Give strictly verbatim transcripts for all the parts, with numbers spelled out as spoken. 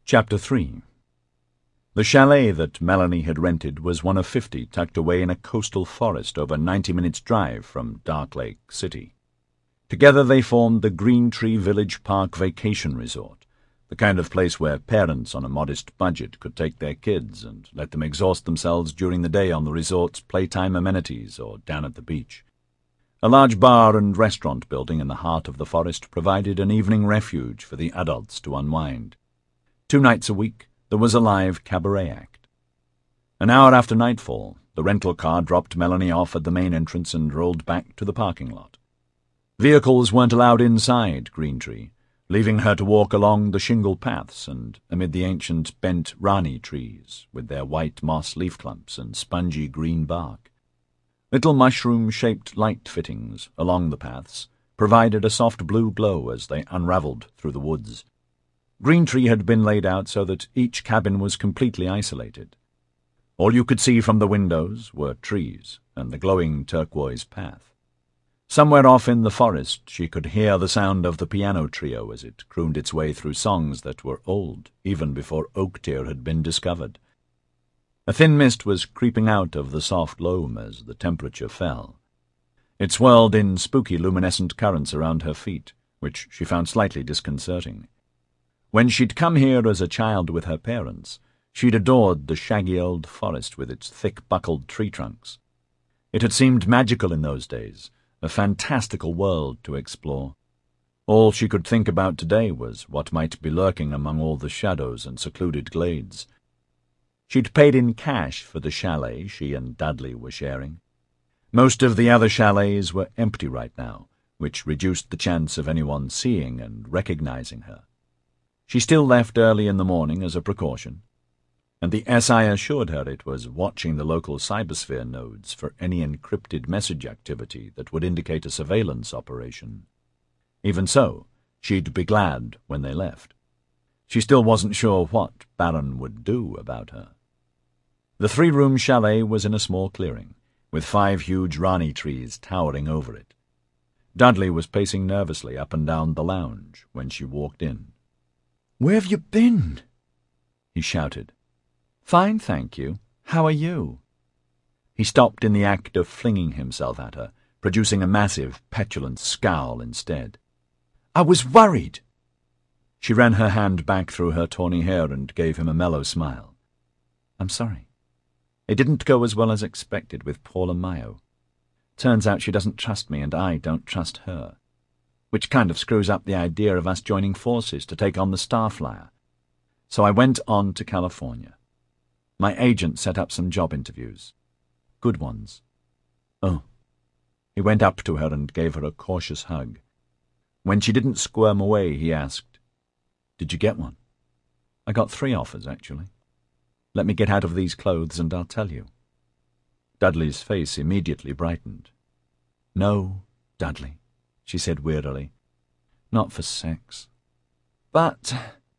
Chapter three. The chalet that Melanie had rented was one of fifty tucked away in a coastal forest over ninety minutes' drive from Dark Lake City. Together they formed the Green Tree Village Park Vacation Resort, the kind of place where parents on a modest budget could take their kids and let them exhaust themselves during the day on the resort's playtime amenities or down at the beach. A large bar and restaurant building in the heart of the forest provided an evening refuge for the adults to unwind. Two nights a week, there was a live cabaret act. An hour after nightfall, the rental car dropped Melanie off at the main entrance and rolled back to the parking lot. Vehicles weren't allowed inside Green Tree, leaving her to walk along the shingle paths and amid the ancient bent rani trees with their white moss leaf clumps and spongy green bark. Little mushroom-shaped light fittings along the paths provided a soft blue glow as they unravelled through the woods. Green Tree had been laid out so that each cabin was completely isolated. All you could see from the windows were trees and the glowing turquoise path. Somewhere off in the forest she could hear the sound of the piano trio as it crooned its way through songs that were old, even before Oaktear had been discovered. A thin mist was creeping out of the soft loam as the temperature fell. It swirled in spooky luminescent currents around her feet, which she found slightly disconcerting. When she'd come here as a child with her parents, she'd adored the shaggy old forest with its thick-buckled tree trunks. It had seemed magical in those days, a fantastical world to explore. All she could think about today was what might be lurking among all the shadows and secluded glades. She'd paid in cash for the chalet she and Dudley were sharing. Most of the other chalets were empty right now, which reduced the chance of anyone seeing and recognizing her. She still left early in the morning as a precaution, and the S I assured her it was watching the local cybersphere nodes for any encrypted message activity that would indicate a surveillance operation. Even so, she'd be glad when they left. She still wasn't sure what Baron would do about her. The three-room chalet was in a small clearing, with five huge rani trees towering over it. Dudley was pacing nervously up and down the lounge when she walked in. "Where have you been?" he shouted. "Fine, thank you. How are you?" He stopped in the act of flinging himself at her, producing a massive, petulant scowl instead. "I was worried." She ran her hand back through her tawny hair and gave him a mellow smile. "I'm sorry. It didn't go as well as expected with Paula Mayo. Turns out she doesn't trust me and I don't trust her. Which kind of screws up the idea of us joining forces to take on the Starflyer. So I went on to California. My agent set up some job interviews. Good ones." "Oh." He went up to her and gave her a cautious hug. When she didn't squirm away, he asked, "Did you get one?" "I got three offers, actually. Let me get out of these clothes and I'll tell you." Dudley's face immediately brightened. "No, Dudley," she said wearily. "Not for sex." "But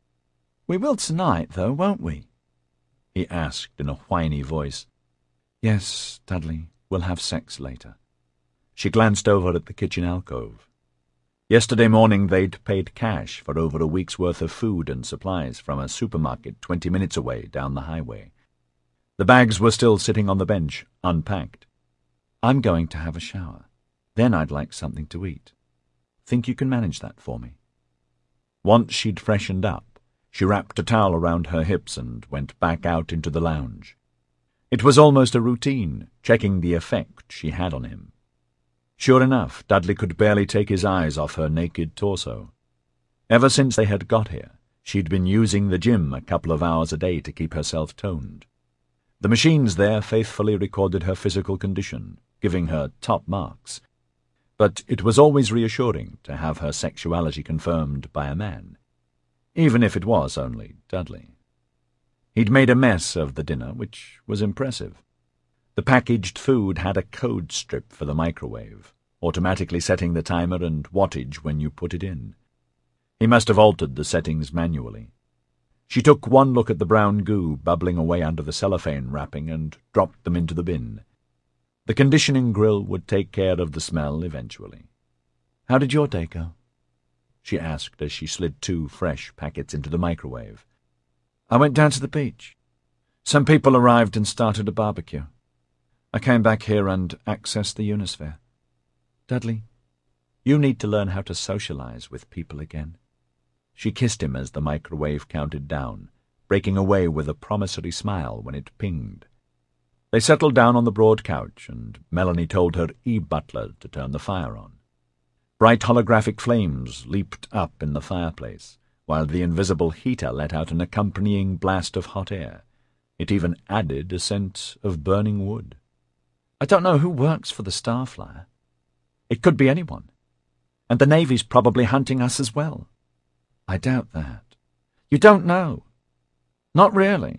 we will tonight, though, won't we?" he asked in a whiny voice. "Yes, Dudley, we'll have sex later." She glanced over at the kitchen alcove. Yesterday morning they'd paid cash for over a week's worth of food and supplies from a supermarket twenty minutes away down the highway. The bags were still sitting on the bench, unpacked. "I'm going to have a shower. Then I'd like something to eat. Think you can manage that for me?" Once she'd freshened up, she wrapped a towel around her hips and went back out into the lounge. It was almost a routine, checking the effect she had on him. Sure enough, Dudley could barely take his eyes off her naked torso. Ever since they had got here, she'd been using the gym a couple of hours a day to keep herself toned. The machines there faithfully recorded her physical condition, giving her top marks. But it was always reassuring to have her sexuality confirmed by a man, even if it was only Dudley. He'd made a mess of the dinner, which was impressive. The packaged food had a code strip for the microwave, automatically setting the timer and wattage when you put it in. He must have altered the settings manually. She took one look at the brown goo bubbling away under the cellophane wrapping and dropped them into the bin. The conditioning grill would take care of the smell eventually. "How did your day go?" she asked as she slid two fresh packets into the microwave. I went down to the beach. Some people arrived and started a barbecue. I came back here and accessed the Unisphere. Dudley, you need to learn how to socialize with people again. She kissed him as the microwave counted down, breaking away with a promissory smile when it pinged. They settled down on the broad couch, and Melanie told her e-butler to turn the fire on. Bright holographic flames leaped up in the fireplace, while the invisible heater let out an accompanying blast of hot air. It even added a scent of burning wood. I don't know who works for the Starflyer. It could be anyone. And the Navy's probably hunting us as well. I doubt that. You don't know. Not really.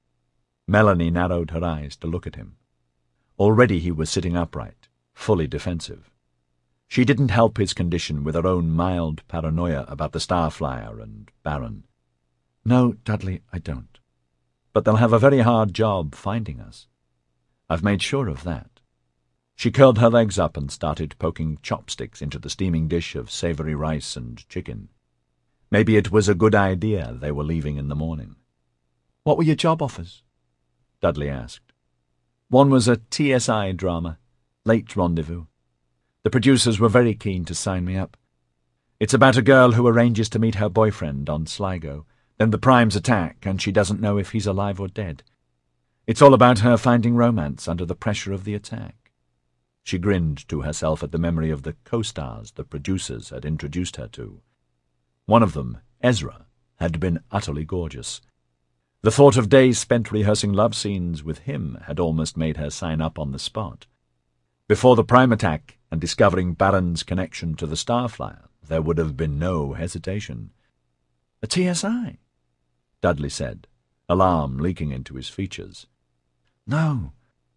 Melanie narrowed her eyes to look at him. Already he was sitting upright, fully defensive. She didn't help his condition with her own mild paranoia about the Starflyer and Baron. No, Dudley, I don't. But they'll have a very hard job finding us. I've made sure of that. She curled her legs up and started poking chopsticks into the steaming dish of savoury rice and chicken. Maybe it was a good idea they were leaving in the morning. What were your job offers? Dudley asked. One was a T S I drama, Late Rendezvous. The producers were very keen to sign me up. It's about a girl who arranges to meet her boyfriend on Sligo. Then the Primes attack, and she doesn't know if he's alive or dead. It's all about her finding romance under the pressure of the attack. She grinned to herself at the memory of the co-stars the producers had introduced her to. One of them, Ezra, had been utterly gorgeous. The thought of days spent rehearsing love scenes with him had almost made her sign up on the spot. Before the Prime attack and discovering Baron's connection to the Starflyer, there would have been no hesitation. A T S I? Dudley said, alarm leaking into his features. No.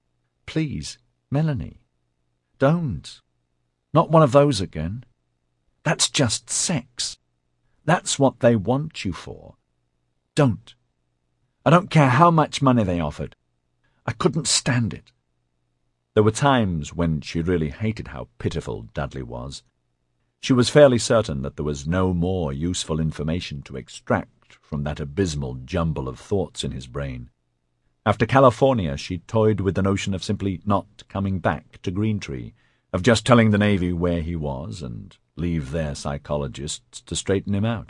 Please, Melanie. Don't. Not one of those again. That's just sex. That's what they want you for. Don't. I don't care how much money they offered. I couldn't stand it. There were times when she really hated how pitiful Dudley was. She was fairly certain that there was no more useful information to extract from that abysmal jumble of thoughts in his brain. After California, she toyed with the notion of simply not coming back to Greentree, of just telling the Navy where he was and leave their psychologists to straighten him out.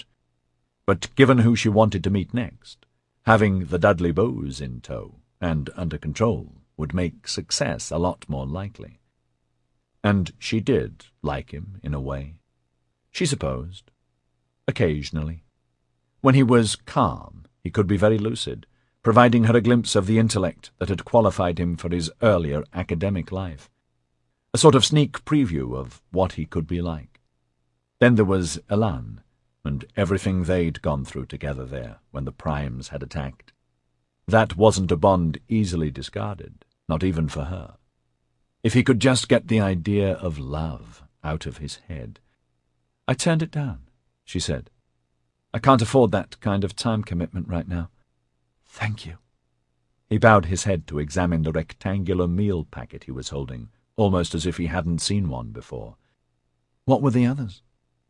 But given who she wanted to meet next, having the Dudley Bowes in tow and under control would make success a lot more likely. And she did like him, in a way. She supposed. Occasionally. When he was calm, he could be very lucid, providing her a glimpse of the intellect that had qualified him for his earlier academic life. A sort of sneak preview of what he could be like. Then there was Elan, and everything they'd gone through together there when the Primes had attacked. That wasn't a bond easily discarded, not even for her. If he could just get the idea of love out of his head. I turned it down, she said. I can't afford that kind of time commitment right now. Thank you. He bowed his head to examine the rectangular meal packet he was holding, almost as if he hadn't seen one before. What were the others?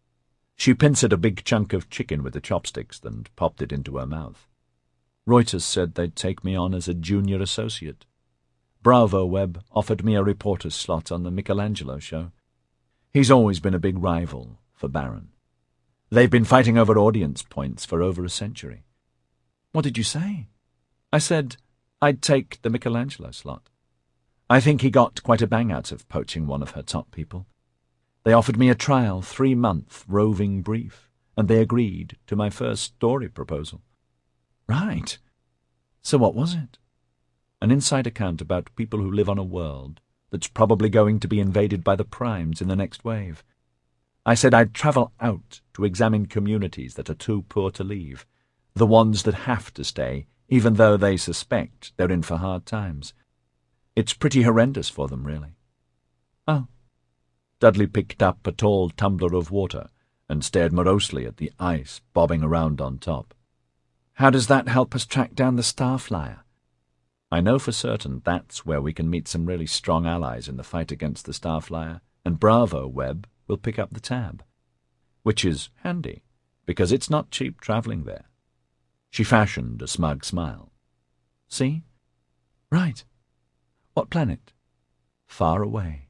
She pincered a big chunk of chicken with the chopsticks and popped it into her mouth. Reuters said they'd take me on as a junior associate. Bravo Webb offered me a reporter's slot on the Michelangelo show. He's always been a big rival for Baron. They've been fighting over audience points for over a century. What did you say? I said I'd take the Michelangelo slot. I think he got quite a bang out of poaching one of her top people. They offered me a trial, three-month roving brief, and they agreed to my first story proposal. Right. So what was it? An inside account about people who live on a world that's probably going to be invaded by the Primes in the next wave. I said I'd travel out to examine communities that are too poor to leave, the ones that have to stay, even though they suspect they're in for hard times. It's pretty horrendous for them, really. Oh. Dudley picked up a tall tumbler of water and stared morosely at the ice bobbing around on top. How does that help us track down the Starflyer? I know for certain that's where we can meet some really strong allies in the fight against the Starflyer, and Bravo Webb will pick up the tab. Which is handy, because it's not cheap travelling there. She fashioned a smug smile. See? Right. What planet? Far away.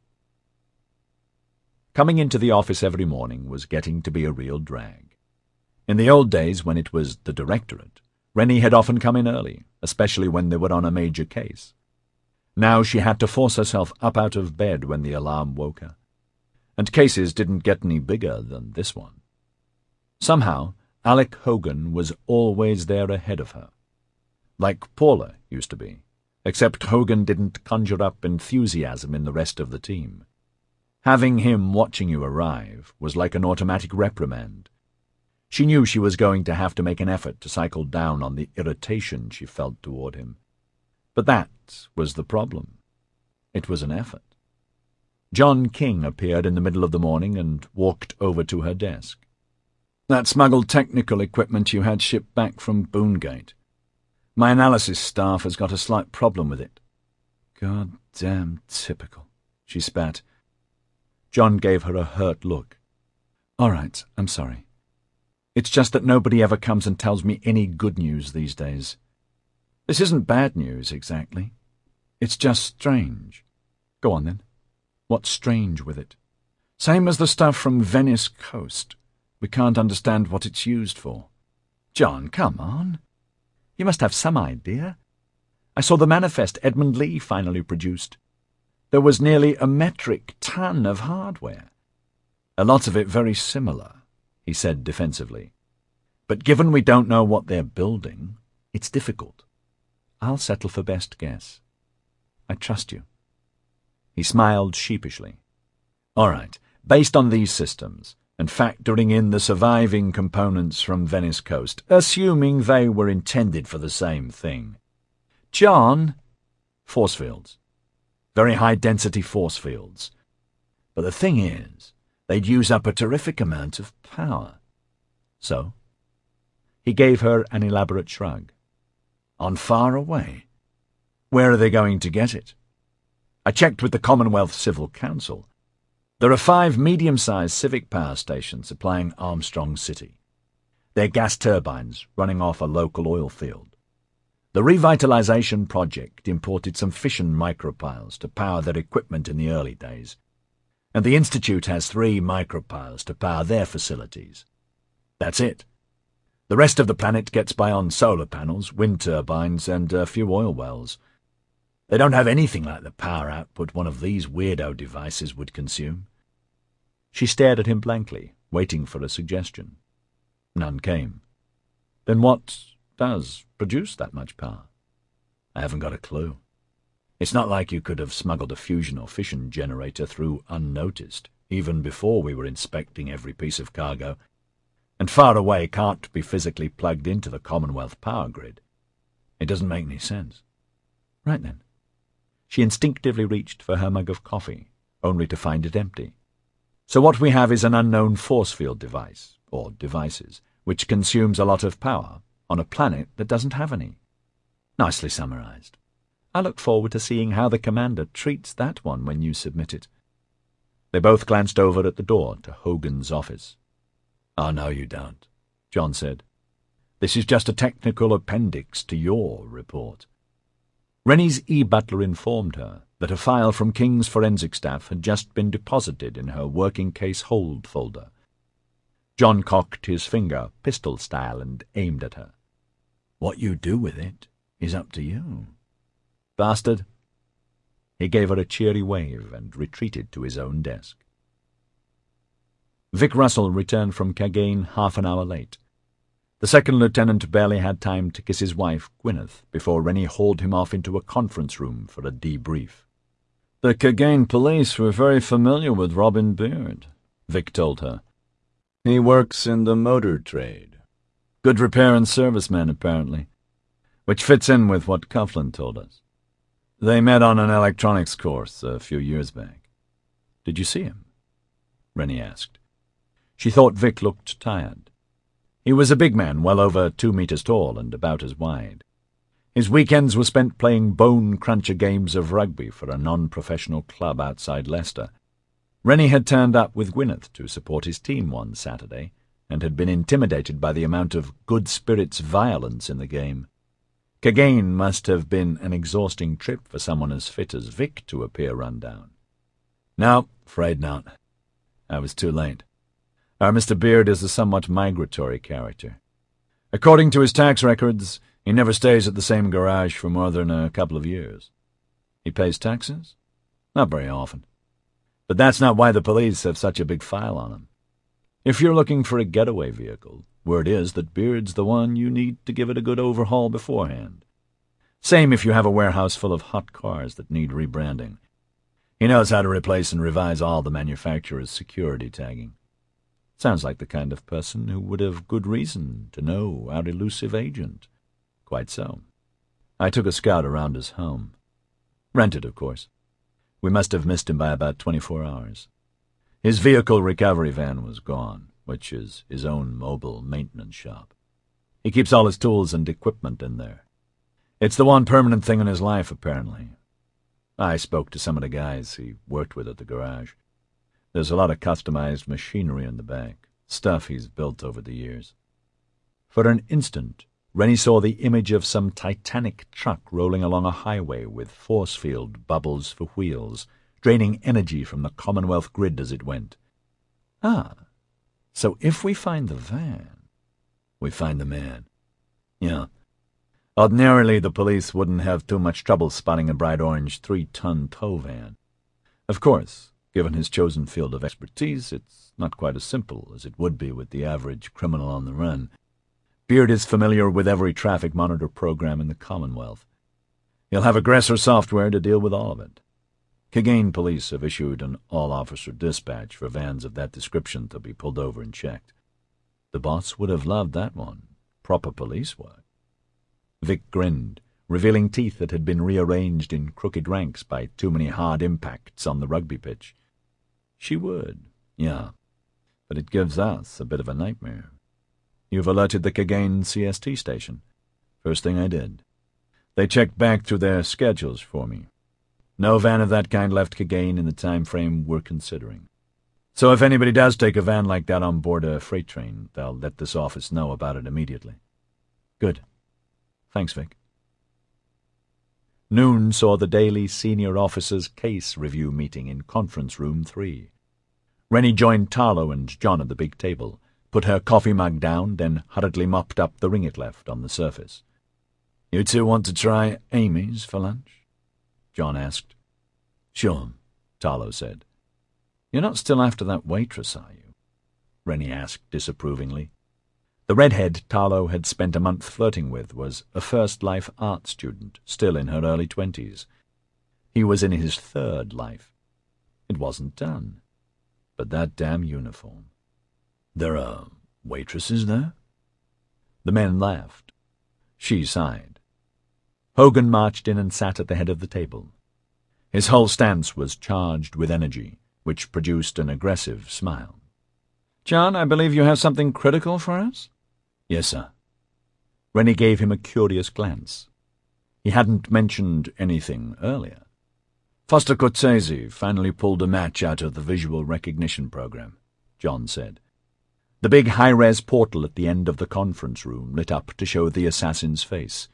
Coming into the office every morning was getting to be a real drag. In the old days, when it was the directorate, Rennie had often come in early, especially when they were on a major case. Now she had to force herself up out of bed when the alarm woke her. And cases didn't get any bigger than this one. Somehow, Alec Hogan was always there ahead of her. Like Paula used to be, except Hogan didn't conjure up enthusiasm in the rest of the team. Having him watching you arrive was like an automatic reprimand. She knew she was going to have to make an effort to cycle down on the irritation she felt toward him. But that was the problem. It was an effort. John King appeared in the middle of the morning and walked over to her desk. "That smuggled technical equipment you had shipped back from Boongate. My analysis staff has got a slight problem with it." "God damn typical," she spat. John gave her a hurt look. "All right, I'm sorry. It's just that nobody ever comes and tells me any good news these days. This isn't bad news, exactly. It's just strange." "Go on, then. What's strange with it?" "Same as the stuff from Venice Coast. We can't understand what it's used for." "John, come on. You must have some idea. I saw the manifest Edmund Lee finally produced. There was nearly a metric ton of hardware. A lot of it very similar," he said defensively. "But given we don't know what they're building, it's difficult. I'll settle for best guess. I trust you." He smiled sheepishly. "All right, based on these systems, and factoring in the surviving components from Venice Coast, assuming they were intended for the same thing." "John!" "Force fields. Very high-density force fields. But the thing is, they'd use up a terrific amount of power." "So?" He gave her an elaborate shrug. "On far away. Where are they going to get it? I checked with the Commonwealth Civil Council. There are five medium-sized civic power stations supplying Armstrong City. They're gas turbines running off a local oil field. The revitalization project imported some fission micropiles to power their equipment in the early days, and the Institute has three micropiles to power their facilities. That's it. The rest of the planet gets by on solar panels, wind turbines, and a few oil wells. They don't have anything like the power output one of these weirdo devices would consume." She stared at him blankly, waiting for a suggestion. None came. "Then what does produce that much power?" "I haven't got a clue. It's not like you could have smuggled a fusion or fission generator through unnoticed, even before we were inspecting every piece of cargo. And far away can't be physically plugged into the Commonwealth power grid. It doesn't make any sense." "Right then." She instinctively reached for her mug of coffee, only to find it empty. "So what we have is an unknown force field device, or devices, which consumes a lot of power on a planet that doesn't have any." "Nicely summarized. I look forward to seeing how the commander treats that one when you submit it." They both glanced over at the door to Hogan's office. "Oh, no, you don't," John said. "This is just a technical appendix to your report." Rennie's e-butler informed her that a file from King's forensic staff had just been deposited in her working case hold folder. John cocked his finger, pistol style, and aimed at her. "What you do with it is up to you." "Bastard." He gave her a cheery wave and retreated to his own desk. Vic Russell returned from Cagain half an hour late. The second lieutenant barely had time to kiss his wife, Gwyneth, before Rennie hauled him off into a conference room for a debrief. "The Cagain police were very familiar with Robin Beard," Vic told her. "He works in the motor trade. Good repair and service man, apparently, which fits in with what Coughlin told us. They met on an electronics course a few years back." "Did you see him?" Rennie asked. She thought Vic looked tired. He was a big man, well over two metres tall and about as wide. His weekends were spent playing bone-cruncher games of rugby for a non-professional club outside Leicester. Rennie had turned up with Gwyneth to support his team one Saturday, and had been intimidated by the amount of good spirits violence in the game. Cagain must have been an exhausting trip for someone as fit as Vic to appear run down. No, afraid not. I was too late. Our Mister Beard is a somewhat migratory character. According to his tax records, he never stays at the same garage for more than a couple of years. He pays taxes? Not very often. But that's not why the police have such a big file on him. If you're looking for a getaway vehicle, word is that Beard's the one you need to give it a good overhaul beforehand. Same if you have a warehouse full of hot cars that need rebranding. He knows how to replace and revise all the manufacturer's security tagging. Sounds like the kind of person who would have good reason to know our elusive agent. Quite so. I took a scout around his home. Rented, of course. We must have missed him by about twenty-four hours. His vehicle recovery van was gone, which is his own mobile maintenance shop. He keeps all his tools and equipment in there. It's the one permanent thing in his life, apparently. I spoke to some of the guys he worked with at the garage. There's a lot of customized machinery in the back, stuff he's built over the years. For an instant, Rennie saw the image of some titanic truck rolling along a highway with force field bubbles for wheels, draining energy from the Commonwealth grid as it went. Ah, so if we find the van, we find the man. Yeah. Ordinarily, the police wouldn't have too much trouble spotting a bright orange three-ton tow van. Of course, given his chosen field of expertise, it's not quite as simple as it would be with the average criminal on the run. Beard is familiar with every traffic monitor program in the Commonwealth. He'll have aggressor software to deal with all of it. Cagain police have issued an all-officer dispatch for vans of that description to be pulled over and checked. The boss would have loved that one. Proper police work. Vic grinned, revealing teeth that had been rearranged in crooked ranks by too many hard impacts on the rugby pitch. She would, yeah, but it gives us a bit of a nightmare. You've alerted the Cagain C S T station. First thing I did. They checked back through their schedules for me. No van of that kind left Cagain in the time frame we're considering. So if anybody does take a van like that on board a freight train, they'll let this office know about it immediately. Good. Thanks, Vic. Noon saw the daily senior officers' case review meeting in conference room three. Rennie joined Tarlo and John at the big table, put her coffee mug down, then hurriedly mopped up the ring it left on the surface. You two want to try Amy's for lunch? John asked. Sure, Tarlo said. You're not still after that waitress, are you? Rennie asked disapprovingly. The redhead Tarlo had spent a month flirting with was a first-life art student, still in her early twenties. He was in his third life. It wasn't done. But that damn uniform. There are waitresses there? The men laughed. She sighed. Hogan marched in and sat at the head of the table. His whole stance was charged with energy, which produced an aggressive smile. John, I believe you have something critical for us? Yes, sir. Rennie gave him a curious glance. He hadn't mentioned anything earlier. Foster Cortese finally pulled a match out of the visual recognition program, John said. The big high-res portal at the end of the conference room lit up to show the assassin's face.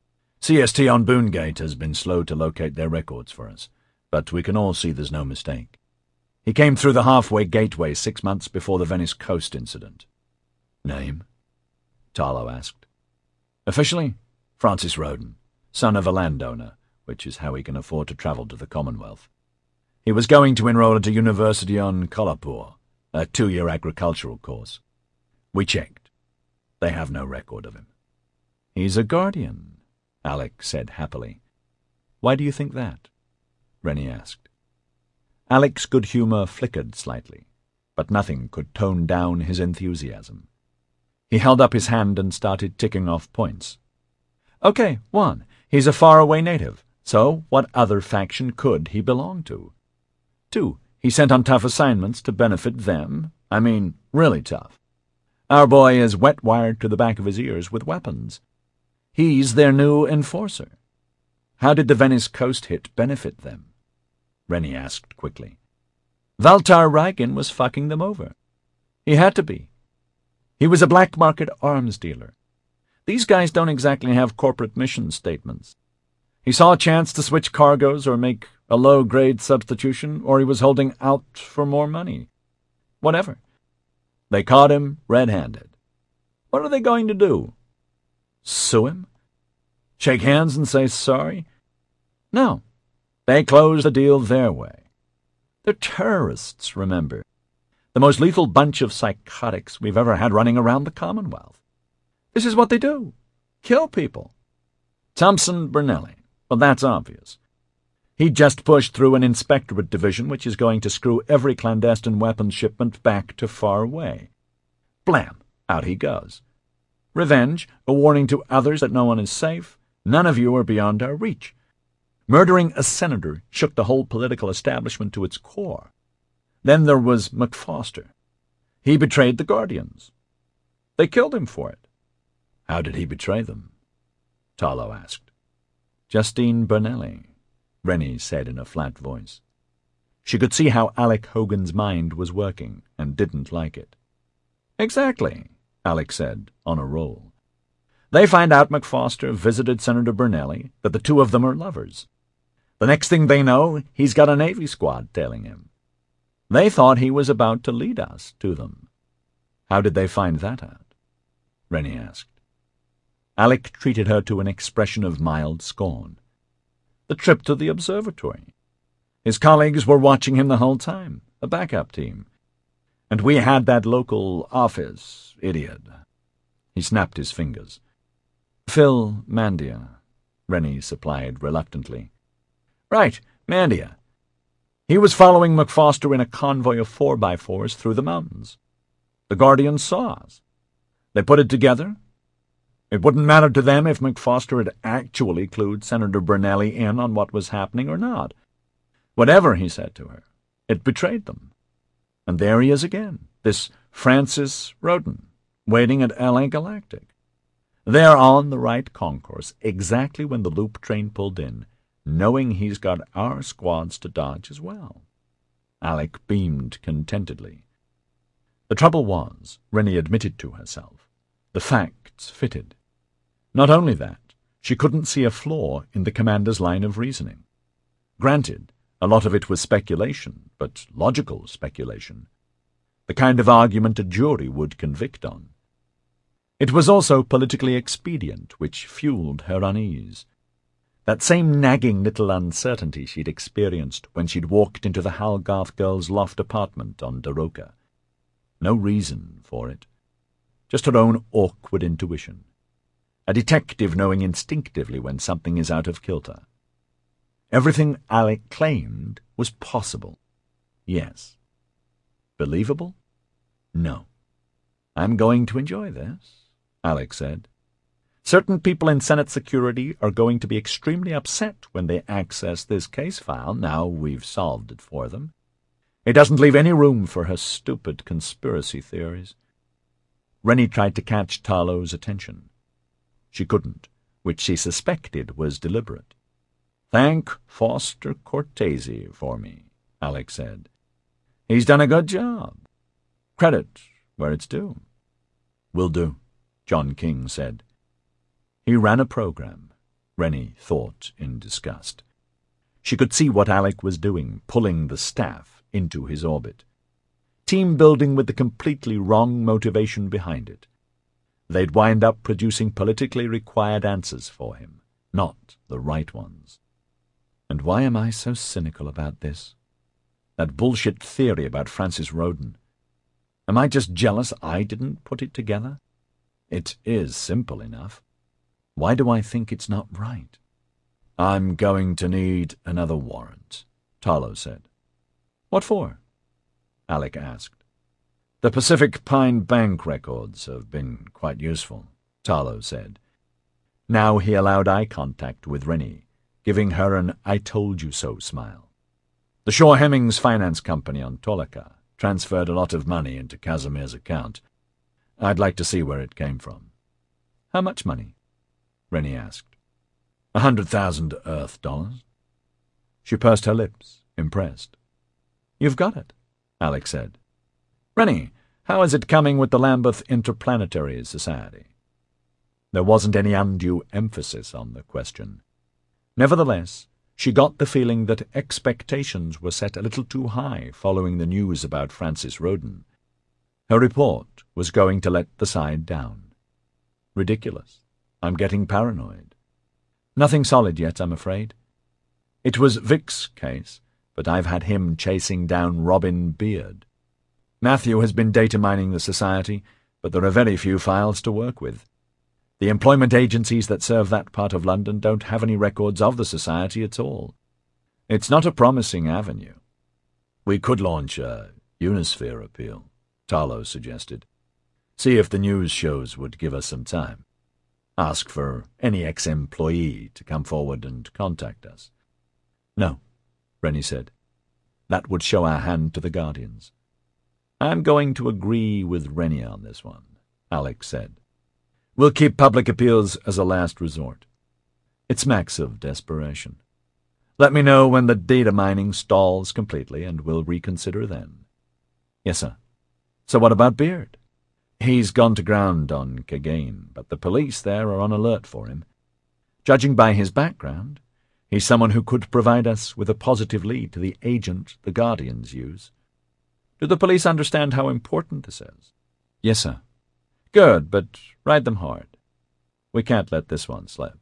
C S T on Boongate has been slow to locate their records for us, but we can all see there's no mistake. He came through the halfway gateway six months before the Venice Coast incident. Name? Tarlo asked. Officially, Francis Roden, son of a landowner, which is how he can afford to travel to the Commonwealth. He was going to enroll at a university on Kolhapur, a two-year agricultural course. We checked. They have no record of him. He's a guardian, Alec said happily. Why do you think that? Rennie asked. Alec's good humour flickered slightly, but nothing could tone down his enthusiasm. He held up his hand and started ticking off points. Okay, one, he's a faraway native, so what other faction could he belong to? Two, he's sent on tough assignments to benefit them. I mean, really tough. Our boy is wet-wired to the back of his ears with weapons. He's their new enforcer. How did the Venice Coast hit benefit them? Rennie asked quickly. Valtar Reigen was fucking them over. He had to be. He was a black-market arms dealer. These guys don't exactly have corporate mission statements. He saw a chance to switch cargoes or make a low-grade substitution, or he was holding out for more money. Whatever. They caught him red-handed. What are they going to do? Sue him? Shake hands and say sorry? No. They closed the deal their way. They're terrorists, remember. The most lethal bunch of psychotics we've ever had running around the Commonwealth. This is what they do. Kill people. Thompson Bernelli. Well, that's obvious. He just pushed through an inspectorate division which is going to screw every clandestine weapons shipment back to far away. Blam! Out he goes. Revenge, a warning to others that no one is safe. None of you are beyond our reach. Murdering a senator shook the whole political establishment to its core. Then there was McFoster. He betrayed the Guardians. They killed him for it. How did he betray them? Tarlo asked. Justine Bernelli, Rennie said in a flat voice. She could see how Alec Hogan's mind was working and didn't like it. Exactly, Alec said, on a roll. They find out McFoster visited Senator Bernelli, that the two of them are lovers. The next thing they know, he's got a Navy squad tailing him. They thought he was about to lead us to them. How did they find that out? Rennie asked. Alec treated her to an expression of mild scorn. The trip to the observatory. His colleagues were watching him the whole time, a backup team. And we had that local office idiot. He snapped his fingers. Phil Mandia, Rennie supplied reluctantly. Right, Mandia. He was following McFoster in a convoy of four-by-fours through the mountains. The Guardians saw us. They put it together. It wouldn't matter to them if McFoster had actually clued Senator Bernelli in on what was happening or not. Whatever he said to her, it betrayed them. And there he is again, this Francis Roden, waiting at L A Galactic. They're on the right concourse exactly when the loop train pulled in, knowing he's got our squads to dodge as well. Alec beamed contentedly. The trouble was, Rennie admitted to herself, the facts fitted. Not only that, she couldn't see a flaw in the commander's line of reasoning. Granted, a lot of it was speculation, but logical speculation. The kind of argument a jury would convict on. It was also politically expedient, which fueled her unease. That same nagging little uncertainty she'd experienced when she'd walked into the Halgarth girl's loft apartment on Daroka. No reason for it. Just her own awkward intuition. A detective knowing instinctively when something is out of kilter. Everything Alec claimed was possible. Yes. Believable? No. I'm going to enjoy this, Alec said. Certain people in Senate security are going to be extremely upset when they access this case file now we've solved it for them. It doesn't leave any room for her stupid conspiracy theories. Rennie tried to catch Tarlo's attention. She couldn't, which she suspected was deliberate. Thank Foster Cortese for me, Alec said. He's done a good job. Credit where it's due. Will do, John King said. He ran a program, Rennie thought in disgust. She could see what Alec was doing, pulling the staff into his orbit. Team building with the completely wrong motivation behind it. They'd wind up producing politically required answers for him, not the right ones. And why am I so cynical about this? That bullshit theory about Francis Roden. Am I just jealous I didn't put it together? It is simple enough. Why do I think it's not right? I'm going to need another warrant, Tarlo said. What for? Alec asked. The Pacific Pine Bank records have been quite useful, Tarlo said. Now he allowed eye contact with Rennie, giving her an I-told-you-so smile. The Shaw Hemmings Finance Company on Tolaka transferred a lot of money into Casimir's account. I'd like to see where it came from. How much money? Rennie asked. A hundred thousand Earth dollars. She pursed her lips, impressed. You've got it, Alec said. Rennie, How is it coming with the Lambeth Interplanetary Society? There wasn't any undue emphasis on the question. Nevertheless, she got the feeling that expectations were set a little too high following the news about Francis Roden. Her report was going to let the side down. Ridiculous. I'm getting paranoid. Nothing solid yet, I'm afraid. It was Vic's case, but I've had him chasing down Robin Beard. Matthew has been data mining the Society, but there are very few files to work with. The employment agencies that serve that part of London don't have any records of the Society at all. It's not a promising avenue. We could launch a Unisphere appeal, Tarlow suggested. See if the news shows would give us some time. Ask for any ex-employee to come forward and contact us. No, Rennie said. That would show our hand to the Guardians. I'm going to agree with Rennie on this one, Alex said. We'll keep public appeals as a last resort. It smacks of desperation. Let me know when the data mining stalls completely, and we'll reconsider then. Yes, sir. So what about Beard? He's gone to ground on Cagain, but the police there are on alert for him. Judging by his background, he's someone who could provide us with a positive lead to the agent the Guardians use. Do the police understand how important this is? Yes, sir. Good, but ride them hard. We can't let this one slip.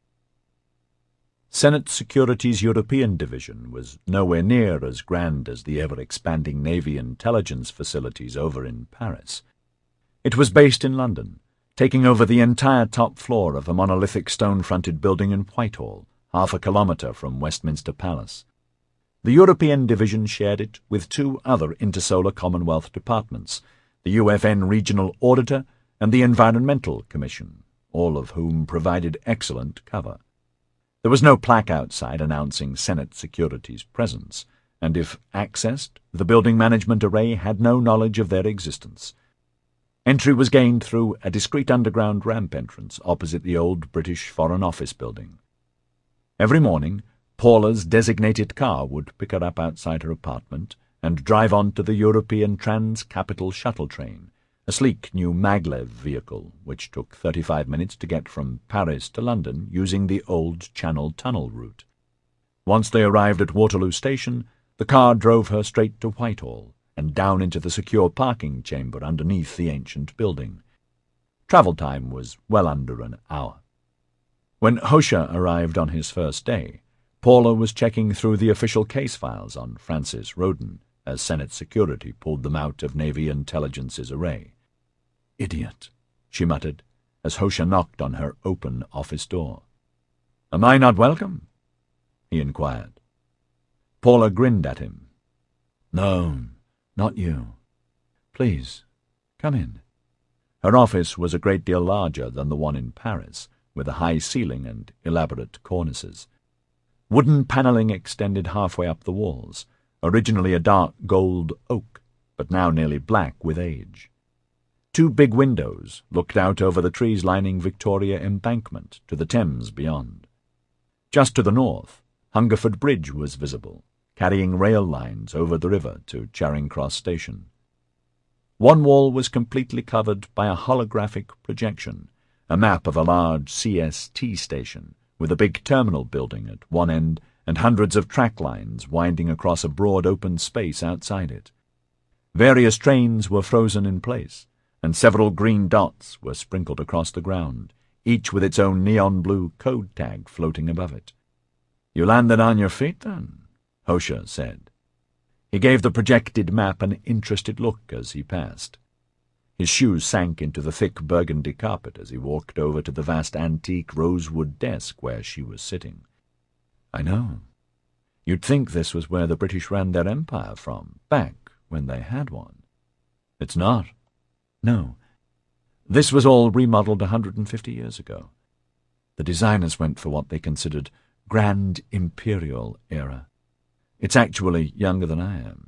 Senate Security's European Division was nowhere near as grand as the ever-expanding Navy intelligence facilities over in Paris. It was based in London, taking over the entire top floor of a monolithic stone-fronted building in Whitehall, half a kilometre from Westminster Palace. The European Division shared it with two other Intersolar Commonwealth departments, the U F N Regional Auditor and the Environmental Commission, all of whom provided excellent cover. There was no plaque outside announcing Senate Security's presence, and if accessed, the building management array had no knowledge of their existence. Entry was gained through a discreet underground ramp entrance opposite the old British Foreign Office building. Every morning, Paula's designated car would pick her up outside her apartment and drive on to the European Trans-Capital Shuttle train, a sleek new maglev vehicle which took thirty-five minutes to get from Paris to London using the old Channel Tunnel route. Once they arrived at Waterloo Station, the car drove her straight to Whitehall and down into the secure parking chamber underneath the ancient building. Travel time was well under an hour. When Hosha arrived on his first day, Paula was checking through the official case files on Francis Roden as Senate Security pulled them out of Navy Intelligence's array. "Idiot," she muttered, as Hosha knocked on her open office door. "Am I not welcome?" he inquired. Paula grinned at him. "No, not you. Please, come in." Her office was a great deal larger than the one in Paris, with a high ceiling and elaborate cornices. Wooden panelling extended halfway up the walls, originally a dark gold oak, but now nearly black with age. Two big windows looked out over the trees lining Victoria Embankment to the Thames beyond. Just to the north, Hungerford Bridge was visible, carrying rail lines over the river to Charing Cross Station. One wall was completely covered by a holographic projection, a map of a large C S T station, with a big terminal building at one end and hundreds of track lines winding across a broad open space outside it. Various trains were frozen in place, and several green dots were sprinkled across the ground, each with its own neon-blue code tag floating above it. "You landed on your feet, then?" Hosha said. He gave the projected map an interested look as he passed. His shoes sank into the thick burgundy carpet as he walked over to the vast antique rosewood desk where she was sitting. "I know. You'd think this was where the British ran their empire from, back when they had one. It's not. No. This was all remodelled a hundred and fifty years ago. The designers went for what they considered Grand Imperial era. It's actually younger than I am."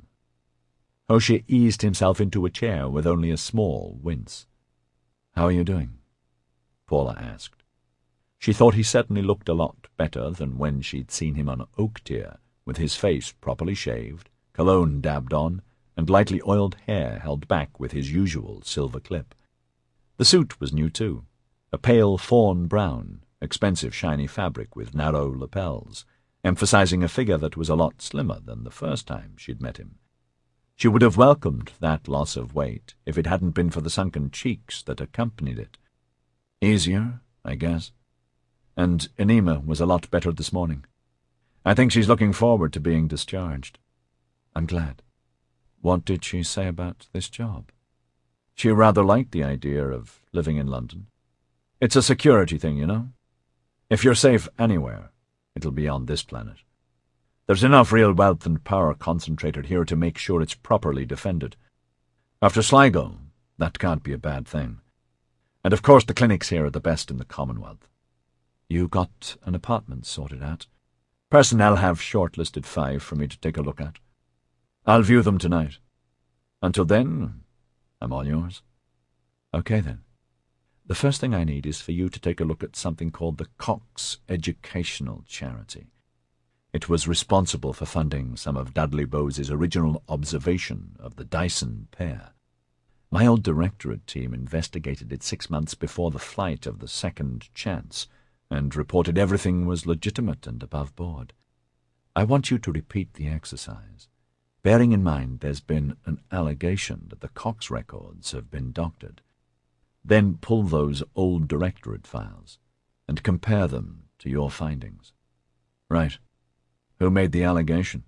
Hosha eased himself into a chair with only a small wince. "How are you doing?" Paula asked. She thought he certainly looked a lot better than when she'd seen him on Oak Tier, with his face properly shaved, cologne dabbed on, and lightly oiled hair held back with his usual silver clip. The suit was new too, a pale fawn brown, expensive shiny fabric with narrow lapels, emphasizing a figure that was a lot slimmer than the first time she'd met him. She would have welcomed that loss of weight if it hadn't been for the sunken cheeks that accompanied it. Easier, I guess. And Enema was a lot better this morning. I think she's looking forward to being discharged. I'm glad. What did she say about this job? She rather liked the idea of living in London. It's a security thing, you know. If you're safe anywhere, it'll be on this planet. There's enough real wealth and power concentrated here to make sure it's properly defended. After Sligo, that can't be a bad thing. And of course the clinics here are the best in the Commonwealth. You got an apartment sorted out? Personnel have shortlisted five for me to take a look at. I'll view them tonight. Until then, I'm all yours. Okay then. The first thing I need is for you to take a look at something called the Cox Educational Charity. It was responsible for funding some of Dudley Bowe's original observation of the Dyson pair. My old directorate team investigated it six months before the flight of the second chance and reported everything was legitimate and above board. I want you to repeat the exercise, bearing in mind there's been an allegation that the Cox records have been doctored. Then pull those old directorate files and compare them to your findings. Right. Who made the allegation?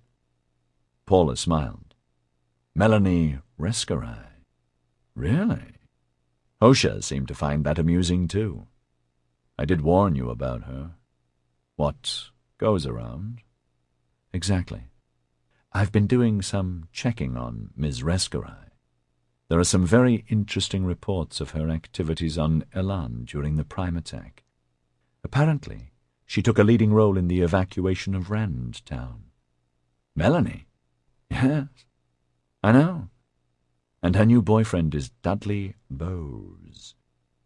Paula smiled. Melanie Rescarai. Really? Hosha seemed to find that amusing too. I did warn you about her. What goes around? Exactly. I've been doing some checking on Miss Rescarai. There are some very interesting reports of her activities on Elan during the Prime attack. Apparently, she took a leading role in the evacuation of Rand Town. Melanie? Yes, I know. And her new boyfriend is Dudley Bowes.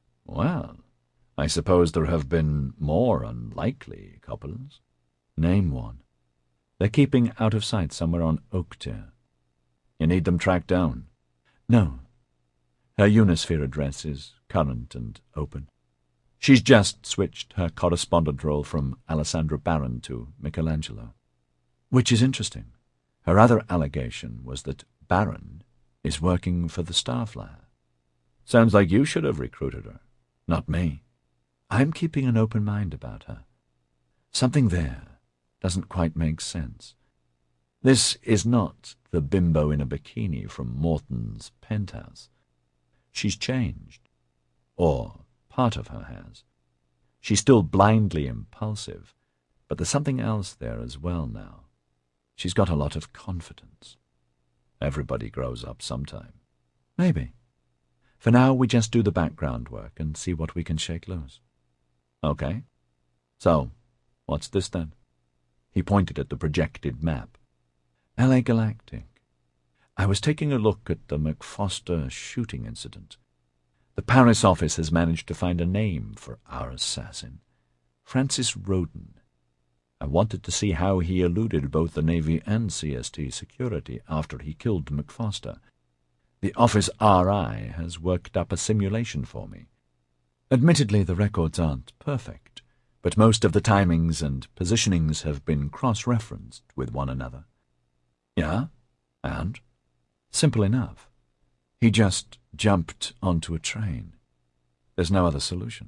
Well, I suppose there have been more unlikely couples. Name one. They're keeping out of sight somewhere on Oaktier. You need them tracked down. No. Her Unisphere address is current and open. She's just switched her correspondent role from Alessandra Barron to Michelangelo. Which is interesting. Her other allegation was that Barron is working for the Starflyer. Sounds like you should have recruited her, not me. I'm keeping an open mind about her. Something there doesn't quite make sense. This is not the bimbo in a bikini from Morton's penthouse. She's changed. Or part of her has. She's still blindly impulsive, but there's something else there as well now. She's got a lot of confidence. Everybody grows up sometime. Maybe. For now, we just do the background work and see what we can shake loose. Okay. So, what's this then? He pointed at the projected map. L A Galactic. I was taking a look at the McFoster shooting incident. The Paris office has managed to find a name for our assassin. Francis Roden. I wanted to see how he eluded both the Navy and C S T security after he killed McFoster. The office R I has worked up a simulation for me. Admittedly, the records aren't perfect, but most of the timings and positionings have been cross-referenced with one another. Yeah? And? Simple enough. He just jumped onto a train. There's no other solution.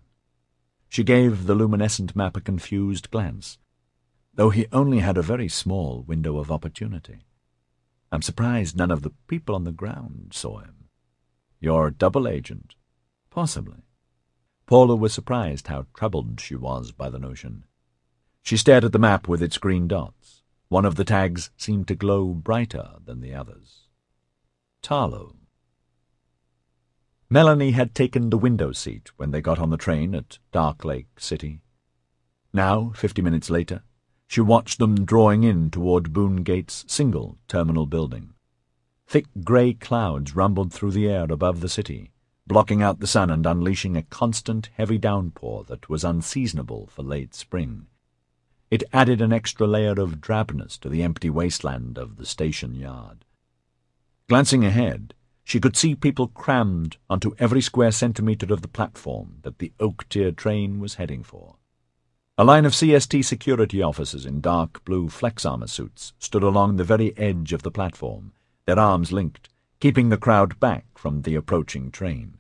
She gave the luminescent map a confused glance, though he only had a very small window of opportunity. I'm surprised none of the people on the ground saw him. Your double agent? Possibly. Paula was surprised how troubled she was by the notion. She stared at the map with its green dots. One of the tags seemed to glow brighter than the others. Tarlow. Melanie had taken the window seat when they got on the train at Dark Lake City. Now, fifty minutes later, she watched them drawing in toward Boone Gate's single terminal building. Thick grey clouds rumbled through the air above the city, blocking out the sun and unleashing a constant heavy downpour that was unseasonable for late spring. It added an extra layer of drabness to the empty wasteland of the station yard. Glancing ahead, she could see people crammed onto every square centimetre of the platform that the Oak-Tier train was heading for. A line of C S T security officers in dark blue flex armor suits stood along the very edge of the platform, their arms linked, keeping the crowd back from the approaching train.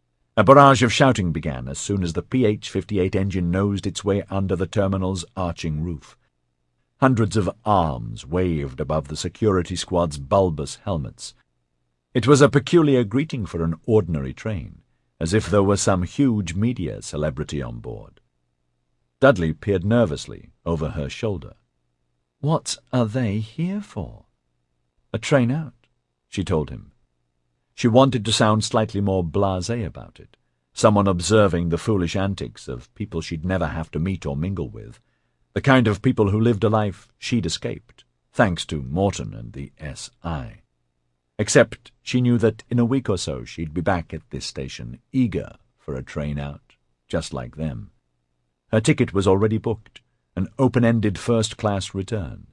A barrage of shouting began as soon as the P H fifty-eight engine nosed its way under the terminal's arching roof. Hundreds of arms waved above the security squad's bulbous helmets. It was a peculiar greeting for an ordinary train, as if there were some huge media celebrity on board. Dudley peered nervously over her shoulder. "What are they here for?" "A train out," she told him. She wanted to sound slightly more blasé about it, someone observing the foolish antics of people she'd never have to meet or mingle with, the kind of people who lived a life she'd escaped, thanks to Morton and the S I. Except she knew that in a week or so she'd be back at this station, eager for a train out, just like them. Her ticket was already booked, an open-ended first-class return.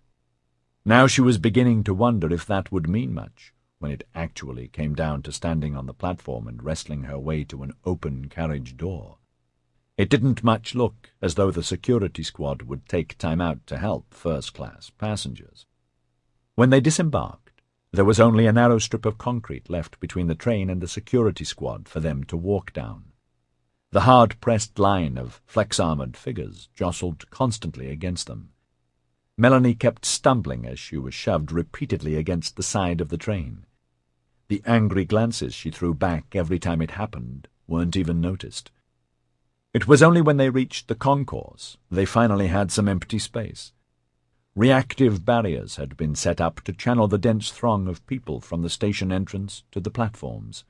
Now she was beginning to wonder if that would mean much, when it actually came down to standing on the platform and wrestling her way to an open carriage door. It didn't much look as though the security squad would take time out to help first-class passengers. When they disembarked, there was only a narrow strip of concrete left between the train and the security squad for them to walk down. The hard-pressed line of flex-armoured figures jostled constantly against them. Melanie kept stumbling as she was shoved repeatedly against the side of the train. The angry glances she threw back every time it happened weren't even noticed. It was only when they reached the concourse they finally had some empty space. Reactive barriers had been set up to channel the dense throng of people from the station entrance to the platforms.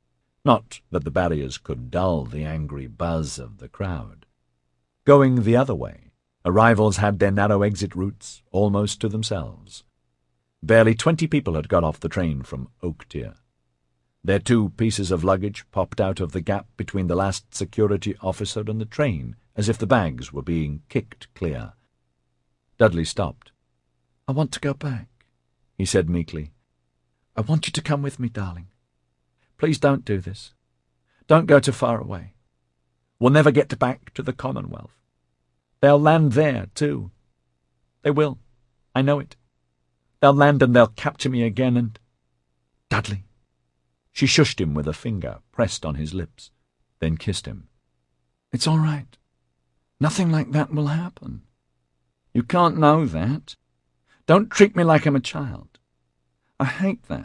Not that the barriers could dull the angry buzz of the crowd. Going the other way, arrivals had their narrow exit routes almost to themselves. Barely twenty people had got off the train from Oak-Tier. Their two pieces of luggage popped out of the gap between the last security officer and the train, as if the bags were being kicked clear. Dudley stopped. "I want to go back," he said meekly. "I want you to come with me, darling. Please don't do this. Don't go too far away. We'll never get back to the Commonwealth. They'll land there, too. They will. I know it. They'll land and they'll capture me again and—" "Dudley!" She shushed him with a finger pressed on his lips, then kissed him. "It's all right. Nothing like that will happen. You can't know that. Don't treat me like I'm a child. I hate that."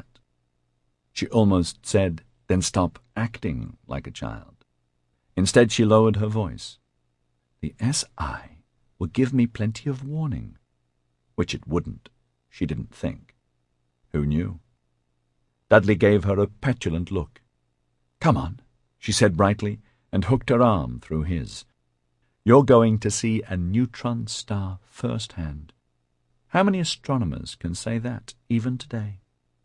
She almost said, "Then stop acting like a child." Instead she lowered her voice. "The S I will give me plenty of warning." Which it wouldn't, she didn't think. Who knew? Dudley gave her a petulant look. "Come on," she said brightly, and hooked her arm through his. "You're going to see a neutron star firsthand. How many astronomers can say that, even today?"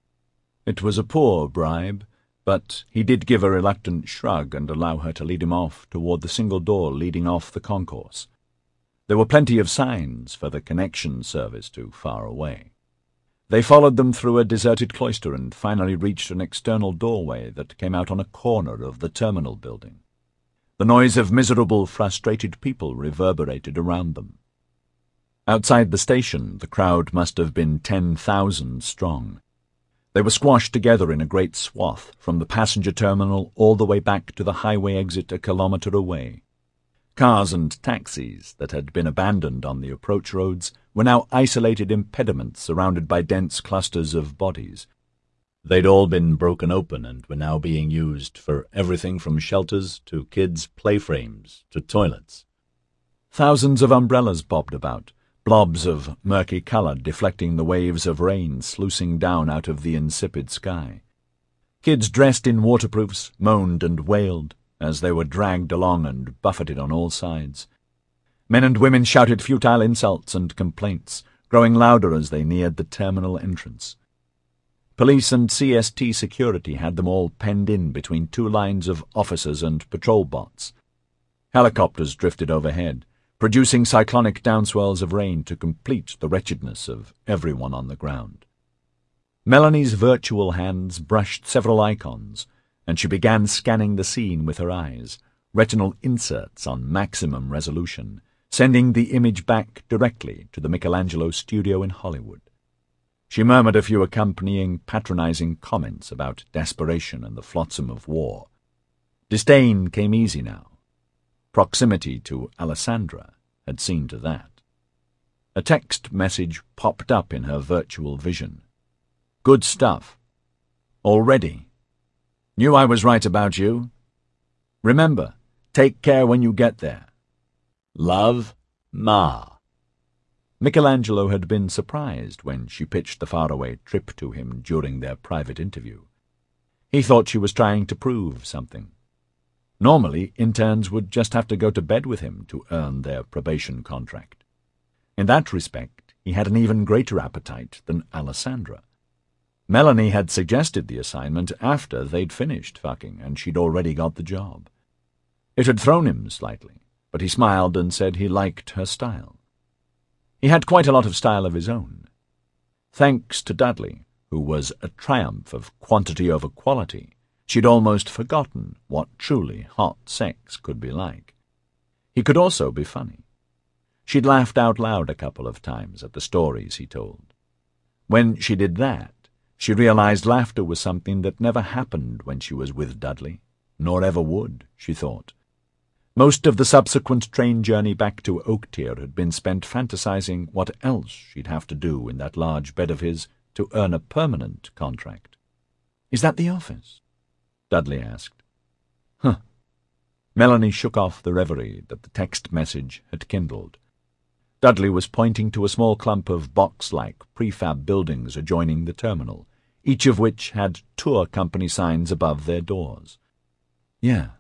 It was a poor bribe, but he did give a reluctant shrug and allow her to lead him off toward the single door leading off the concourse. There were plenty of signs for the connection service to far away. They followed them through a deserted cloister and finally reached an external doorway that came out on a corner of the terminal building. The noise of miserable, frustrated people reverberated around them. Outside the station, the crowd must have been ten thousand strong. They were squashed together in a great swath from the passenger terminal all the way back to the highway exit a kilometre away. Cars and taxis that had been abandoned on the approach roads were now isolated impediments surrounded by dense clusters of bodies. They'd all been broken open and were now being used for everything from shelters to kids' playframes to toilets. Thousands of umbrellas bobbed about, blobs of murky colour deflecting the waves of rain sluicing down out of the insipid sky. Kids dressed in waterproofs moaned and wailed as they were dragged along and buffeted on all sides. Men and women shouted futile insults and complaints, growing louder as they neared the terminal entrance. Police and C S T security had them all penned in between two lines of officers and patrol bots. Helicopters drifted overhead, producing cyclonic downswells of rain to complete the wretchedness of everyone on the ground. Melanie's virtual hands brushed several icons, and she began scanning the scene with her eyes, retinal inserts on maximum resolution, sending the image back directly to the Michelangelo studio in Hollywood. She murmured a few accompanying patronizing comments about desperation and the flotsam of war. Disdain came easy now. Proximity to Alessandra had seen to that. A text message popped up in her virtual vision. Good stuff. Already. Knew I was right about you. Remember, take care when you get there. Love, Ma. Michelangelo had been surprised when she pitched the faraway trip to him during their private interview. He thought she was trying to prove something. Normally, interns would just have to go to bed with him to earn their probation contract. In that respect, he had an even greater appetite than Alessandra. Melanie had suggested the assignment after they'd finished fucking, and she'd already got the job. It had thrown him slightly, but he smiled and said he liked her style. He had quite a lot of style of his own. Thanks to Dudley, who was a triumph of quantity over quality, she'd almost forgotten what truly hot sex could be like. He could also be funny. She'd laughed out loud a couple of times at the stories he told. When she did that, she realized laughter was something that never happened when she was with Dudley, nor ever would, she thought. Most of the subsequent train journey back to Oaktier had been spent fantasizing what else she'd have to do in that large bed of his to earn a permanent contract. "Is that the office?" Dudley asked. Huh. Melanie shook off the reverie that the text message had kindled. Dudley was pointing to a small clump of box-like prefab buildings adjoining the terminal, each of which had tour company signs above their doors. Yeah.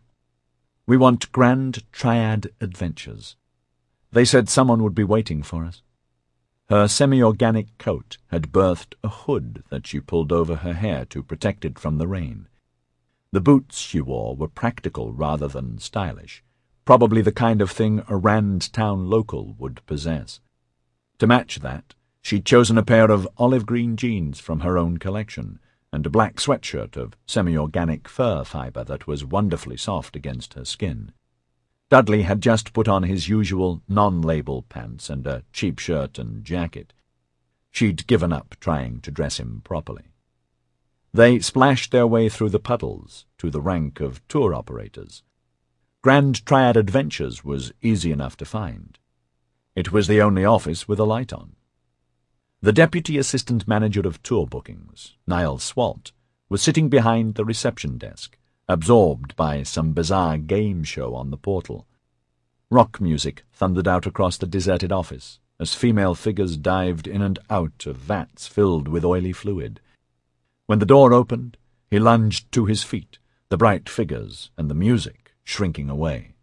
We want Grand Triad Adventures. They said someone would be waiting for us. Her semi-organic coat had birthed a hood that she pulled over her hair to protect it from the rain. The boots she wore were practical rather than stylish, probably the kind of thing a Rand Town local would possess. To match that, she'd chosen a pair of olive-green jeans from her own collection, and a black sweatshirt of semi-organic fur fibre that was wonderfully soft against her skin. Dudley had just put on his usual non-label pants and a cheap shirt and jacket. She'd given up trying to dress him properly. They splashed their way through the puddles to the rank of tour operators. Grand Triad Adventures was easy enough to find. It was the only office with a light on. The deputy assistant manager of tour bookings, Niall Swalt, was sitting behind the reception desk, absorbed by some bizarre game show on the portal. Rock music thundered out across the deserted office as female figures dived in and out of vats filled with oily fluid. When the door opened, he lunged to his feet, the bright figures and the music shrinking away.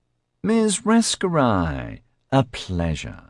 "Miss Rescarai, a pleasure."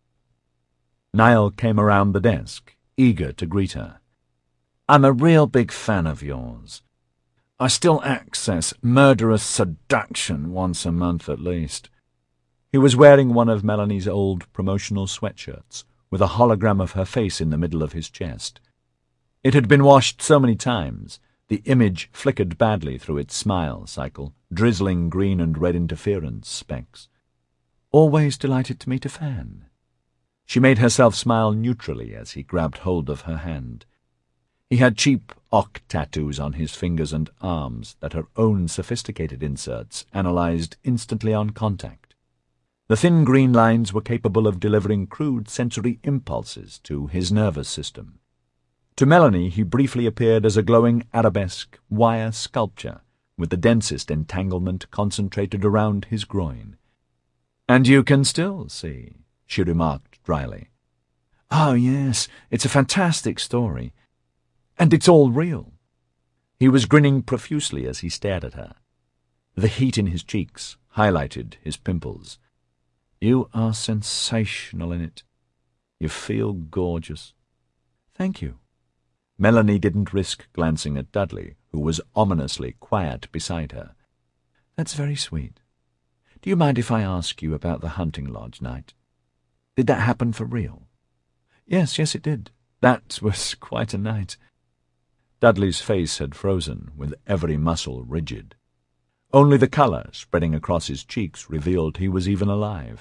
Niall came around the desk, eager to greet her. "I'm a real big fan of yours. I still access Murderous Seduction once a month at least." He was wearing one of Melanie's old promotional sweatshirts, with a hologram of her face in the middle of his chest. It had been washed so many times, the image flickered badly through its smile cycle, drizzling green and red interference specks. "Always delighted to meet a fan." She made herself smile neutrally as he grabbed hold of her hand. He had cheap ock tattoos on his fingers and arms that her own sophisticated inserts analyzed instantly on contact. The thin green lines were capable of delivering crude sensory impulses to his nervous system. To Melanie he briefly appeared as a glowing arabesque wire sculpture, with the densest entanglement concentrated around his groin. "And you can still see," she remarked dryly. "Oh, yes, it's a fantastic story. And it's all real." He was grinning profusely as he stared at her. The heat in his cheeks highlighted his pimples. "You are sensational in it. You feel gorgeous." "Thank you." Melanie didn't risk glancing at Dudley, who was ominously quiet beside her. "That's very sweet. Do you mind if I ask you about the hunting lodge night? Did that happen for real?" "Yes, yes, it did. That was quite a night. Dudley's face had frozen, with every muscle rigid. Only the colour spreading across his cheeks revealed he was even alive.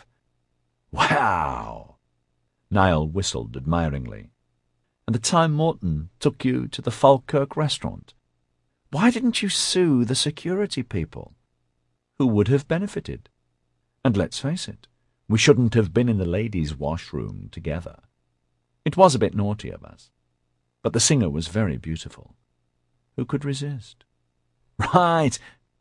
"Wow!" Niall whistled admiringly. "And the time Morton took you to the Falkirk restaurant. Why didn't you sue the security people? Who would have benefited? And let's face it, we shouldn't have been in the ladies' washroom together. It was a bit naughty of us. But the singer was very beautiful. Who could resist?" "Right.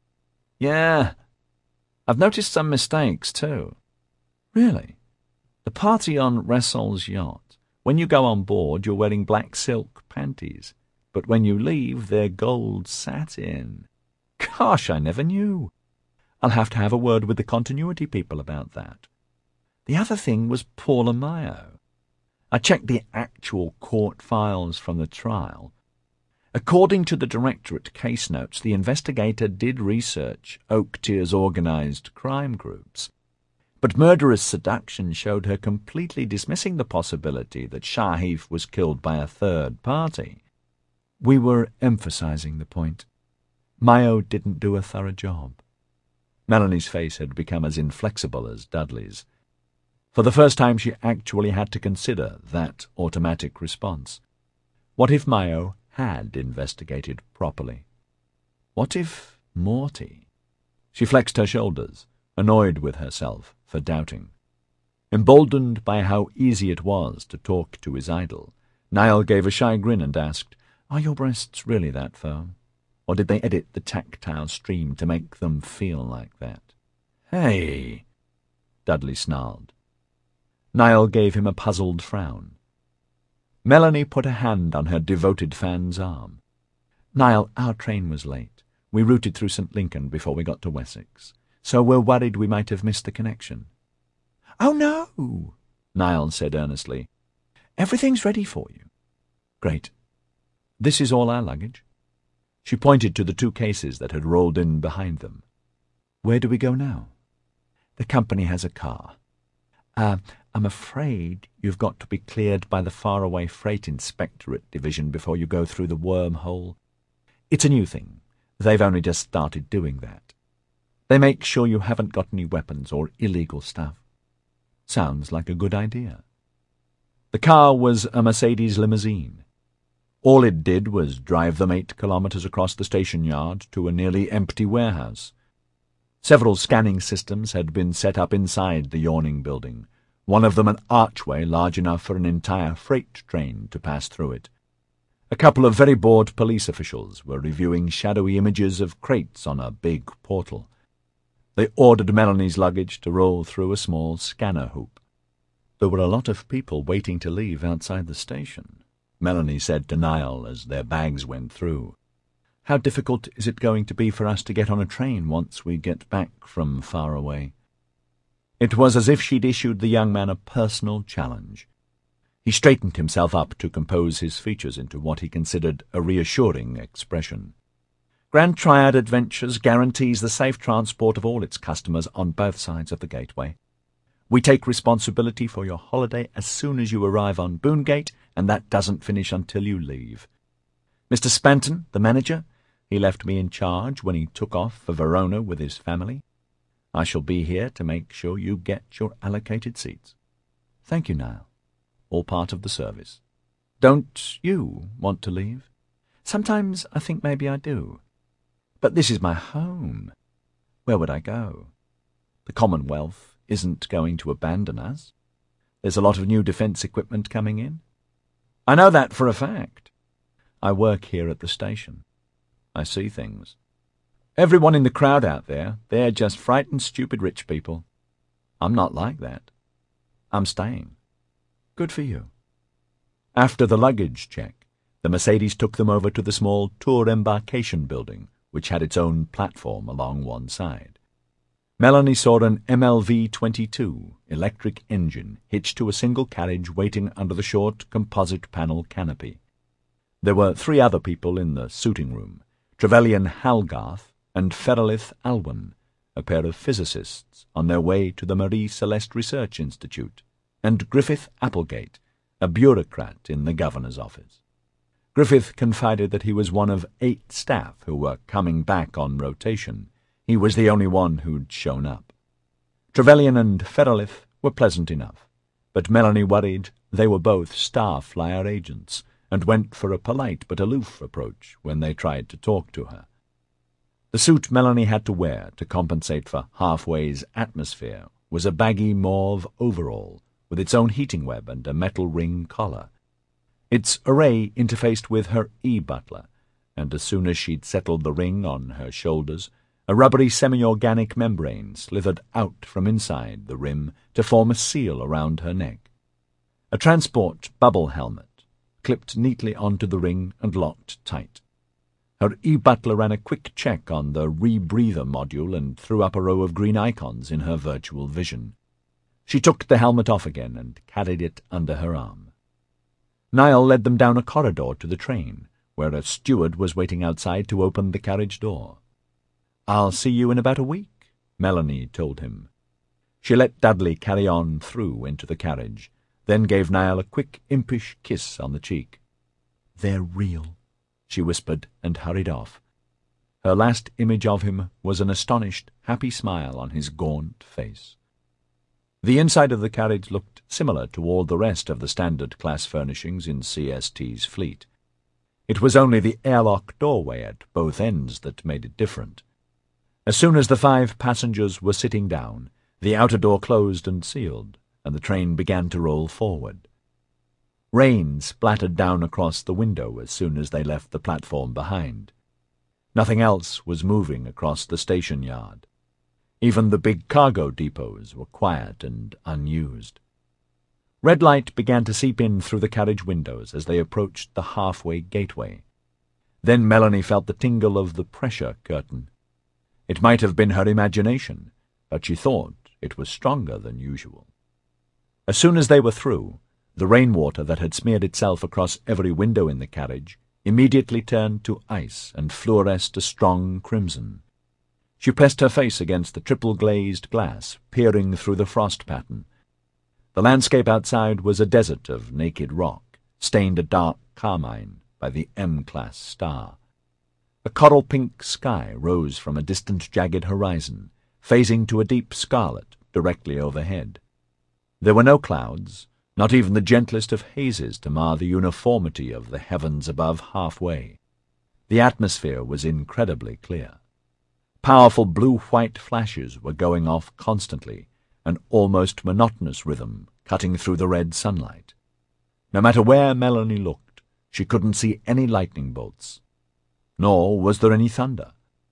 Yeah. I've noticed some mistakes, too." "Really? The party on Ressol's yacht. When you go on board, you're wearing black silk panties. But when you leave, they're gold satin. Gosh, I never knew. I'll have to have a word with the continuity people about that. The other thing was Paula Mayo. I checked the actual court files from the trial. According to the Directorate case notes, the investigator did research Oaktier's organised crime groups. But murderous seduction showed her completely dismissing the possibility that Shahif was killed by a third party. We were emphasising the point. Mayo didn't do a thorough job." Melanie's face had become as inflexible as Dudley's. For the first time she actually had to consider that automatic response. What if Mayo had investigated properly? What if Morty? She flexed her shoulders, annoyed with herself for doubting. Emboldened by how easy it was to talk to his idol, Niall gave a shy grin and asked, "Are your breasts really that firm? Or did they edit the tactile stream to make them feel like that?" "Hey!" Dudley snarled. Niall gave him a puzzled frown. Melanie put a hand on her devoted fan's arm. "Niall, our train was late. We routed through St Lincoln before we got to Wessex, so we're worried we might have missed the connection." "Oh, no," Niall said earnestly. "Everything's ready for you." "Great. This is all our luggage?" She pointed to the two cases that had rolled in behind them. "Where do we go now?" "The company has a car. Uh, I'm afraid you've got to be cleared by the Faraway Freight Inspectorate Division before you go through the wormhole. It's a new thing. They've only just started doing that. They make sure you haven't got any weapons or illegal stuff." Sounds like a good idea. The car was a Mercedes limousine. All it did was drive them eight kilometres across the station yard to a nearly empty warehouse. Several scanning systems had been set up inside the yawning building, one of them an archway large enough for an entire freight train to pass through it. A couple of very bored police officials were reviewing shadowy images of crates on a big portal. They ordered Melanie's luggage to roll through a small scanner hoop. There were a lot of people waiting to leave outside the station, Melanie said to Niall as their bags went through. "How difficult is it going to be for us to get on a train once we get back from far away?" It was as if she'd issued the young man a personal challenge. He straightened himself up to compose his features into what he considered a reassuring expression. "Grand Triad Adventures guarantees the safe transport of all its customers on both sides of the gateway. We take responsibility for your holiday as soon as you arrive on Boongate, and that doesn't finish until you leave. Mister Spanton, the manager, he left me in charge when he took off for Verona with his family. I shall be here to make sure you get your allocated seats." "Thank you, Niall. All part of the service. Don't you want to leave?" "Sometimes I think maybe I do. But this is my home. Where would I go? The Commonwealth isn't going to abandon us. There's a lot of new defence equipment coming in. I know that for a fact. I work here at the station. I see things. Everyone in the crowd out there, they're just frightened, stupid rich people. I'm not like that. I'm staying." "Good for you." After the luggage check, the Mercedes took them over to the small tour embarkation building, which had its own platform along one side. Melanie saw an M L V twenty-two electric engine hitched to a single carriage waiting under the short composite panel canopy. There were three other people in the suiting room, Trevelyan Halgarth and Ferelith Alwyn, a pair of physicists on their way to the Marie Celeste Research Institute, and Griffith Applegate, a bureaucrat in the governor's office. Griffith confided that he was one of eight staff who were coming back on rotation. He was the only one who'd shown up. Trevelyan and Ferrolith were pleasant enough, but Melanie worried they were both Star Flyer agents and went for a polite but aloof approach when they tried to talk to her. The suit Melanie had to wear to compensate for Halfway's atmosphere was a baggy mauve overall with its own heating web and a metal ring collar. Its array interfaced with her e-butler, and as soon as she'd settled the ring on her shoulders, a rubbery semi-organic membrane slithered out from inside the rim to form a seal around her neck. A transport bubble helmet clipped neatly onto the ring and locked tight. Her e-butler ran a quick check on the rebreather module and threw up a row of green icons in her virtual vision. She took the helmet off again and carried it under her arm. Niall led them down a corridor to the train, where a steward was waiting outside to open the carriage door. "I'll see you in about a week," Melanie told him. She let Dudley carry on through into the carriage, then gave Niall a quick, impish kiss on the cheek. "They're real," she whispered and hurried off. Her last image of him was an astonished, happy smile on his gaunt face. The inside of the carriage looked similar to all the rest of the standard class furnishings in C S T's fleet. It was only the airlock doorway at both ends that made it different. As soon as the five passengers were sitting down, the outer door closed and sealed, and the train began to roll forward. Rain splattered down across the window as soon as they left the platform behind. Nothing else was moving across the station yard. Even the big cargo depots were quiet and unused. Red light began to seep in through the carriage windows as they approached the halfway gateway. Then Melanie felt the tingle of the pressure curtain. It might have been her imagination, but she thought it was stronger than usual. As soon as they were through, the rainwater that had smeared itself across every window in the carriage immediately turned to ice and fluoresced a strong crimson. She pressed her face against the triple-glazed glass, peering through the frost pattern. The landscape outside was a desert of naked rock, stained a dark carmine by the M-class star. A coral-pink sky rose from a distant jagged horizon, phasing to a deep scarlet directly overhead. There were no clouds, not even the gentlest of hazes to mar the uniformity of the heavens above Halfway. The atmosphere was incredibly clear. Powerful blue-white flashes were going off constantly, an almost monotonous rhythm cutting through the red sunlight. No matter where Melanie looked, she couldn't see any lightning bolts. Nor was there any thunder.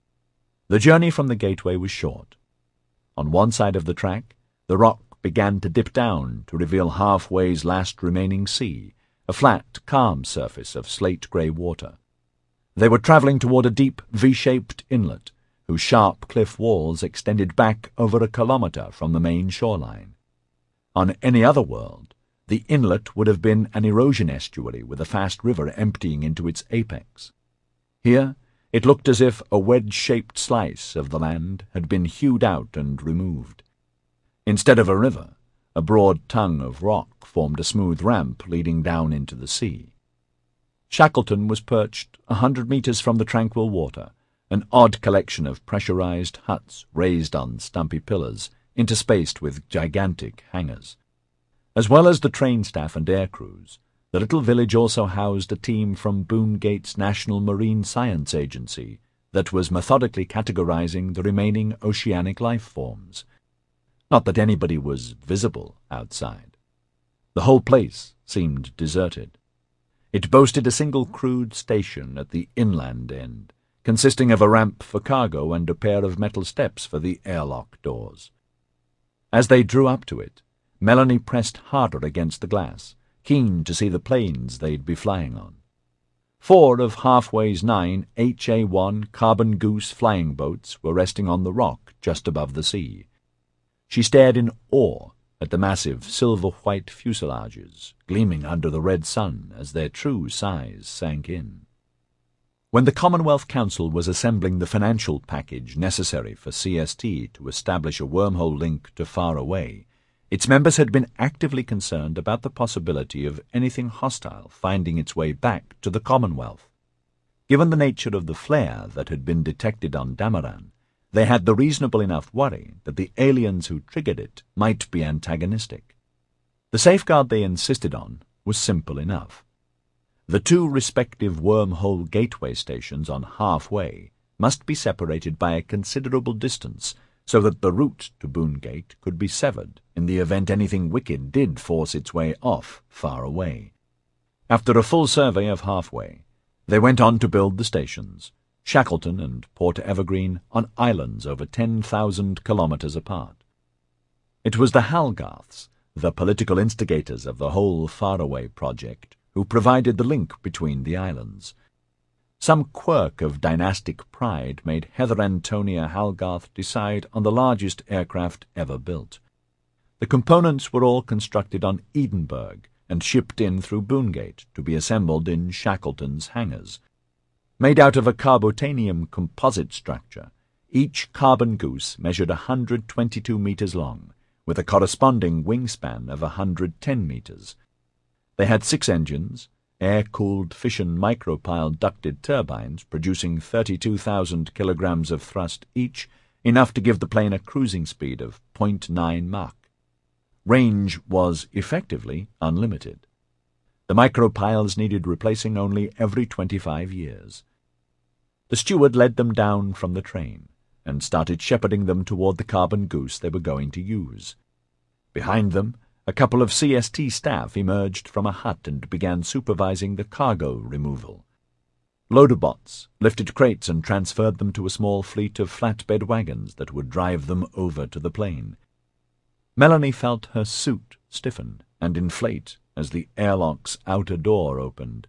The journey from the gateway was short. On one side of the track, the rock began to dip down to reveal Halfway's last remaining sea, a flat, calm surface of slate-grey water. They were travelling toward a deep, V-shaped inlet, whose sharp cliff walls extended back over a kilometre from the main shoreline. On any other world, the inlet would have been an erosion estuary with a fast river emptying into its apex. Here, it looked as if a wedge-shaped slice of the land had been hewed out and removed. Instead of a river, a broad tongue of rock formed a smooth ramp leading down into the sea. Shackleton was perched a hundred metres from the tranquil water, an odd collection of pressurized huts raised on stumpy pillars, interspaced with gigantic hangars. As well as the train staff and air crews, the little village also housed a team from Boone Gates National Marine Science Agency that was methodically categorizing the remaining oceanic life forms. Not that anybody was visible outside. The whole place seemed deserted. It boasted a single crude station at the inland end, consisting of a ramp for cargo and a pair of metal steps for the airlock doors. As they drew up to it, Melanie pressed harder against the glass, keen to see the planes they'd be flying on. Four of Halfway's nine H A one Carbon Goose flying boats were resting on the rock just above the sea. She stared in awe at the massive silver-white fuselages gleaming under the red sun as their true size sank in. When the Commonwealth Council was assembling the financial package necessary for C S T to establish a wormhole link to Far Away, Its members had been actively concerned about the possibility of anything hostile finding its way back to the Commonwealth. Given the nature of the flare that had been detected on Damaran, they had the reasonable enough worry that the aliens who triggered it might be antagonistic. The safeguard they insisted on was simple enough. The two respective wormhole gateway stations on Halfway must be separated by a considerable distance so that the route to Boongate could be severed in the event anything wicked did force its way off far away. After a full survey of Halfway, they went on to build the stations, Shackleton and Port Evergreen, on islands over ten thousand kilometres apart. It was the Halgarths, the political instigators of the whole faraway project, who provided the link between the islands. Some quirk of dynastic pride made Heather Antonia Halgarth decide on the largest aircraft ever built. The components were all constructed on Edinburgh and shipped in through Boongate to be assembled in Shackleton's hangars. Made out of a carbotanium composite structure, each carbon goose measured one hundred twenty-two metres long, with a corresponding wingspan of one hundred ten metres. They had six engines, air-cooled fission micropile ducted turbines producing thirty-two thousand kilograms of thrust each, enough to give the plane a cruising speed of point nine Mach. Range was effectively unlimited. The micropiles needed replacing only every twenty-five years. The steward led them down from the train and started shepherding them toward the carbon goose they were going to use. Behind them, a couple of C S T staff emerged from a hut and began supervising the cargo removal. Loaderbots lifted crates and transferred them to a small fleet of flatbed wagons that would drive them over to the plane. Melanie felt her suit stiffen and inflate as the airlock's outer door opened.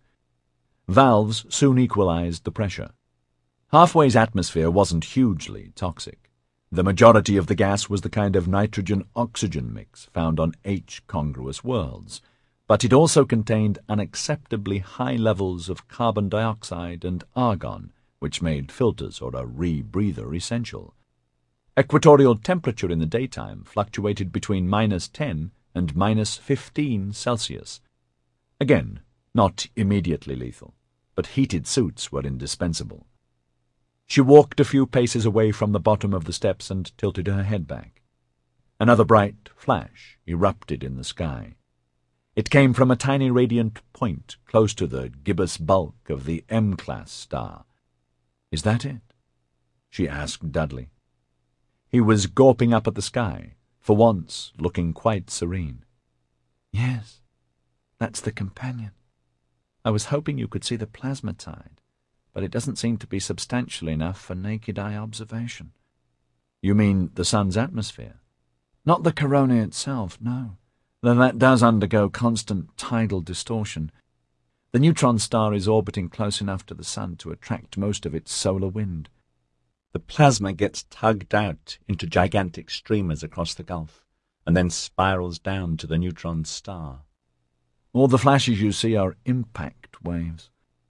Valves soon equalized the pressure. Halfway's atmosphere wasn't hugely toxic. The majority of the gas was the kind of nitrogen-oxygen mix found on H-congruous worlds, but it also contained unacceptably high levels of carbon dioxide and argon, which made filters or a rebreather essential. Equatorial temperature in the daytime fluctuated between minus ten and minus fifteen Celsius. Again, not immediately lethal, but heated suits were indispensable. She walked a few paces away from the bottom of the steps and tilted her head back. Another bright flash erupted in the sky. It came from a tiny radiant point close to the gibbous bulk of the M-class star. "Is that it?" she asked Dudley. He was gawping up at the sky, for once looking quite serene. "Yes, that's the companion. I was hoping you could see the plasmatide, but it doesn't seem to be substantial enough for naked-eye observation." "You mean the sun's atmosphere?" "Not the corona itself, no, though that does undergo constant tidal distortion. The neutron star is orbiting close enough to the sun to attract most of its solar wind. The plasma gets tugged out into gigantic streamers across the Gulf, and then spirals down to the neutron star. All the flashes you see are impact waves."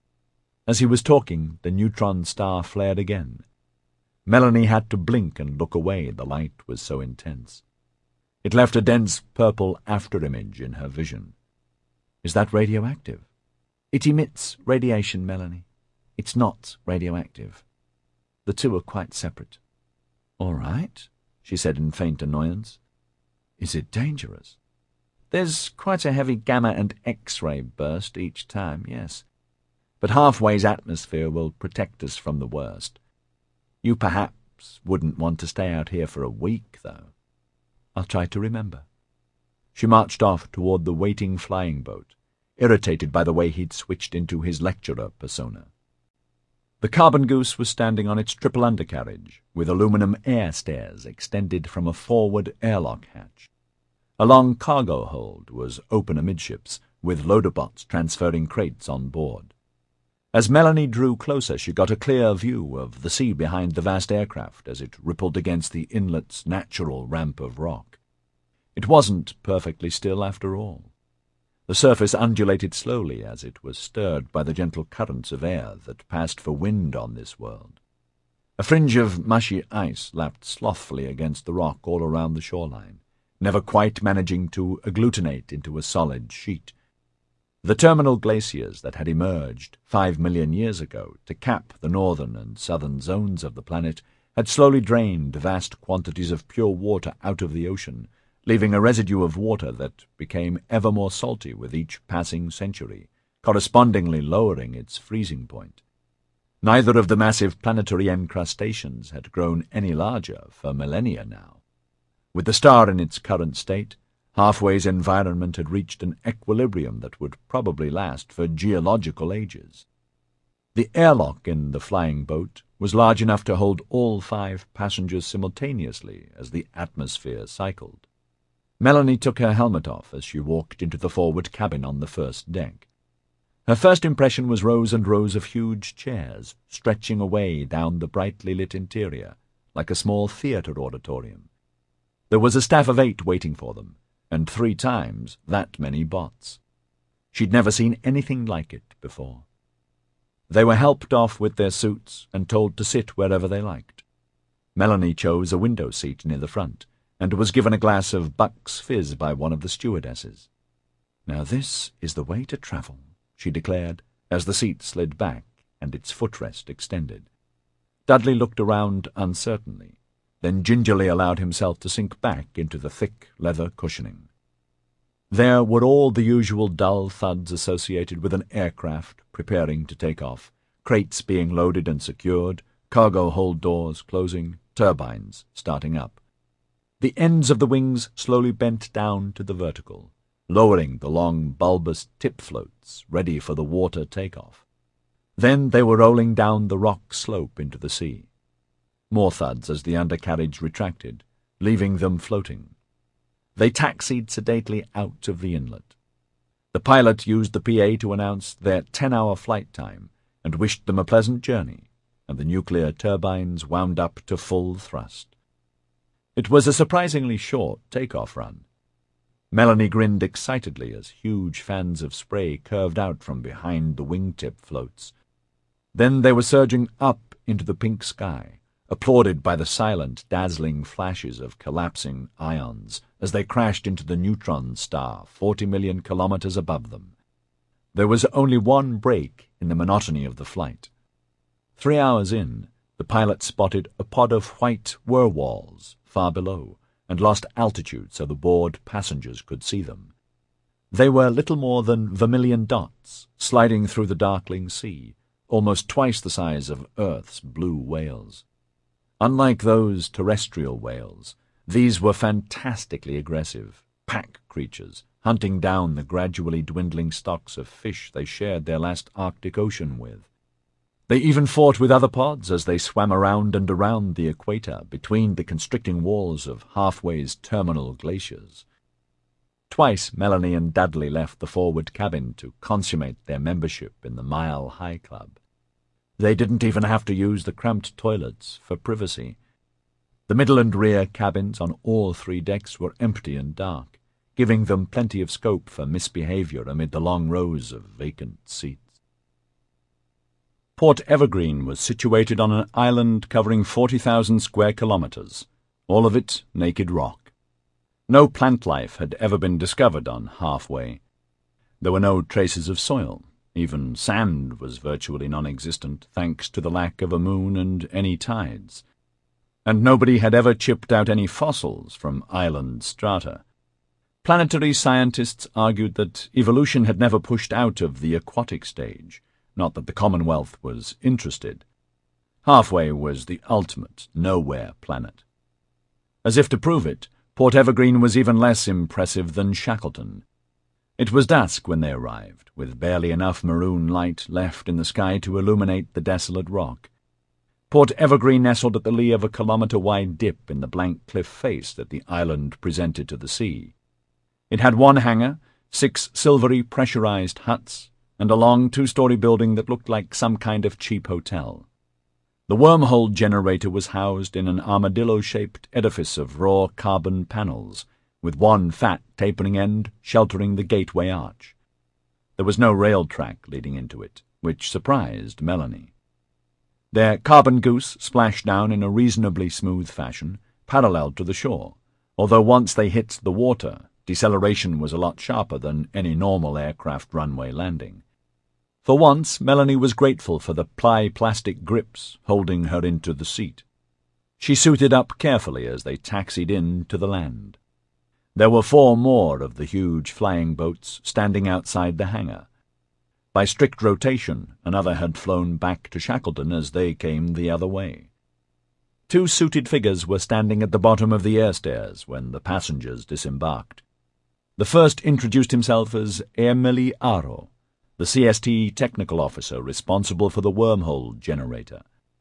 As he was talking, the neutron star flared again. Melanie had to blink and look away, the light was so intense. It left a dense purple afterimage in her vision. "Is that radioactive?" "It emits radiation, Melanie. It's not radioactive. The two are quite separate." "All right," she said in faint annoyance. "Is it dangerous?" "There's quite a heavy gamma and X-ray burst each time, yes. But Halfway's atmosphere will protect us from the worst. You perhaps wouldn't want to stay out here for a week, though." "I'll try to remember." She marched off toward the waiting flying boat, irritated by the way he'd switched into his lecturer persona. The Carbon Goose was standing on its triple undercarriage, with aluminum air stairs extended from a forward airlock hatch. A long cargo hold was open amidships, with loaderbots transferring crates on board. As Melanie drew closer, she got a clear view of the sea behind the vast aircraft as it rippled against the inlet's natural ramp of rock. It wasn't perfectly still after all. The surface undulated slowly as it was stirred by the gentle currents of air that passed for wind on this world. A fringe of mushy ice lapped slothfully against the rock all around the shoreline, never quite managing to agglutinate into a solid sheet. The terminal glaciers that had emerged five million years ago to cap the northern and southern zones of the planet had slowly drained vast quantities of pure water out of the ocean, leaving a residue of water that became ever more salty with each passing century, correspondingly lowering its freezing point. Neither of the massive planetary encrustations had grown any larger for millennia now. With the star in its current state, Halfway's environment had reached an equilibrium that would probably last for geological ages. The airlock in the flying boat was large enough to hold all five passengers simultaneously as the atmosphere cycled. Melanie took her helmet off as she walked into the forward cabin on the first deck. Her first impression was rows and rows of huge chairs stretching away down the brightly lit interior, like a small theatre auditorium. There was a staff of eight waiting for them, and three times that many bots. She'd never seen anything like it before. They were helped off with their suits and told to sit wherever they liked. Melanie chose a window seat near the front, and was given a glass of Buck's Fizz by one of the stewardesses. "Now this is the way to travel," she declared, as the seat slid back and its footrest extended. Dudley looked around uncertainly, then gingerly allowed himself to sink back into the thick leather cushioning. There were all the usual dull thuds associated with an aircraft preparing to take off, crates being loaded and secured, cargo hold doors closing, turbines starting up. The ends of the wings slowly bent down to the vertical, lowering the long bulbous tip floats ready for the water takeoff. Then they were rolling down the rock slope into the sea. More thuds as the undercarriage retracted, leaving them floating. They taxied sedately out of the inlet. The pilot used the P A to announce their ten-hour flight time and wished them a pleasant journey, and the nuclear turbines wound up to full thrust. It was a surprisingly short take-off run. Melanie grinned excitedly as huge fans of spray curved out from behind the wingtip floats. Then they were surging up into the pink sky, applauded by the silent, dazzling flashes of collapsing ions as they crashed into the neutron star forty million kilometers above them. There was only one break in the monotony of the flight. Three hours in, the pilot spotted a pod of white whirlwalls far below, and lost altitude so the bored passengers could see them. They were little more than vermilion dots, sliding through the darkling sea, almost twice the size of Earth's blue whales. Unlike those terrestrial whales, these were fantastically aggressive, pack creatures, hunting down the gradually dwindling stocks of fish they shared their last Arctic Ocean with. They even fought with other pods as they swam around and around the equator between the constricting walls of Halfway's terminal glaciers. Twice Melanie and Dudley left the forward cabin to consummate their membership in the Mile High Club. They didn't even have to use the cramped toilets for privacy. The middle and rear cabins on all three decks were empty and dark, giving them plenty of scope for misbehavior amid the long rows of vacant seats. Port Evergreen was situated on an island covering forty thousand square kilometers, all of it naked rock. No plant life had ever been discovered on Halfway. There were no traces of soil. Even sand was virtually non-existent, thanks to the lack of a moon and any tides. And nobody had ever chipped out any fossils from island strata. Planetary scientists argued that evolution had never pushed out of the aquatic stage, not that the Commonwealth was interested. Halfway was the ultimate nowhere planet. As if to prove it, Port Evergreen was even less impressive than Shackleton. It was dusk when they arrived, with barely enough maroon light left in the sky to illuminate the desolate rock. Port Evergreen nestled at the lee of a kilometre-wide dip in the blank cliff face that the island presented to the sea. It had one hangar, six silvery pressurized huts, and a long two-story building that looked like some kind of cheap hotel. The wormhole generator was housed in an armadillo-shaped edifice of raw carbon panels, with one fat tapering end sheltering the gateway arch. There was no rail track leading into it, which surprised Melanie. Their carbon goose splashed down in a reasonably smooth fashion, parallel to the shore, although once they hit the water, deceleration was a lot sharper than any normal aircraft runway landing. For once, Melanie was grateful for the ply plastic grips holding her into the seat. She suited up carefully as they taxied in to the land. There were four more of the huge flying boats standing outside the hangar. By strict rotation, another had flown back to Shackleton as they came the other way. Two suited figures were standing at the bottom of the airstairs when the passengers disembarked. The first introduced himself as Emily Aro, the C S T technical officer responsible for the wormhole generator.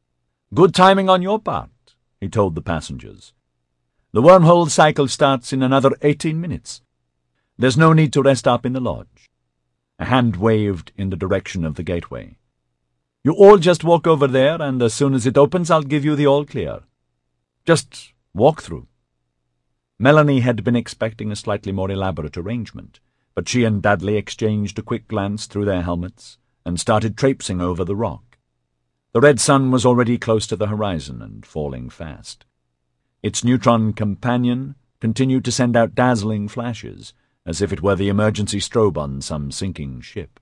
"Good timing on your part," he told the passengers. "The wormhole cycle starts in another eighteen minutes. There's no need to rest up in the lodge." A hand waved in the direction of the gateway. "You all just walk over there, and as soon as it opens I'll give you the all clear. Just walk through." Melanie had been expecting a slightly more elaborate arrangement, but she and Dudley exchanged a quick glance through their helmets and started traipsing over the rock. The red sun was already close to the horizon and falling fast. Its neutron companion continued to send out dazzling flashes, as if it were the emergency strobe on some sinking ship.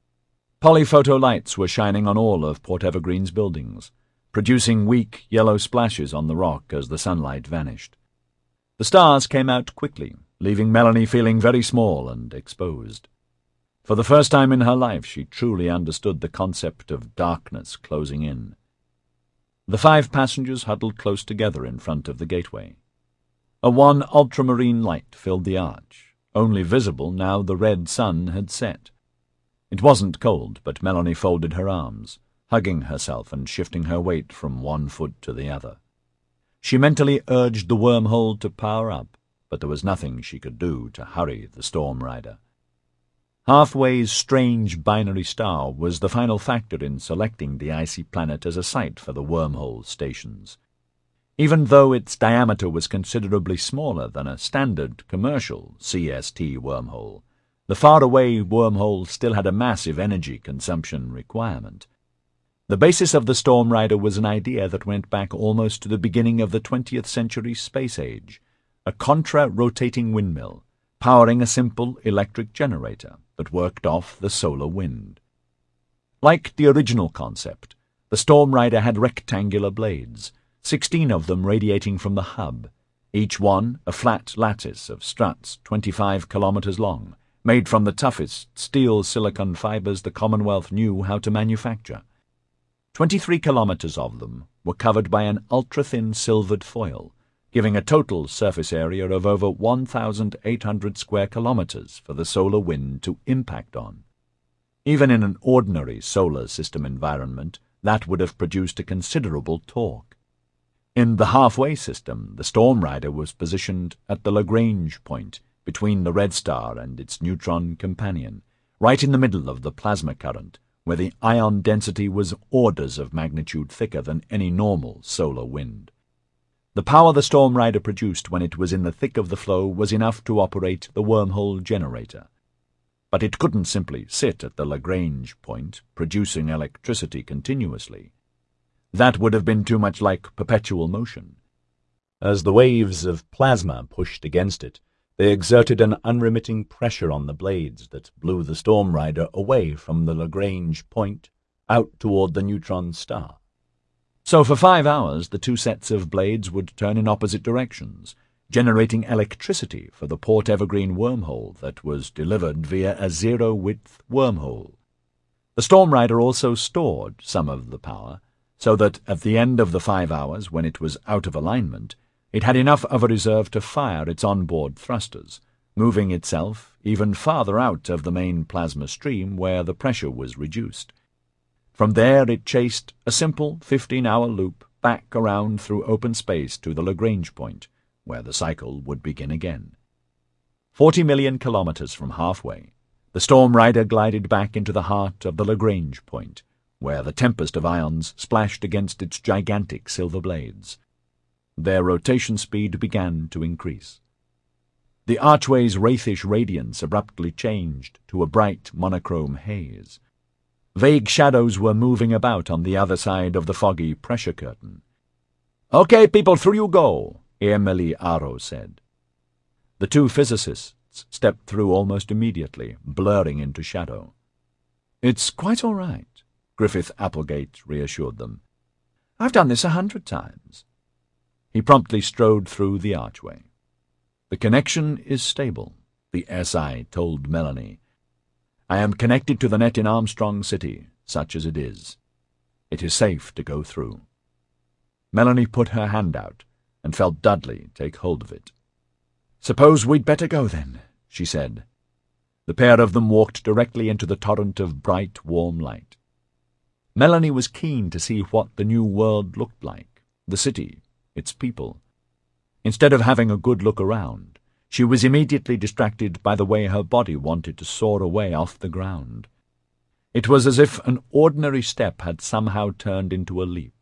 Polyphoto lights were shining on all of Port Evergreen's buildings, producing weak yellow splashes on the rock as the sunlight vanished. The stars came out quickly, leaving Melanie feeling very small and exposed. For the first time in her life she truly understood the concept of darkness closing in. The five passengers huddled close together in front of the gateway. A one ultramarine light filled the arch, only visible now the red sun had set. It wasn't cold, but Melanie folded her arms, hugging herself and shifting her weight from one foot to the other. She mentally urged the wormhole to power up, but there was nothing she could do to hurry the Storm Rider. Halfway's strange binary star was the final factor in selecting the icy planet as a site for the wormhole stations. Even though its diameter was considerably smaller than a standard commercial C S T wormhole, the faraway wormhole still had a massive energy consumption requirement. The basis of the Storm Rider was an idea that went back almost to the beginning of the twentieth century space age, a contra-rotating windmill, powering a simple electric generator that worked off the solar wind. Like the original concept, the Storm Rider had rectangular blades, sixteen of them radiating from the hub, each one a flat lattice of struts twenty-five kilometers long, made from the toughest steel silicon fibers the Commonwealth knew how to manufacture. Twenty-three kilometers of them were covered by an ultra-thin silvered foil, giving a total surface area of over one thousand eight hundred square kilometers for the solar wind to impact on. Even in an ordinary solar system environment, that would have produced a considerable torque. In the halfway system, the Storm Rider was positioned at the Lagrange point between the red star and its neutron companion, right in the middle of the plasma current, where the ion density was orders of magnitude thicker than any normal solar wind. The power the Storm Rider produced when it was in the thick of the flow was enough to operate the wormhole generator. But it couldn't simply sit at the Lagrange point, producing electricity continuously. That would have been too much like perpetual motion. As the waves of plasma pushed against it, they exerted an unremitting pressure on the blades that blew the Storm Rider away from the Lagrange point out toward the neutron star. So for five hours the two sets of blades would turn in opposite directions, generating electricity for the Port Evergreen wormhole that was delivered via a zero-width wormhole. The Storm Rider also stored some of the power, so that at the end of the five hours, when it was out of alignment, it had enough of a reserve to fire its onboard thrusters, moving itself even farther out of the main plasma stream where the pressure was reduced. From there it chased a simple fifteen-hour loop back around through open space to the Lagrange point, where the cycle would begin again. Forty million kilometers from halfway, the Storm Rider glided back into the heart of the Lagrange point, where the tempest of ions splashed against its gigantic silver blades. Their rotation speed began to increase. The archway's wraithish radiance abruptly changed to a bright monochrome haze. Vague shadows were moving about on the other side of the foggy pressure curtain. "Okay, people, through you go," Emily Aro said. The two physicists stepped through almost immediately, blurring into shadow. "It's quite all right," Griffith Applegate reassured them. "I've done this a hundred times." He promptly strode through the archway. "The connection is stable," the S I told Melanie. "I am connected to the net in Armstrong City, such as it is. It is safe to go through." Melanie put her hand out and felt Dudley take hold of it. "Suppose we'd better go, then," she said. The pair of them walked directly into the torrent of bright, warm light. Melanie was keen to see what the new world looked like, the city, its people. Instead of having a good look around, she was immediately distracted by the way her body wanted to soar away off the ground. It was as if an ordinary step had somehow turned into a leap.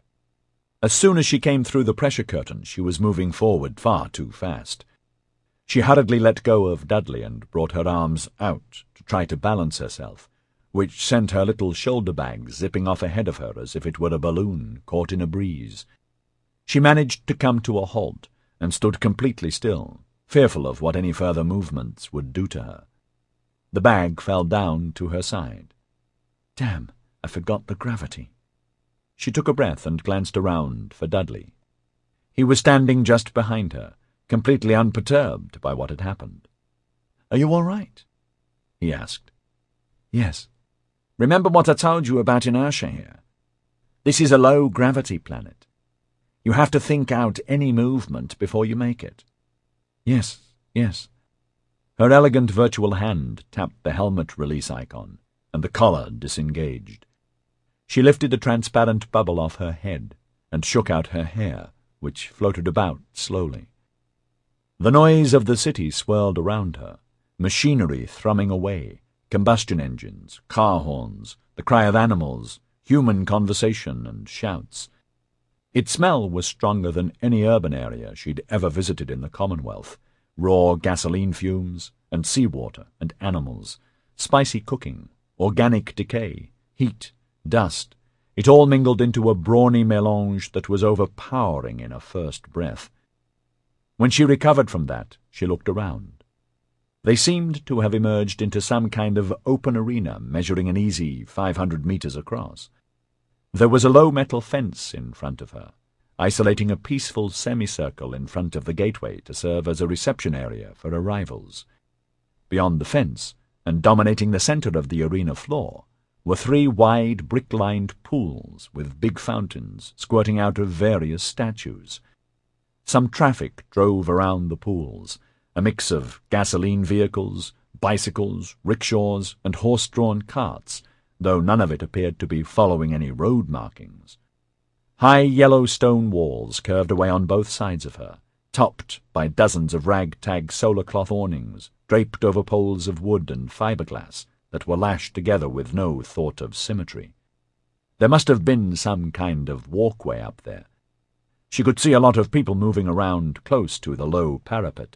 As soon as she came through the pressure curtain, she was moving forward far too fast. She hurriedly let go of Dudley and brought her arms out to try to balance herself, which sent her little shoulder bag zipping off ahead of her as if it were a balloon caught in a breeze. She managed to come to a halt and stood completely still, fearful of what any further movements would do to her. The bag fell down to her side. "Damn, I forgot the gravity." She took a breath and glanced around for Dudley. He was standing just behind her, completely unperturbed by what had happened. "Are you all right?" he asked. "Yes. Remember what I told you about inertia here? This is a low-gravity planet. You have to think out any movement before you make it." "Yes, yes." Her elegant virtual hand tapped the helmet release icon, and the collar disengaged. She lifted a transparent bubble off her head and shook out her hair, which floated about slowly. The noise of the city swirled around her, machinery thrumming away, combustion engines, car horns, the cry of animals, human conversation and shouts. Its smell was stronger than any urban area she'd ever visited in the Commonwealth. Raw gasoline fumes, and seawater and animals, spicy cooking, organic decay, heat, dust, it all mingled into a brawny melange that was overpowering in a first breath. When she recovered from that, she looked around. They seemed to have emerged into some kind of open arena measuring an easy five hundred meters across. There was a low metal fence in front of her, isolating a peaceful semicircle in front of the gateway to serve as a reception area for arrivals. Beyond the fence, and dominating the center of the arena floor, were three wide brick-lined pools with big fountains squirting out of various statues. Some traffic drove around the pools, a mix of gasoline vehicles, bicycles, rickshaws, and horse-drawn carts, though none of it appeared to be following any road markings. High yellow stone walls curved away on both sides of her, topped by dozens of ragtag solar cloth awnings, draped over poles of wood and fiberglass that were lashed together with no thought of symmetry. There must have been some kind of walkway up there. She could see a lot of people moving around close to the low parapet.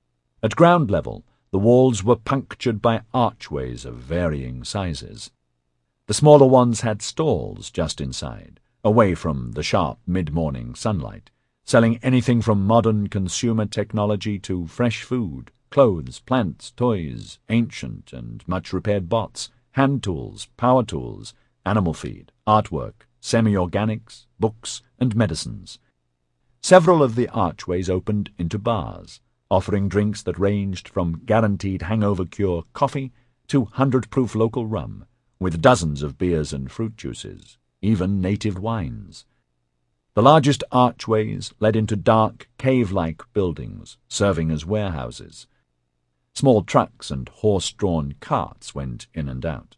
At ground level, the walls were punctured by archways of varying sizes. The smaller ones had stalls just inside, away from the sharp mid-morning sunlight, selling anything from modern consumer technology to fresh food, clothes, plants, toys, ancient and much-repaired bots, hand tools, power tools, animal feed, artwork, semi-organics, books, and medicines. Several of the archways opened into bars, offering drinks that ranged from guaranteed hangover cure coffee to hundred-proof local rum, with dozens of beers and fruit juices, even native wines. The largest archways led into dark, cave-like buildings, serving as warehouses. Small trucks and horse-drawn carts went in and out.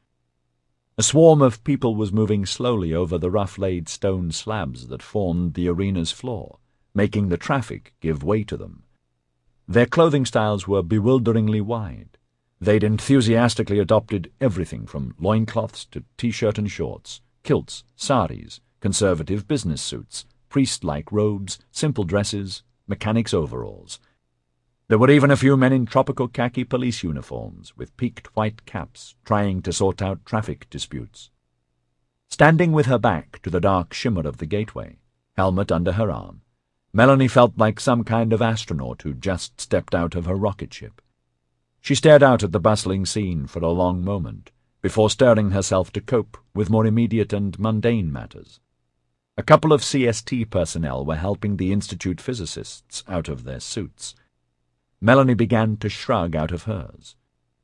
A swarm of people was moving slowly over the rough-laid stone slabs that formed the arena's floor, making the traffic give way to them. Their clothing styles were bewilderingly wide. They'd enthusiastically adopted everything from loincloths to T-shirt and shorts, kilts, saris, conservative business suits, priest-like robes, simple dresses, mechanics' overalls. There were even a few men in tropical khaki police uniforms with peaked white caps trying to sort out traffic disputes. Standing with her back to the dark shimmer of the gateway, helmet under her arm, Melanie felt like some kind of astronaut who just stepped out of her rocket ship. She stared out at the bustling scene for a long moment, before stirring herself to cope with more immediate and mundane matters. A couple of C S T personnel were helping the Institute physicists out of their suits. Melanie began to shrug out of hers.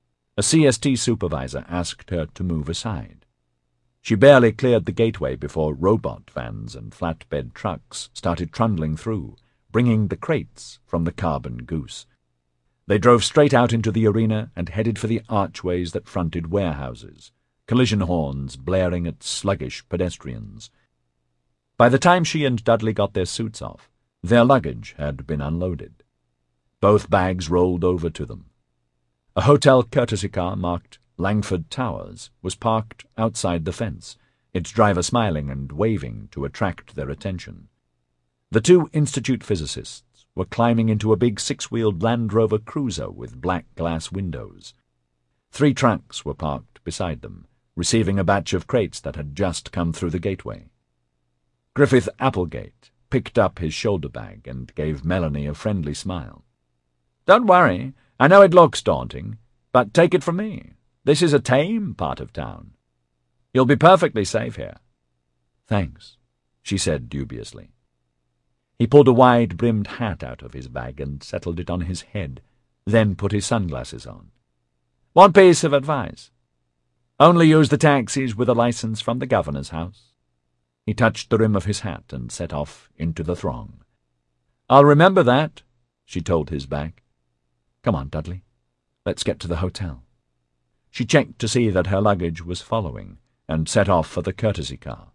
A C S T supervisor asked her to move aside. She barely cleared the gateway before robot vans and flatbed trucks started trundling through, bringing the crates from the Carbon Goose. They drove straight out into the arena and headed for the archways that fronted warehouses, collision horns blaring at sluggish pedestrians. By the time she and Dudley got their suits off, their luggage had been unloaded. Both bags rolled over to them. A hotel courtesy car marked Langford Towers was parked outside the fence, its driver smiling and waving to attract their attention. The two Institute physicists were climbing into a big six-wheeled Land Rover cruiser with black glass windows. Three trucks were parked beside them, receiving a batch of crates that had just come through the gateway. Griffith Applegate picked up his shoulder bag and gave Melanie a friendly smile. "Don't worry, I know it looks daunting, but take it from me. This is a tame part of town. You'll be perfectly safe here." "Thanks," she said dubiously. He pulled a wide-brimmed hat out of his bag and settled it on his head, then put his sunglasses on. "One piece of advice. Only use the taxis with a license from the governor's house." He touched the rim of his hat and set off into the throng. "I'll remember that," she told his bag. "Come on, Dudley. Let's get to the hotel." She checked to see that her luggage was following, and set off for the courtesy car.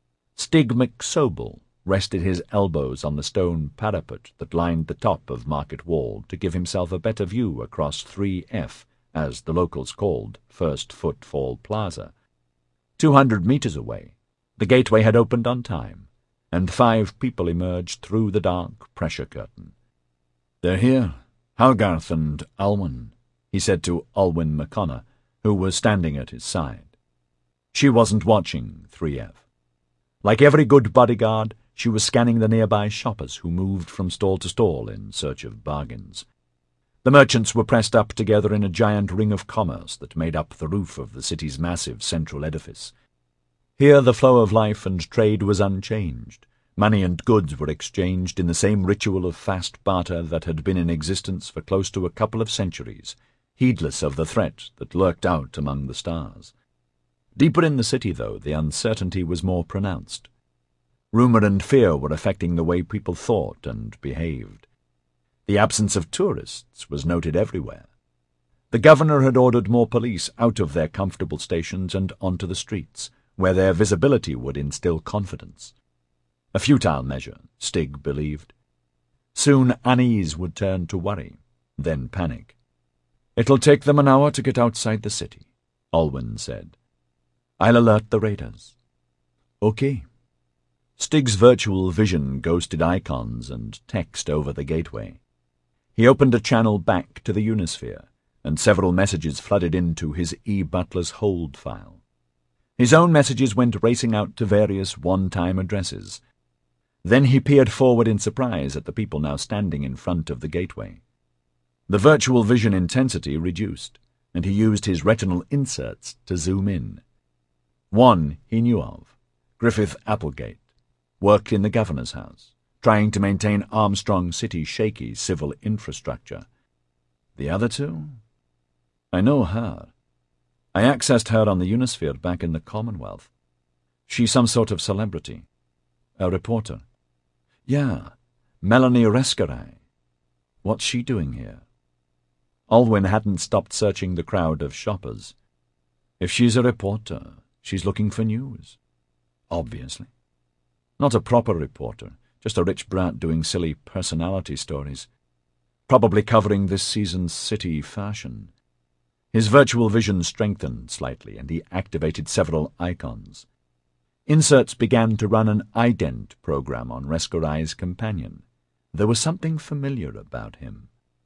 Stig McSobel rested his elbows on the stone parapet that lined the top of Market Wall to give himself a better view across three F, as the locals called First Footfall Plaza. Two hundred metres away, the gateway had opened on time, and five people emerged through the dark pressure curtain. "They're here, Halgarth and Alwyn," he said to Alwyn McConnor, who was standing at his side. She wasn't watching three F. Like every good bodyguard, she was scanning the nearby shoppers who moved from stall to stall in search of bargains. The merchants were pressed up together in a giant ring of commerce that made up the roof of the city's massive central edifice. Here the flow of life and trade was unchanged. Money and goods were exchanged in the same ritual of fast barter that had been in existence for close to a couple of centuries, heedless of the threat that lurked out among the stars. Deeper in the city, though, the uncertainty was more pronounced. Rumour and fear were affecting the way people thought and behaved. The absence of tourists was noted everywhere. The governor had ordered more police out of their comfortable stations and onto the streets, where their visibility would instill confidence. A futile measure, Stig believed. Soon unease would turn to worry, then panic. "It'll take them an hour to get outside the city," Alwyn said. "I'll alert the raiders." "Okay." Stig's virtual vision ghosted icons and text over the gateway. He opened a channel back to the Unisphere, and several messages flooded into his E-Butler's hold file. His own messages went racing out to various one-time addresses. Then he peered forward in surprise at the people now standing in front of the gateway. The virtual vision intensity reduced, and he used his retinal inserts to zoom in. One he knew of, Griffith Applegate, worked in the governor's house, trying to maintain Armstrong City's shaky civil infrastructure. The other two? I know her. I accessed her on the Unisphere back in the Commonwealth. She's some sort of celebrity. A reporter. Yeah, Melanie Rescaray. What's she doing here? Alwyn hadn't stopped searching the crowd of shoppers. If she's a reporter, she's looking for news. Obviously. Not a proper reporter, just a rich brat doing silly personality stories. Probably covering this season's city fashion. His virtual vision strengthened slightly, and he activated several icons. Inserts began to run an ident program on Rescaray's companion. There was something familiar about him.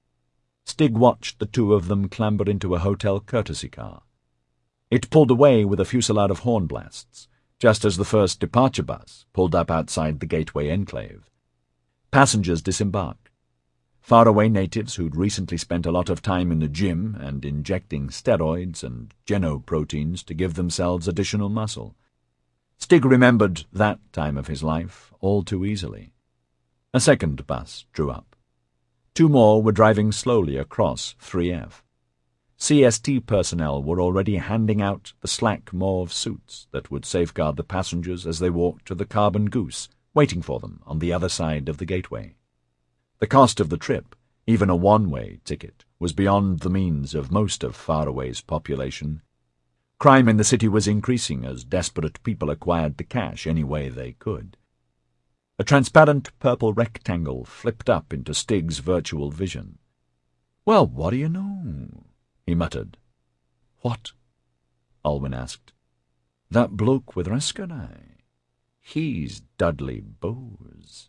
Stig watched the two of them clamber into a hotel courtesy car. It pulled away with a fusillade of horn blasts, just as the first departure bus pulled up outside the Gateway Enclave. Passengers disembarked. Faraway natives who'd recently spent a lot of time in the gym and injecting steroids and genoproteins to give themselves additional muscle. Stig remembered that time of his life all too easily. A second bus drew up. Two more were driving slowly across three F. C S T personnel were already handing out the slack mauve suits that would safeguard the passengers as they walked to the Carbon Goose, waiting for them on the other side of the gateway. The cost of the trip, even a one-way ticket, was beyond the means of most of Faraway's population. Crime in the city was increasing as desperate people acquired the cash any way they could. A transparent purple rectangle flipped up into Stig's virtual vision. "Well, what do you know?" he muttered. "What?" Alwyn asked. "That bloke with Rescarai. He's Dudley Bowes."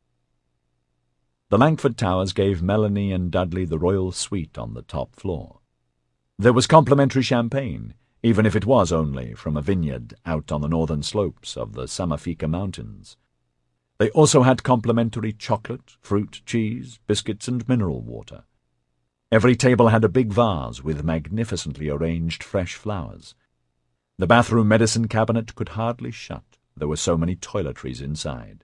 The Langford Towers gave Melanie and Dudley the royal suite on the top floor. There was complimentary champagne, even if it was only from a vineyard out on the northern slopes of the Samafika Mountains. They also had complimentary chocolate, fruit, cheese, biscuits, and mineral water. Every table had a big vase with magnificently arranged fresh flowers. The bathroom medicine cabinet could hardly shut, there were so many toiletries inside.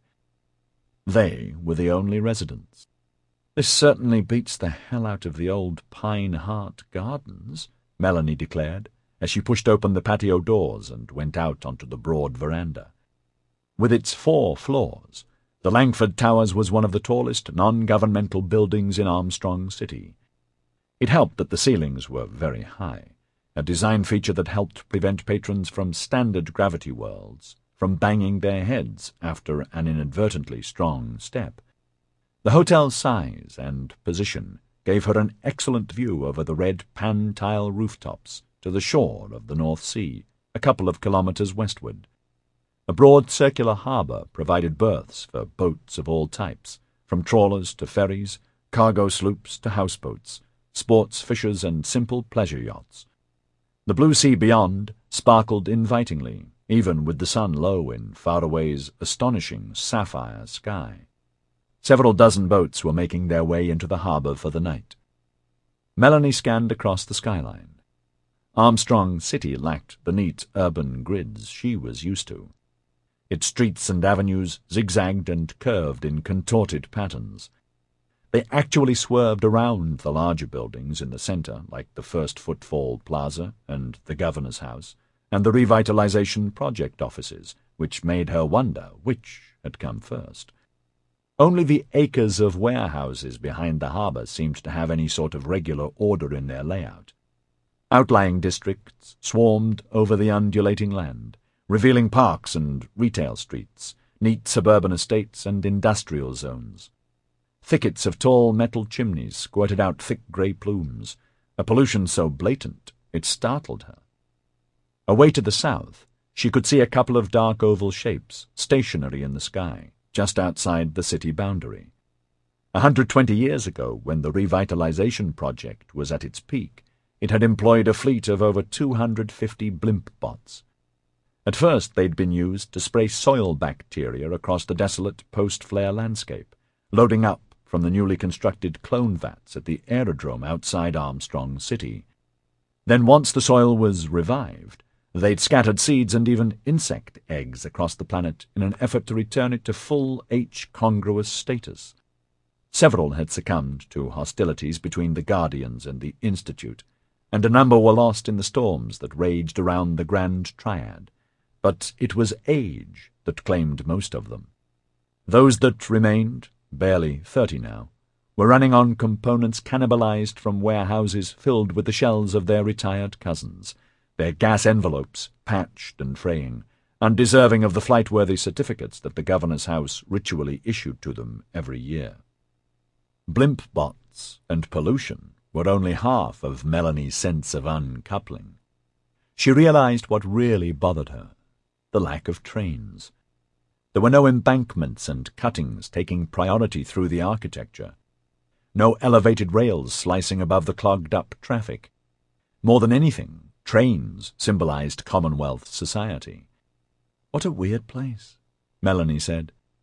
They were the only residents. "This certainly beats the hell out of the old Pine Heart Gardens," Melanie declared, as she pushed open the patio doors and went out onto the broad veranda. With its four floors, the Langford Towers was one of the tallest non-governmental buildings in Armstrong City. It helped that the ceilings were very high, a design feature that helped prevent patrons from standard gravity worlds from banging their heads after an inadvertently strong step. The hotel's size and position gave her an excellent view over the red pan-tile rooftops to the shore of the North Sea, a couple of kilometres westward. A broad circular harbour provided berths for boats of all types, from trawlers to ferries, cargo sloops to houseboats, sports fishers and simple pleasure yachts. The blue sea beyond sparkled invitingly, even with the sun low in Faraway's astonishing sapphire sky. Several dozen boats were making their way into the harbour for the night. Melanie scanned across the skyline. Armstrong City lacked the neat urban grids she was used to. Its streets and avenues zigzagged and curved in contorted patterns. They actually swerved around the larger buildings in the centre, like the First Footfall Plaza and the Governor's House, and the Revitalization Project offices, which made her wonder which had come first. Only the acres of warehouses behind the harbour seemed to have any sort of regular order in their layout. Outlying districts swarmed over the undulating land, revealing parks and retail streets, neat suburban estates and industrial zones. Thickets of tall metal chimneys squirted out thick grey plumes, a pollution so blatant it startled her. Away to the south, she could see a couple of dark oval shapes stationary in the sky, just outside the city boundary. A hundred twenty years ago, when the Revitalization Project was at its peak, it had employed a fleet of over two hundred fifty blimp bots. At first they'd been used to spray soil bacteria across the desolate post-flare landscape, loading up from the newly constructed clone vats at the aerodrome outside Armstrong City. Then once the soil was revived, they'd scattered seeds and even insect eggs across the planet in an effort to return it to full H-congruous status. Several had succumbed to hostilities between the Guardians and the Institute, and a number were lost in the storms that raged around the Grand Triad, but it was age that claimed most of them. Those that remained, barely thirty now, were running on components cannibalized from warehouses filled with the shells of their retired cousins, their gas envelopes patched and fraying, undeserving of the flight-worthy certificates that the Governor's House ritually issued to them every year. Blimp bots and pollution were only half of Melanie's sense of uncoupling. She realized what really bothered her, the lack of trains. There were no embankments and cuttings taking priority through the architecture, no elevated rails slicing above the clogged-up traffic. More than anything, trains symbolized Commonwealth society. "What a weird place," Melanie said.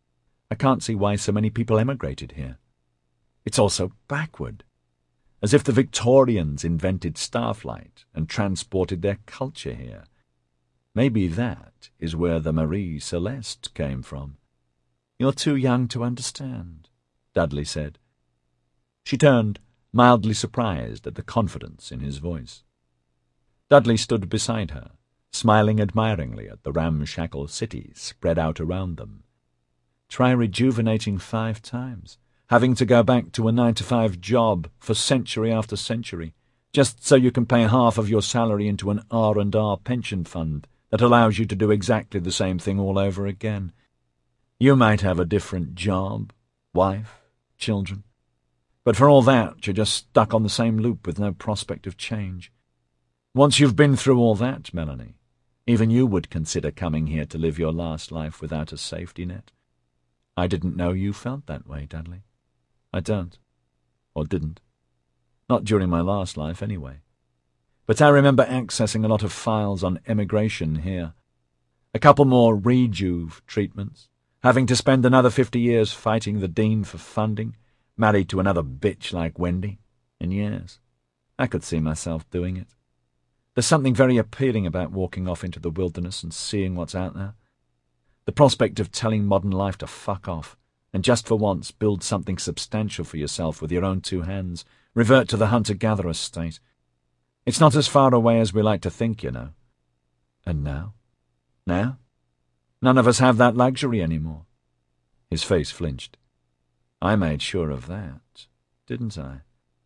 I can't see why so many people emigrated here. It's all so backward, as if the Victorians invented starflight and transported their culture here. Maybe that is where the Marie Celeste came from. You're too young to understand, Dudley said. She turned, mildly surprised at the confidence in his voice. Dudley stood beside her, smiling admiringly at the ramshackle city spread out around them. Try rejuvenating five times, having to go back to a nine-to-five job for century after century, just so you can pay half of your salary into an R and R pension fund that allows you to do exactly the same thing all over again. You might have a different job, wife, children, but for all that you're just stuck on the same loop with no prospect of change. Once you've been through all that, Melanie, even you would consider coming here to live your last life without a safety net. I didn't know you felt that way, Dudley. I don't. Or didn't. Not during my last life, anyway. But I remember accessing a lot of files on emigration here. A couple more rejuve treatments, having to spend another fifty years fighting the Dean for funding, married to another bitch like Wendy. And yes, I could see myself doing it. There's something very appealing about walking off into the wilderness and seeing what's out there. The prospect of telling modern life to fuck off, and just for once build something substantial for yourself with your own two hands, revert to the hunter-gatherer state. It's not as far away as we like to think, you know. And now? Now? None of us have that luxury anymore. His face flinched. I made sure of that, didn't I?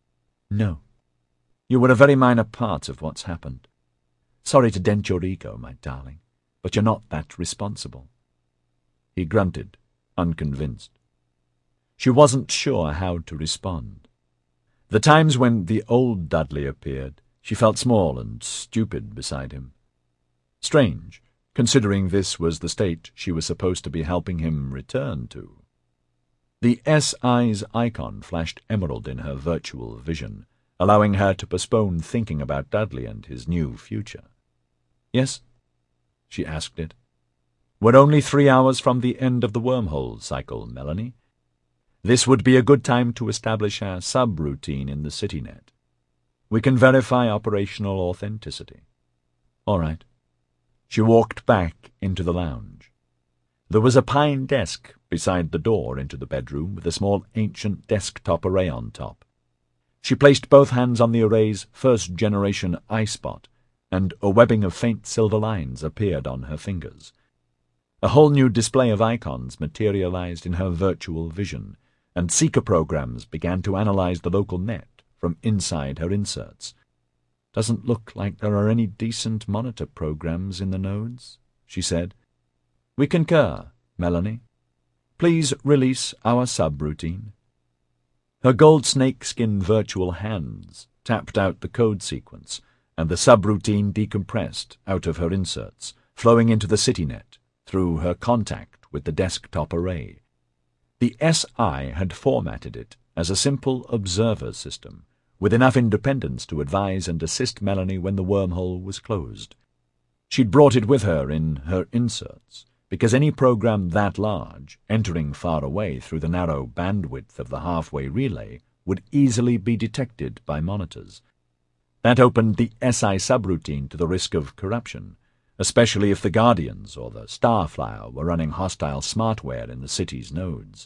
No. You were a very minor part of what's happened. Sorry to dent your ego, my darling, but you're not that responsible. He grunted, unconvinced. She wasn't sure how to respond. The times when the old Dudley appeared, she felt small and stupid beside him. Strange, considering this was the state she was supposed to be helping him return to. The S I's icon flashed emerald in her virtual vision, allowing her to postpone thinking about Dudley and his new future. Yes? She asked it. We're only three hours from the end of the wormhole cycle, Melanie. This would be a good time to establish our subroutine in the CityNet. We can verify operational authenticity. All right. She walked back into the lounge. There was a pine desk beside the door into the bedroom with a small ancient desktop array on top. She placed both hands on the array's first-generation iSpot, and a webbing of faint silver lines appeared on her fingers. A whole new display of icons materialized in her virtual vision, and Seeker programs began to analyze the local net from inside her inserts. Doesn't look like there are any decent monitor programs in the nodes, she said. We concur, Melanie. Please release our subroutine. Her gold snakeskin virtual hands tapped out the code sequence, and the subroutine decompressed out of her inserts, flowing into the CityNet through her contact with the desktop array. The S I had formatted it as a simple observer system, with enough independence to advise and assist Melanie when the wormhole was closed. She'd brought it with her in her inserts, because any program that large, entering far away through the narrow bandwidth of the halfway relay, would easily be detected by monitors. That opened the S I subroutine to the risk of corruption, especially if the Guardians or the Starflower were running hostile smartware in the city's nodes.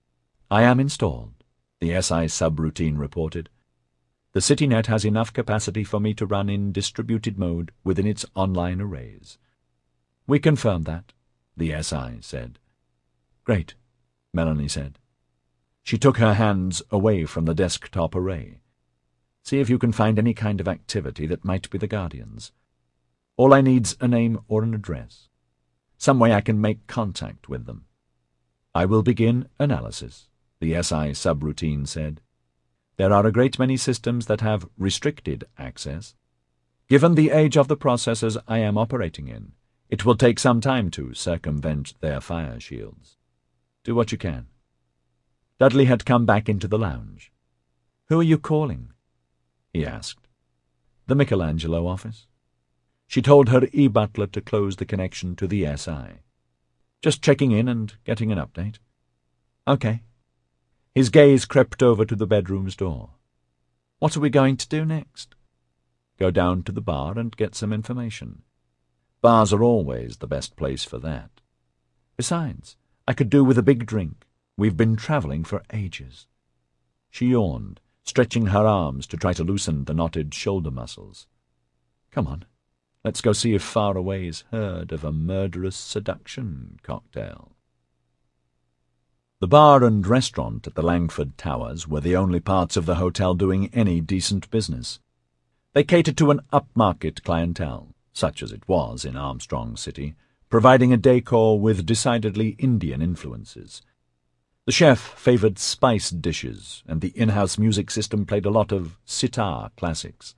I am installed, the S I subroutine reported. The CityNet has enough capacity for me to run in distributed mode within its online arrays. We confirm that, the S I said. Great, Melanie said. She took her hands away from the desktop array. See if you can find any kind of activity that might be the Guardians. All I need's a name or an address. Some way I can make contact with them. I will begin analysis, the S I subroutine said. There are a great many systems that have restricted access. Given the age of the processors I am operating in, it will take some time to circumvent their fire shields. Do what you can. Dudley had come back into the lounge. Who are you calling? He asked. The Michelangelo office. She told her e-butler to close the connection to the S I. Just checking in and getting an update. Okay. His gaze crept over to the bedroom's door. What are we going to do next? Go down to the bar and get some information. Bars are always the best place for that. Besides, I could do with a big drink. We've been travelling for ages. She yawned, stretching her arms to try to loosen the knotted shoulder muscles. Come on, let's go see if Faraway's heard of a murderous seduction cocktail. The bar and restaurant at the Langford Towers were the only parts of the hotel doing any decent business. They catered to an upmarket clientele, such as it was in Armstrong City, providing a decor with decidedly Indian influences. The chef favoured spiced dishes, and the in-house music system played a lot of sitar classics.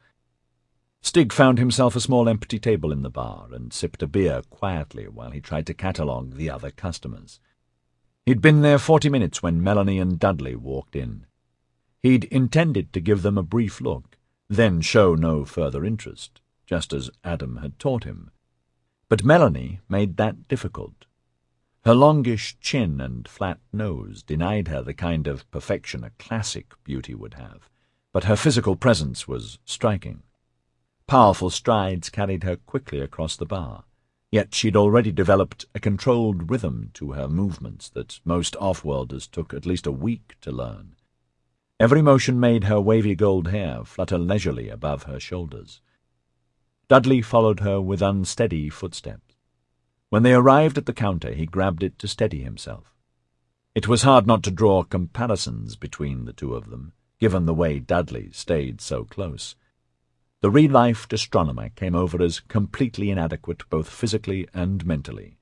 Stig found himself a small empty table in the bar and sipped a beer quietly while he tried to catalogue the other customers. He'd been there forty minutes when Melanie and Dudley walked in. He'd intended to give them a brief look, then show no further interest, just as Adam had taught him. But Melanie made that difficult. Her longish chin and flat nose denied her the kind of perfection a classic beauty would have, but her physical presence was striking. Powerful strides carried her quickly across the bar, yet she'd already developed a controlled rhythm to her movements that most off-worlders took at least a week to learn. Every motion made her wavy gold hair flutter leisurely above her shoulders. Dudley followed her with unsteady footsteps. When they arrived at the counter, he grabbed it to steady himself. It was hard not to draw comparisons between the two of them, given the way Dudley stayed so close. The real-life astronomer came over as completely inadequate both physically and mentally.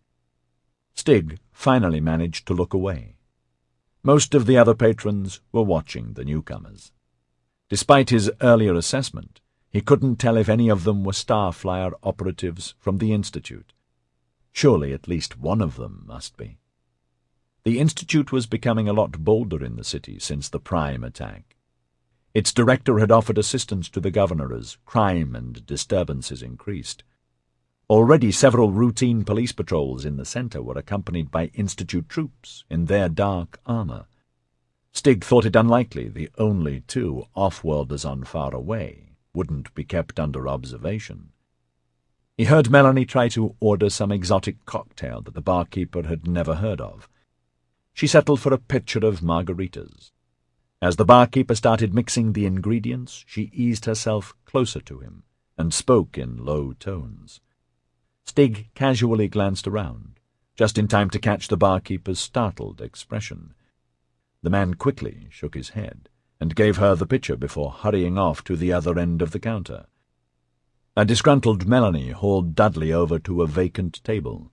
Stig finally managed to look away. Most of the other patrons were watching the newcomers. Despite his earlier assessment, he couldn't tell if any of them were Starflyer operatives from the Institute. Surely at least one of them must be. The Institute was becoming a lot bolder in the city since the Prime attack. Its director had offered assistance to the governor as crime and disturbances increased. Already several routine police patrols in the centre were accompanied by Institute troops in their dark armour. Stig thought it unlikely the only two off-worlders on Faraway wouldn't be kept under observation. He heard Melanie try to order some exotic cocktail that the barkeeper had never heard of. She settled for a pitcher of margaritas. As the barkeeper started mixing the ingredients, she eased herself closer to him and spoke in low tones. Stig casually glanced around, just in time to catch the barkeeper's startled expression. The man quickly shook his head and gave her the pitcher before hurrying off to the other end of the counter. A disgruntled Melanie hauled Dudley over to a vacant table.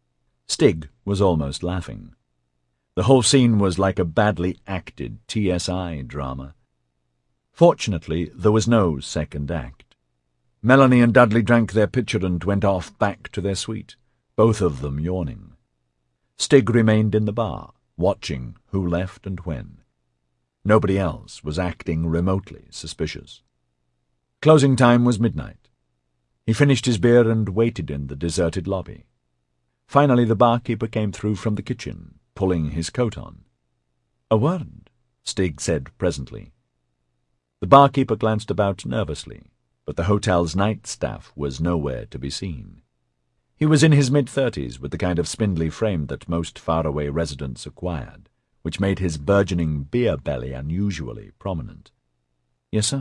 Stig was almost laughing. The whole scene was like a badly acted T S I drama. Fortunately, there was no second act. Melanie and Dudley drank their pitcher and went off back to their suite, both of them yawning. Stig remained in the bar, watching who left and when. Nobody else was acting remotely suspicious. Closing time was midnight. He finished his beer and waited in the deserted lobby. Finally the barkeeper came through from the kitchen, pulling his coat on. "A word," Stig said presently. The barkeeper glanced about nervously, but the hotel's night staff was nowhere to be seen. He was in his mid-thirties, with the kind of spindly frame that most faraway residents acquired, which made his burgeoning beer belly unusually prominent. "Yes, sir?"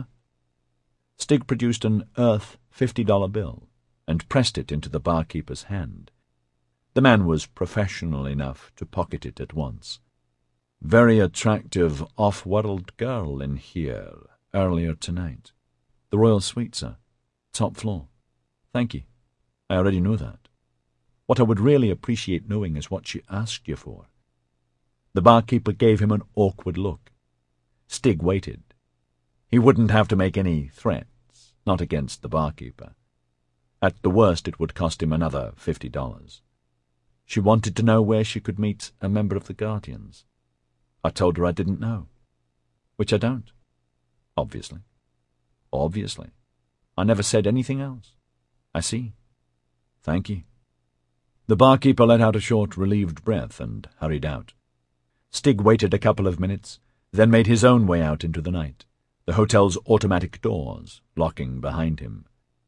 Stig produced an earth fifty-dollar bill and pressed it into the barkeeper's hand. The man was professional enough to pocket it at once. "Very attractive off-world girl in here earlier tonight. The Royal Suite, sir. Top floor. Thank you. I already knew that. What I would really appreciate knowing is what she asked you for." The barkeeper gave him an awkward look. Stig waited. He wouldn't have to make any threats, not against the barkeeper. At the worst it would cost him another fifty dollars. She wanted to know where she could meet a member of the Guardians. I told her I didn't know. Which I don't. Obviously. Obviously. I never said anything else. I see. Thank you. The barkeeper let out a short, relieved breath and hurried out. Stig waited a couple of minutes, then made his own way out into the night, the hotel's automatic doors locking behind him.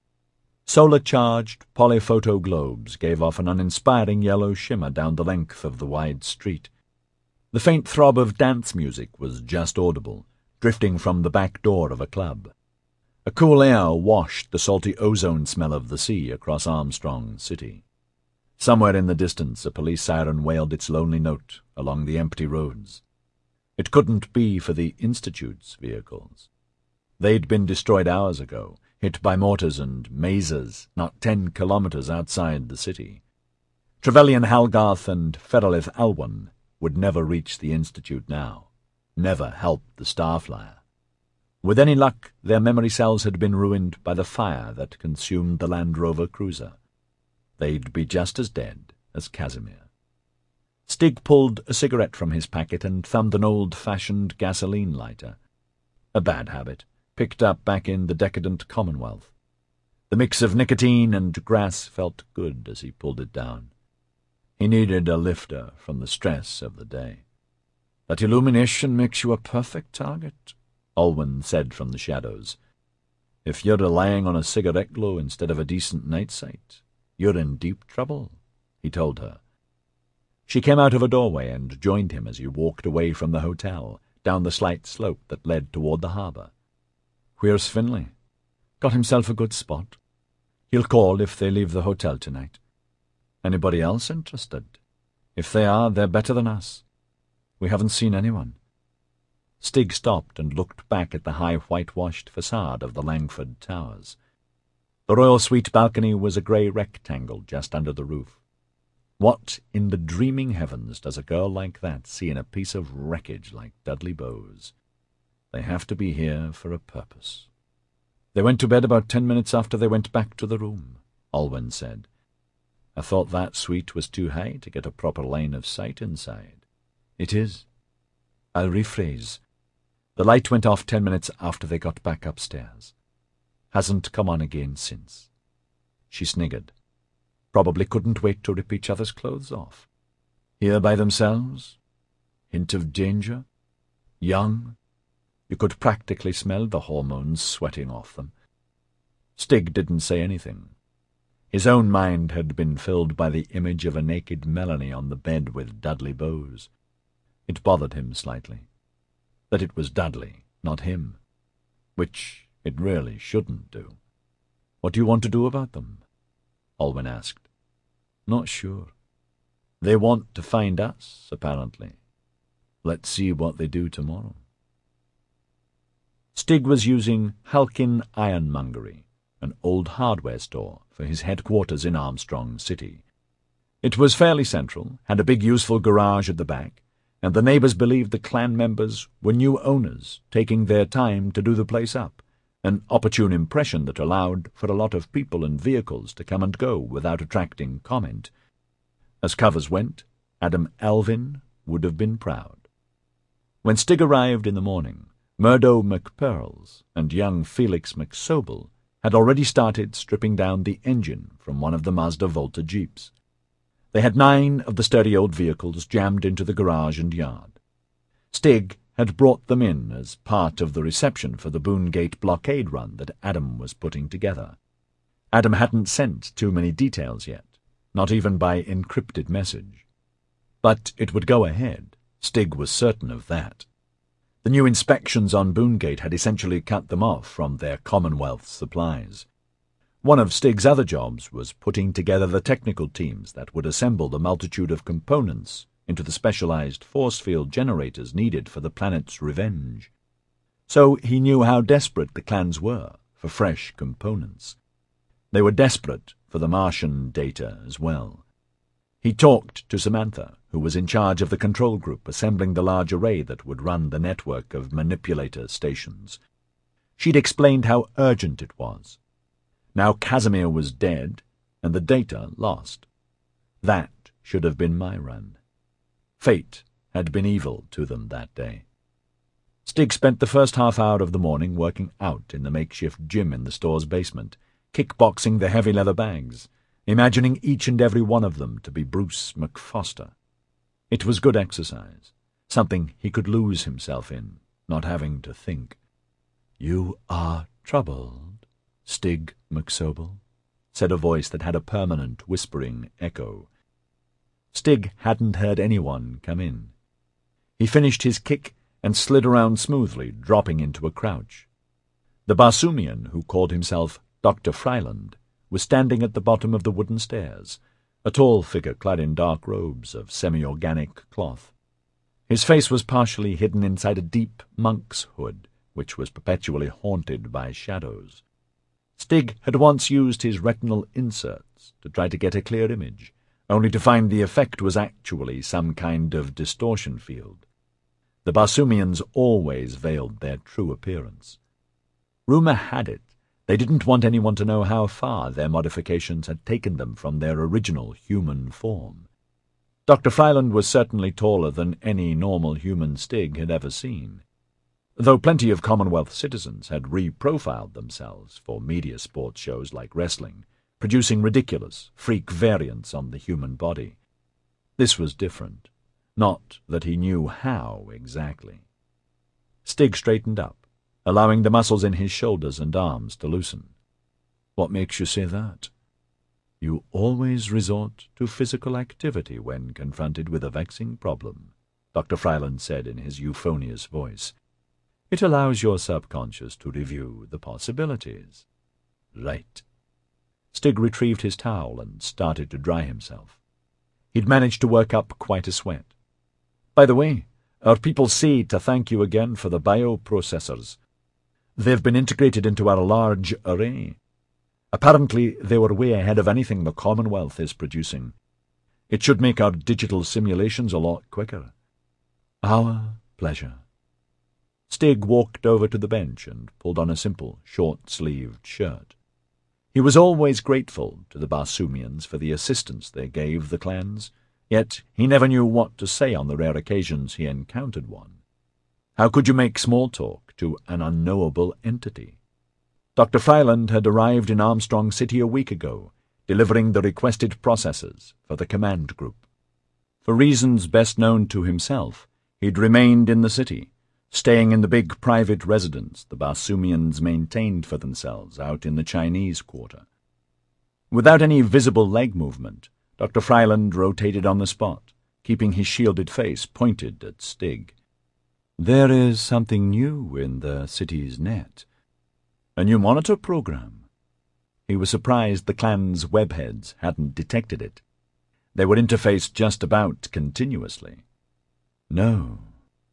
Solar-charged polyphoto globes gave off an uninspiring yellow shimmer down the length of the wide street. The faint throb of dance music was just audible, drifting from the back door of a club. A cool air washed the salty ozone smell of the sea across Armstrong City. Somewhere in the distance a police siren wailed its lonely note along the empty roads. It couldn't be for the Institute's vehicles. They'd been destroyed hours ago, hit by mortars and mazes not ten kilometres outside the city. Trevelyan Halgarth and Feralith Alwan would never reach the Institute now, never help the Starflyer. With any luck, their memory cells had been ruined by the fire that consumed the Land Rover cruiser. They'd be just as dead as Casimir. Stig pulled a cigarette from his packet and thumbed an old-fashioned gasoline lighter. A bad habit, picked up back in the decadent Commonwealth. The mix of nicotine and grass felt good as he pulled it down. He needed a lifter from the stress of the day. "That illumination makes you a perfect target," Alwyn said from the shadows. "If you're relying on a cigarette glow instead of a decent night sight, you're in deep trouble," he told her. She came out of a doorway and joined him as he walked away from the hotel, down the slight slope that led toward the harbour. "Where's Finlay?" "Got himself a good spot. He'll call if they leave the hotel tonight." "Anybody else interested?" "If they are, they're better than us. We haven't seen anyone." Stig stopped and looked back at the high whitewashed facade of the Langford Towers. The Royal Suite balcony was a grey rectangle just under the roof. What in the dreaming heavens does a girl like that see in a piece of wreckage like Dudley Bowes? They have to be here for a purpose. "They went to bed about ten minutes after they went back to the room," Alwyn said. "I thought that suite was too high to get a proper line of sight inside." "It is. I'll rephrase. The light went off ten minutes after they got back upstairs. Hasn't come on again since." She sniggered. Probably couldn't wait to rip each other's clothes off. Here by themselves? Hint of danger? Young? You could practically smell the hormones sweating off them. Stig didn't say anything. His own mind had been filled by the image of a naked Melanie on the bed with Dudley Bowes. It bothered him slightly. That it was Dudley, not him. Which it really shouldn't do. "What do you want to do about them?" Alwyn asked. "Not sure. They want to find us, apparently. Let's see what they do tomorrow." Stig was using Halkin Ironmongery, an old hardware store, for his headquarters in Armstrong City. It was fairly central, had a big useful garage at the back, and the neighbours believed the clan members were new owners, taking their time to do the place up, an opportune impression that allowed for a lot of people and vehicles to come and go without attracting comment. As covers went, Adam Alvin would have been proud. When Stig arrived in the morning, Murdo McPearls and young Felix McSobel had already started stripping down the engine from one of the Mazda Volta Jeeps. They had nine of the sturdy old vehicles jammed into the garage and yard. Stig had brought them in as part of the reception for the Boongate blockade run that Adam was putting together. Adam hadn't sent too many details yet, not even by encrypted message. But it would go ahead. Stig was certain of that. The new inspections on Boongate had essentially cut them off from their Commonwealth supplies. One of Stig's other jobs was putting together the technical teams that would assemble the multitude of components into the specialized force field generators needed for the planet's revenge. So he knew how desperate the clans were for fresh components. They were desperate for the Martian data as well. He talked to Samantha, who was in charge of the control group assembling the large array that would run the network of manipulator stations. She'd explained how urgent it was. Now Casimir was dead, and the data lost. That should have been my run. Fate had been evil to them that day. Stig spent the first half hour of the morning working out in the makeshift gym in the store's basement, kickboxing the heavy leather bags, imagining each and every one of them to be Bruce McFoster. It was good exercise, something he could lose himself in, not having to think. "You are troubled, Stig McSobel?" said a voice that had a permanent whispering echo. Stig hadn't heard anyone come in. He finished his kick and slid around smoothly, dropping into a crouch. The Barsoomian, who called himself Doctor Fryland, was standing at the bottom of the wooden stairs, a tall figure clad in dark robes of semi-organic cloth. His face was partially hidden inside a deep monk's hood, which was perpetually haunted by shadows. Stig had once used his retinal inserts to try to get a clear image, only to find the effect was actually some kind of distortion field. The Barsoomians always veiled their true appearance. Rumour had it they didn't want anyone to know how far their modifications had taken them from their original human form. Doctor Fryland was certainly taller than any normal human Stig had ever seen, though plenty of Commonwealth citizens had re-profiled themselves for media sports shows like wrestling, producing ridiculous, freak variants on the human body. This was different. Not that he knew how exactly. Stig straightened up, allowing the muscles in his shoulders and arms to loosen. "What makes you say that?" "You always resort to physical activity when confronted with a vexing problem," Doctor Fryland said in his euphonious voice. "It allows your subconscious to review the possibilities." "Right." Stig retrieved his towel and started to dry himself. He'd managed to work up quite a sweat. "By the way, our people say to thank you again for the bioprocessors. They've been integrated into our large array. Apparently they were way ahead of anything the Commonwealth is producing. It should make our digital simulations a lot quicker." "Our pleasure." Stig walked over to the bench and pulled on a simple, short-sleeved shirt. He was always grateful to the Barsoomians for the assistance they gave the clans, yet he never knew what to say on the rare occasions he encountered one. How could you make small talk to an unknowable entity? Doctor Fryland had arrived in Armstrong City a week ago, delivering the requested processors for the command group. For reasons best known to himself, he'd remained in the city, staying in the big private residence the Barsoomians maintained for themselves out in the Chinese quarter. Without any visible leg movement, Doctor Fryland rotated on the spot, keeping his shielded face pointed at Stig. "There is something new in the city's net. A new monitor program." He was surprised the clan's webheads hadn't detected it. They would interface just about continuously. "No.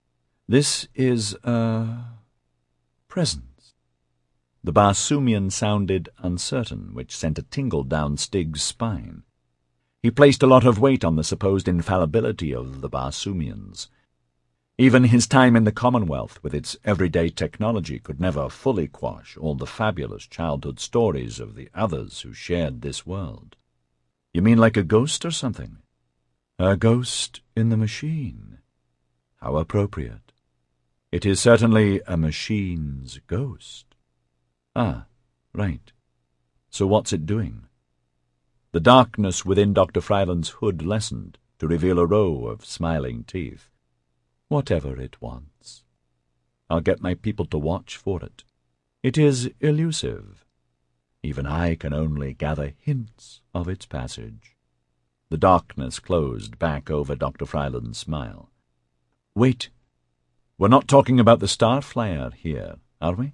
This is a presence." The Barsoomian sounded uncertain, which sent a tingle down Stig's spine. He placed a lot of weight on the supposed infallibility of the Barsoomians. Even his time in the Commonwealth with its everyday technology could never fully quash all the fabulous childhood stories of the others who shared this world. "You mean like a ghost or something?" "A ghost in the machine. How appropriate. It is certainly a machine's ghost." "Ah, right. So what's it doing?" The darkness within Doctor Fryland's hood lessened to reveal a row of smiling teeth. "Whatever it wants. I'll get my people to watch for it. It is elusive. Even I can only gather hints of its passage." The darkness closed back over Doctor Fryland's smile. "Wait. We're not talking about the Starflyer here, are we?"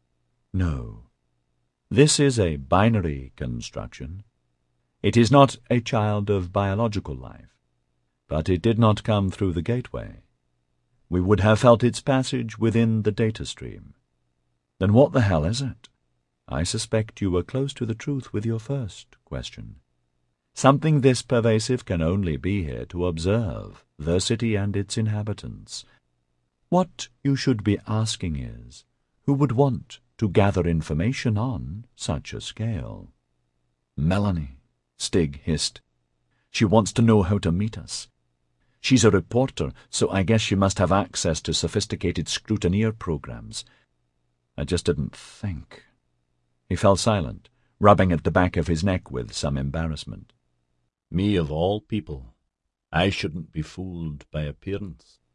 "No. This is a binary construction. It is not a child of biological life, but it did not come through the gateway. We would have felt its passage within the data stream." "Then what the hell is it?" "I suspect you were close to the truth with your first question. Something this pervasive can only be here to observe the city and its inhabitants. What you should be asking is, who would want to gather information on such a scale?" "Melanie," Stig hissed. "She wants to know how to meet us. She's a reporter, so I guess she must have access to sophisticated scrutineer programs. I just didn't think." He fell silent, rubbing at the back of his neck with some embarrassment. "Me of all people. I shouldn't be fooled by appearance."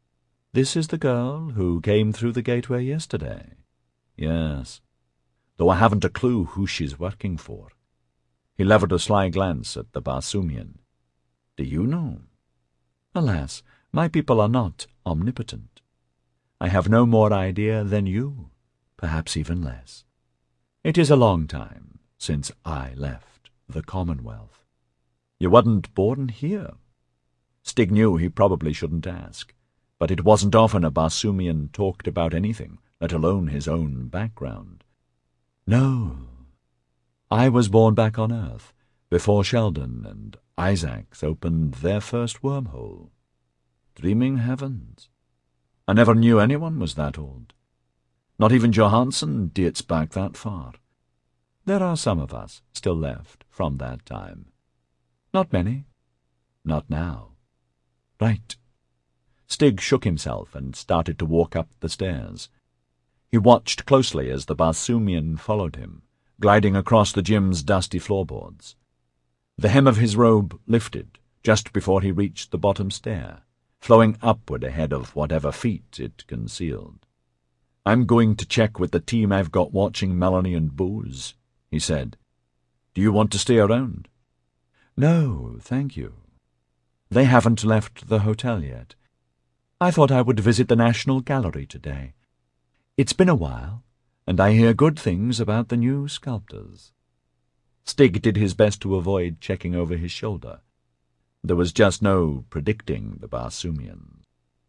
"This is the girl who came through the gateway yesterday." "Yes, though I haven't a clue who she's working for." He levelled a sly glance at the Barsoomian. "Do you know?" "Alas, my people are not omnipotent. I have no more idea than you, perhaps even less. It is a long time since I left the Commonwealth." "You weren't born here?" Stig knew he probably shouldn't ask, but it wasn't often a Barsoomian talked about anything, let alone his own background. "No. I was born back on Earth, before Sheldon and Isaacs opened their first wormhole. Dreaming heavens. I never knew anyone was that old. Not even Johansson dates back that far. There are some of us still left from that time. Not many. Not now." "Right." Stig shook himself and started to walk up the stairs. He watched closely as the Barsoomian followed him, gliding across the gym's dusty floorboards. The hem of his robe lifted just before he reached the bottom stair, flowing upward ahead of whatever feet it concealed. "I'm going to check with the team I've got watching Melanie and Booze," he said. "Do you want to stay around?" "No, thank you. They haven't left the hotel yet. I thought I would visit the National Gallery today. It's been a while, and I hear good things about the new sculptors." Stig did his best to avoid checking over his shoulder. There was just no predicting the Barsoomians.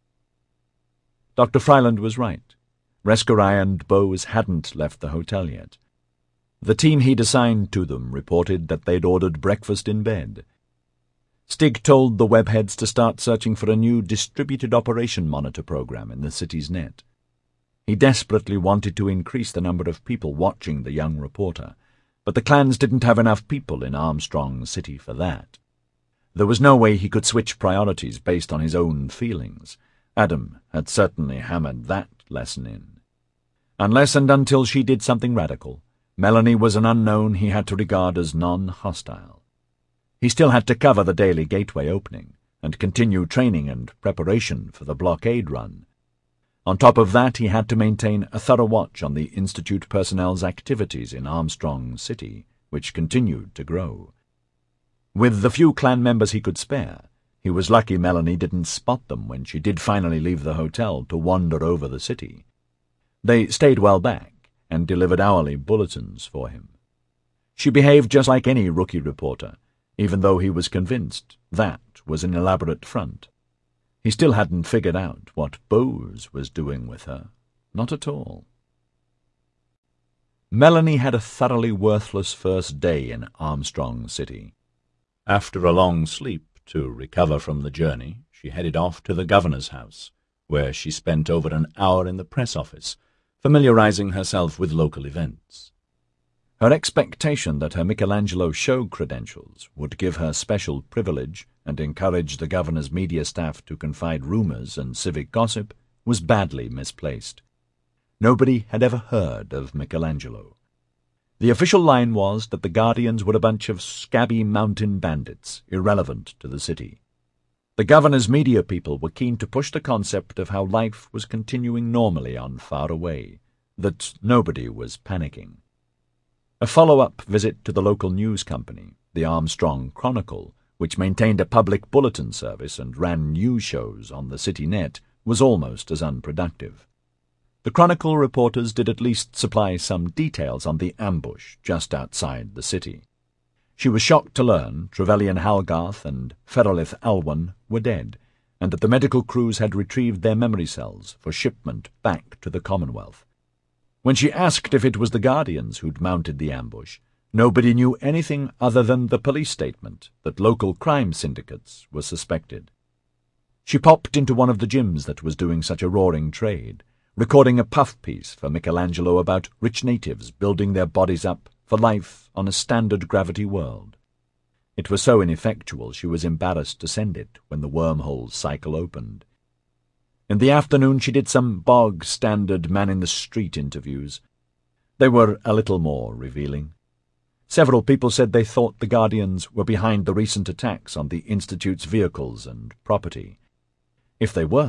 Doctor Fryland was right. Rescarai and Bose hadn't left the hotel yet. The team he'd assigned to them reported that they'd ordered breakfast in bed. Stig told the webheads to start searching for a new distributed operation monitor program in the city's net. He desperately wanted to increase the number of people watching the young reporter, but the clans didn't have enough people in Armstrong City for that. There was no way he could switch priorities based on his own feelings. Adam had certainly hammered that lesson in. Unless and until she did something radical, Melanie was an unknown he had to regard as non-hostile. He still had to cover the daily gateway opening and continue training and preparation for the blockade run. On top of that, he had to maintain a thorough watch on the Institute personnel's activities in Armstrong City, which continued to grow. With the few clan members he could spare, he was lucky Melanie didn't spot them when she did finally leave the hotel to wander over the city. They stayed well back and delivered hourly bulletins for him. She behaved just like any rookie reporter, even though he was convinced that was an elaborate front. He still hadn't figured out what Bose was doing with her. Not at all. Melanie had a thoroughly worthless first day in Armstrong City. After a long sleep to recover from the journey, she headed off to the governor's house, where she spent over an hour in the press office, familiarizing herself with local events. Her expectation that her Michelangelo show credentials would give her special privilege and encourage the governor's media staff to confide rumors and civic gossip was badly misplaced. Nobody had ever heard of Michelangelo. The official line was that the Guardians were a bunch of scabby mountain bandits, irrelevant to the city. The governor's media people were keen to push the concept of how life was continuing normally on Far Away, that nobody was panicking. A follow-up visit to the local news company, the Armstrong Chronicle, which maintained a public bulletin service and ran news shows on the city net, was almost as unproductive. The Chronicle reporters did at least supply some details on the ambush just outside the city. She was shocked to learn Trevelyan Halgarth and Feralith Alwan were dead, and that the medical crews had retrieved their memory cells for shipment back to the Commonwealth. When she asked if it was the Guardians who'd mounted the ambush, nobody knew anything other than the police statement that local crime syndicates were suspected. She popped into one of the gyms that was doing such a roaring trade, recording a puff piece for Michelangelo about rich natives building their bodies up for life on a standard gravity world. It was so ineffectual she was embarrassed to send it when the wormhole cycle opened. In the afternoon she did some bog-standard man-in-the-street interviews. They were a little more revealing. Several people said they thought the Guardians were behind the recent attacks on the Institute's vehicles and property. If they were,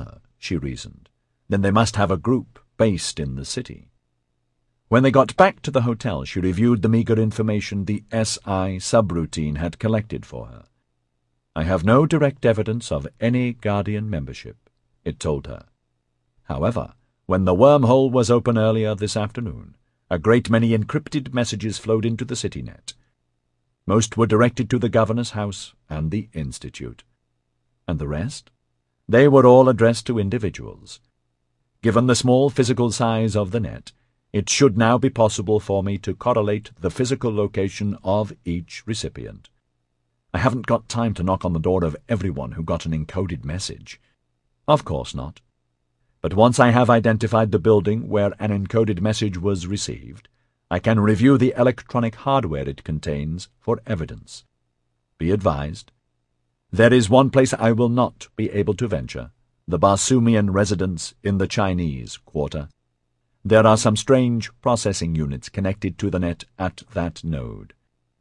she reasoned. Then they must have a group based in the city. When they got back to the hotel, she reviewed the meagre information the S I subroutine had collected for her. "I have no direct evidence of any Guardian membership," it told her. However, when the wormhole was open earlier this afternoon, a great many encrypted messages flowed into the CityNet. Most were directed to the governor's house and the Institute. And the rest? They were all addressed to individuals. Given the small physical size of the net, it should now be possible for me to correlate the physical location of each recipient. I haven't got time to knock on the door of everyone who got an encoded message. Of course not. But once I have identified the building where an encoded message was received, I can review the electronic hardware it contains for evidence. Be advised, there is one place I will not be able to venture, the Barsoomian residence in the Chinese Quarter. There are some strange processing units connected to the net at that node.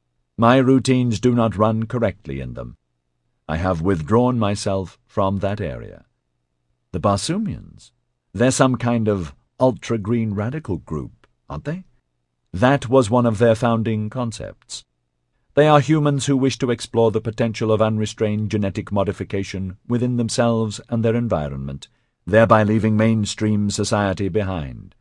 My routines do not run correctly in them. I have withdrawn myself from that area. The Barsoomians? They're some kind of ultra-green radical group, aren't they? That was one of their founding concepts. They are humans who wish to explore the potential of unrestrained genetic modification within themselves and their environment, thereby leaving mainstream society behind.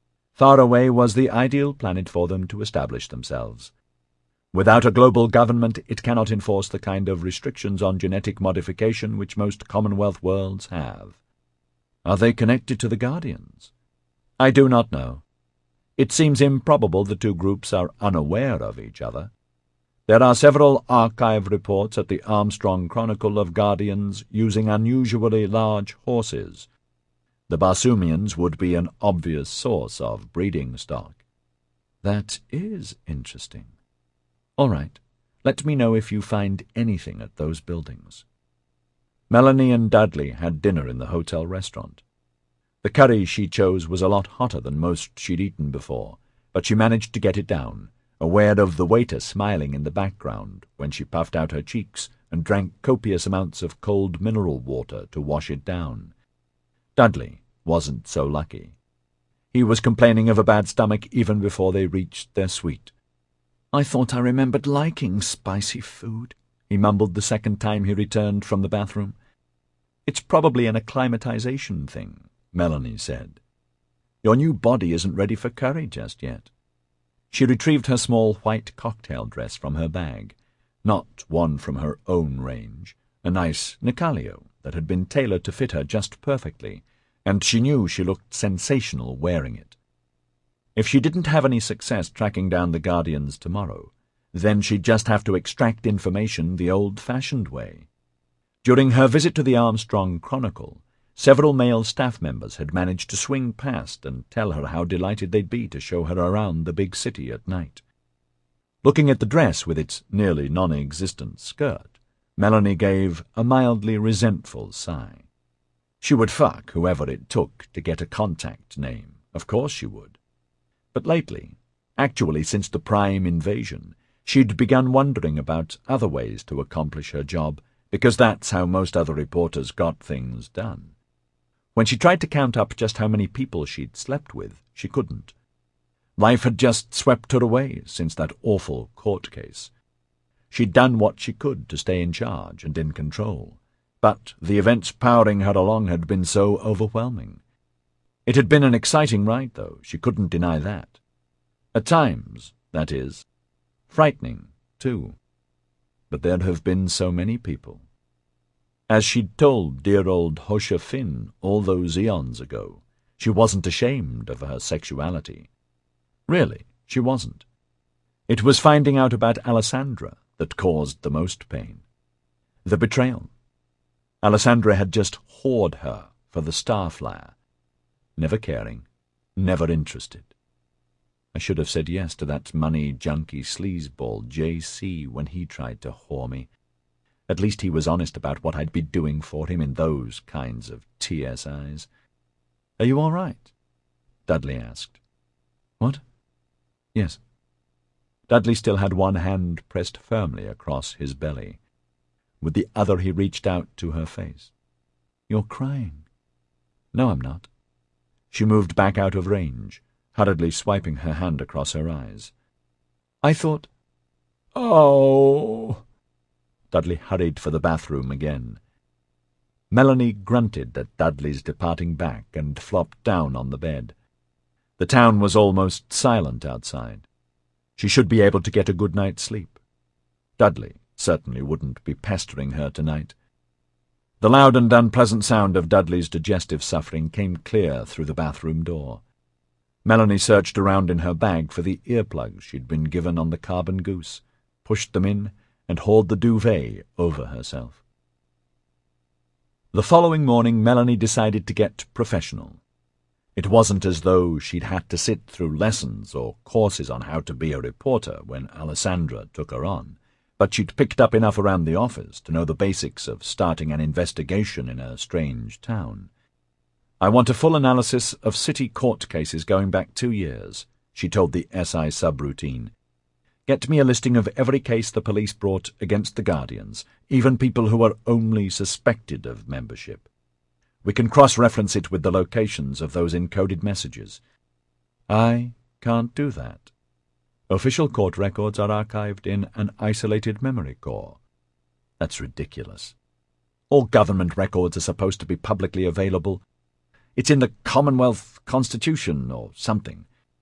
Far away was the ideal planet for them to establish themselves. Without a global government, it cannot enforce the kind of restrictions on genetic modification which most Commonwealth worlds have. Are they connected to the Guardians? I do not know. It seems improbable the two groups are unaware of each other. There are several archive reports at the Armstrong Chronicle of Guardians using unusually large horses. The Barsoomians would be an obvious source of breeding stock. That is interesting. All right, let me know if you find anything at those buildings. Melanie and Dudley had dinner in the hotel restaurant. The curry she chose was a lot hotter than most she'd eaten before, but she managed to get it down, aware of the waiter smiling in the background when she puffed out her cheeks and drank copious amounts of cold mineral water to wash it down. Dudley wasn't so lucky. He was complaining of a bad stomach even before they reached their suite. "I thought I remembered liking spicy food," he mumbled the second time he returned from the bathroom. "It's probably an acclimatization thing," Melanie said. "Your new body isn't ready for curry just yet." She retrieved her small white cocktail dress from her bag, not one from her own range, a nice Nicalio that had been tailored to fit her just perfectly, and she knew she looked sensational wearing it. If she didn't have any success tracking down the Guardians tomorrow, then she'd just have to extract information the old-fashioned way. During her visit to the Armstrong Chronicle, several male staff members had managed to swing past and tell her how delighted they'd be to show her around the big city at night. Looking at the dress with its nearly non-existent skirt, Melanie gave a mildly resentful sigh. She would fuck whoever it took to get a contact name, of course she would. But lately, actually since the Prime invasion, she'd begun wondering about other ways to accomplish her job, because that's how most other reporters got things done. When she tried to count up just how many people she'd slept with, she couldn't. Life had just swept her away since that awful court case. She'd done what she could to stay in charge and in control, but the events powering her along had been so overwhelming. It had been an exciting ride, though, she couldn't deny that. At times, that is. Frightening, too. But there'd have been so many people. As she'd told dear old Hosha Finn all those eons ago, she wasn't ashamed of her sexuality. Really, she wasn't. It was finding out about Alessandra that caused the most pain. The betrayal. Alessandra had just whored her for the Starflyer. Never caring, never interested. I should have said yes to that money junkie sleazeball J C when he tried to whore me. At least he was honest about what I'd be doing for him in those kinds of T S Is. "Are you all right?" Dudley asked. "What?" "Yes." Dudley still had one hand pressed firmly across his belly. With the other he reached out to her face. "You're crying." No, I'm not. She moved back out of range, hurriedly swiping her hand across her eyes. I thought... Oh! Dudley hurried for the bathroom again. Melanie grunted at Dudley's departing back and flopped down on the bed. The town was almost silent outside. She should be able to get a good night's sleep. Dudley certainly wouldn't be pestering her tonight. The loud and unpleasant sound of Dudley's digestive suffering came clear through the bathroom door. Melanie searched around in her bag for the earplugs she'd been given on the Carbon Goose, pushed them in, and hauled the duvet over herself. The following morning Melanie decided to get professional. It wasn't as though she'd had to sit through lessons or courses on how to be a reporter when Alessandra took her on, but she'd picked up enough around the office to know the basics of starting an investigation in a strange town. I want a full analysis of city court cases going back two years, she told the S I subroutine. Get me a listing of every case the police brought against the Guardians, even people who are only suspected of membership. We can cross-reference it with the locations of those encoded messages. I can't do that. Official court records are archived in an isolated memory core. That's ridiculous. All government records are supposed to be publicly available. It's in the Commonwealth Constitution or something.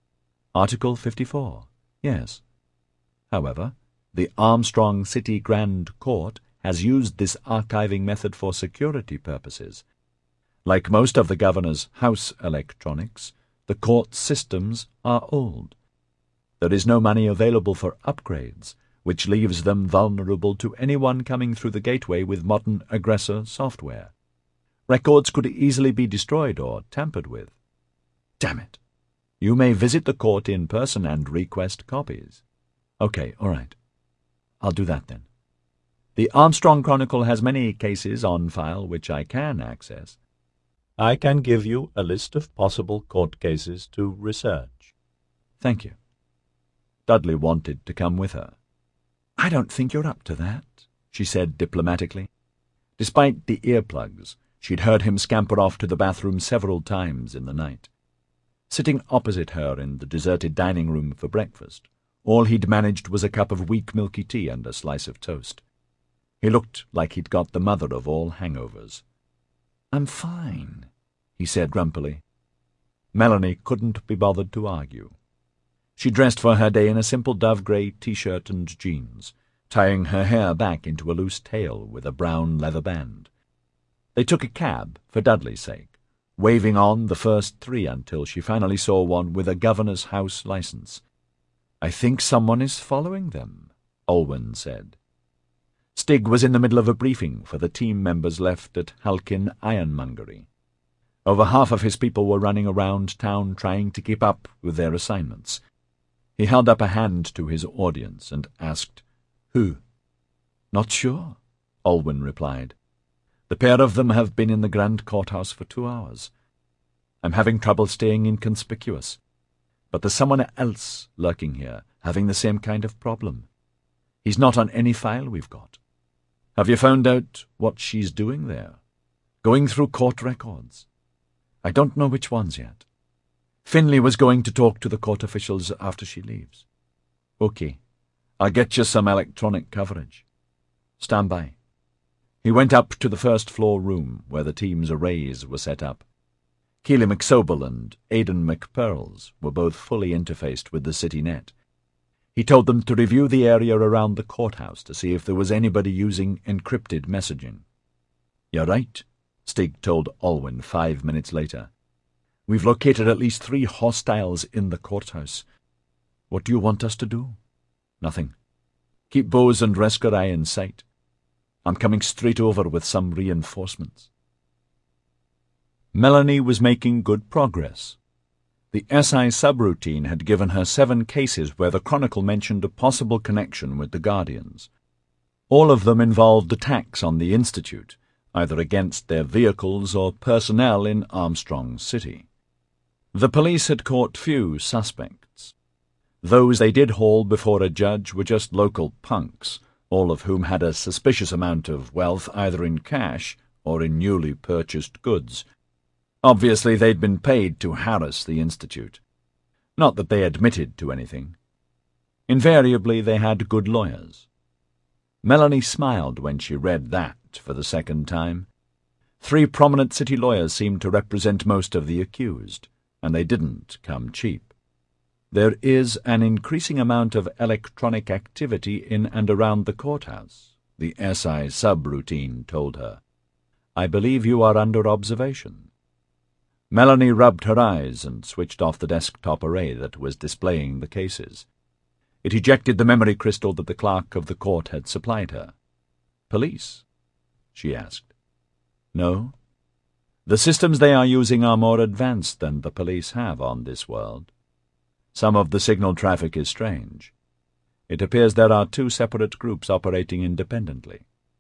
Article fifty-four, yes. However, the Armstrong City Grand Court has used this archiving method for security purposes. Like most of the governor's house electronics, the court systems are old. There is no money available for upgrades, which leaves them vulnerable to anyone coming through the gateway with modern aggressor software. Records could easily be destroyed or tampered with. Damn it! You may visit the court in person and request copies. Okay, all right. I'll do that then. The Armstrong Chronicle has many cases on file which I can access. I can give you a list of possible court cases to research. Thank you. Dudley wanted to come with her. I don't think you're up to that, she said diplomatically. Despite the earplugs, she'd heard him scamper off to the bathroom several times in the night. Sitting opposite her in the deserted dining room for breakfast, all he'd managed was a cup of weak milky tea and a slice of toast. He looked like he'd got the mother of all hangovers. I'm fine, he said grumpily. Melanie couldn't be bothered to argue. She dressed for her day in a simple dove-grey T-shirt and jeans, tying her hair back into a loose tail with a brown leather band. They took a cab for Dudley's sake, waving on the first three until she finally saw one with a governor's house license. I think someone is following them, Olwen said. Stig was in the middle of a briefing for the team members left at Halkin Ironmongery. Over half of his people were running around town trying to keep up with their assignments. He held up a hand to his audience and asked, Who? Not sure, Olwen replied. The pair of them have been in the Grand Courthouse for two hours. I'm having trouble staying inconspicuous, but there's someone else lurking here, having the same kind of problem. He's not on any file we've got. Have you found out what she's doing there? Going through court records. I don't know which ones yet. Finley was going to talk to the court officials after she leaves. Okay, I'll get you some electronic coverage. Stand by. He went up to the first-floor room where the team's arrays were set up. Keely McSobel and Aidan McPearls were both fully interfaced with the city net. He told them to review the area around the courthouse to see if there was anybody using encrypted messaging. You're right, Stig told Olwen five minutes later. We've located at least three hostiles in the courthouse. What do you want us to do? Nothing. Keep Bose and Rescarai in sight. I'm coming straight over with some reinforcements. Melanie was making good progress. The S I subroutine had given her seven cases where the Chronicle mentioned a possible connection with the Guardians. All of them involved attacks on the Institute, either against their vehicles or personnel in Armstrong City. The police had caught few suspects. Those they did haul before a judge were just local punks, all of whom had a suspicious amount of wealth either in cash or in newly purchased goods. Obviously they'd been paid to harass the Institute. Not that they admitted to anything. Invariably they had good lawyers. Melanie smiled when she read that for the second time. Three prominent city lawyers seemed to represent most of the accused, and they didn't come cheap. There is an increasing amount of electronic activity in and around the courthouse, the S I subroutine told her. I believe you are under observation. Melanie rubbed her eyes and switched off the desktop array that was displaying the cases. It ejected the memory crystal that the clerk of the court had supplied her. Police? She asked. No. The systems they are using are more advanced than the police have on this world. Some of the signal traffic is strange. It appears there are two separate groups operating independently.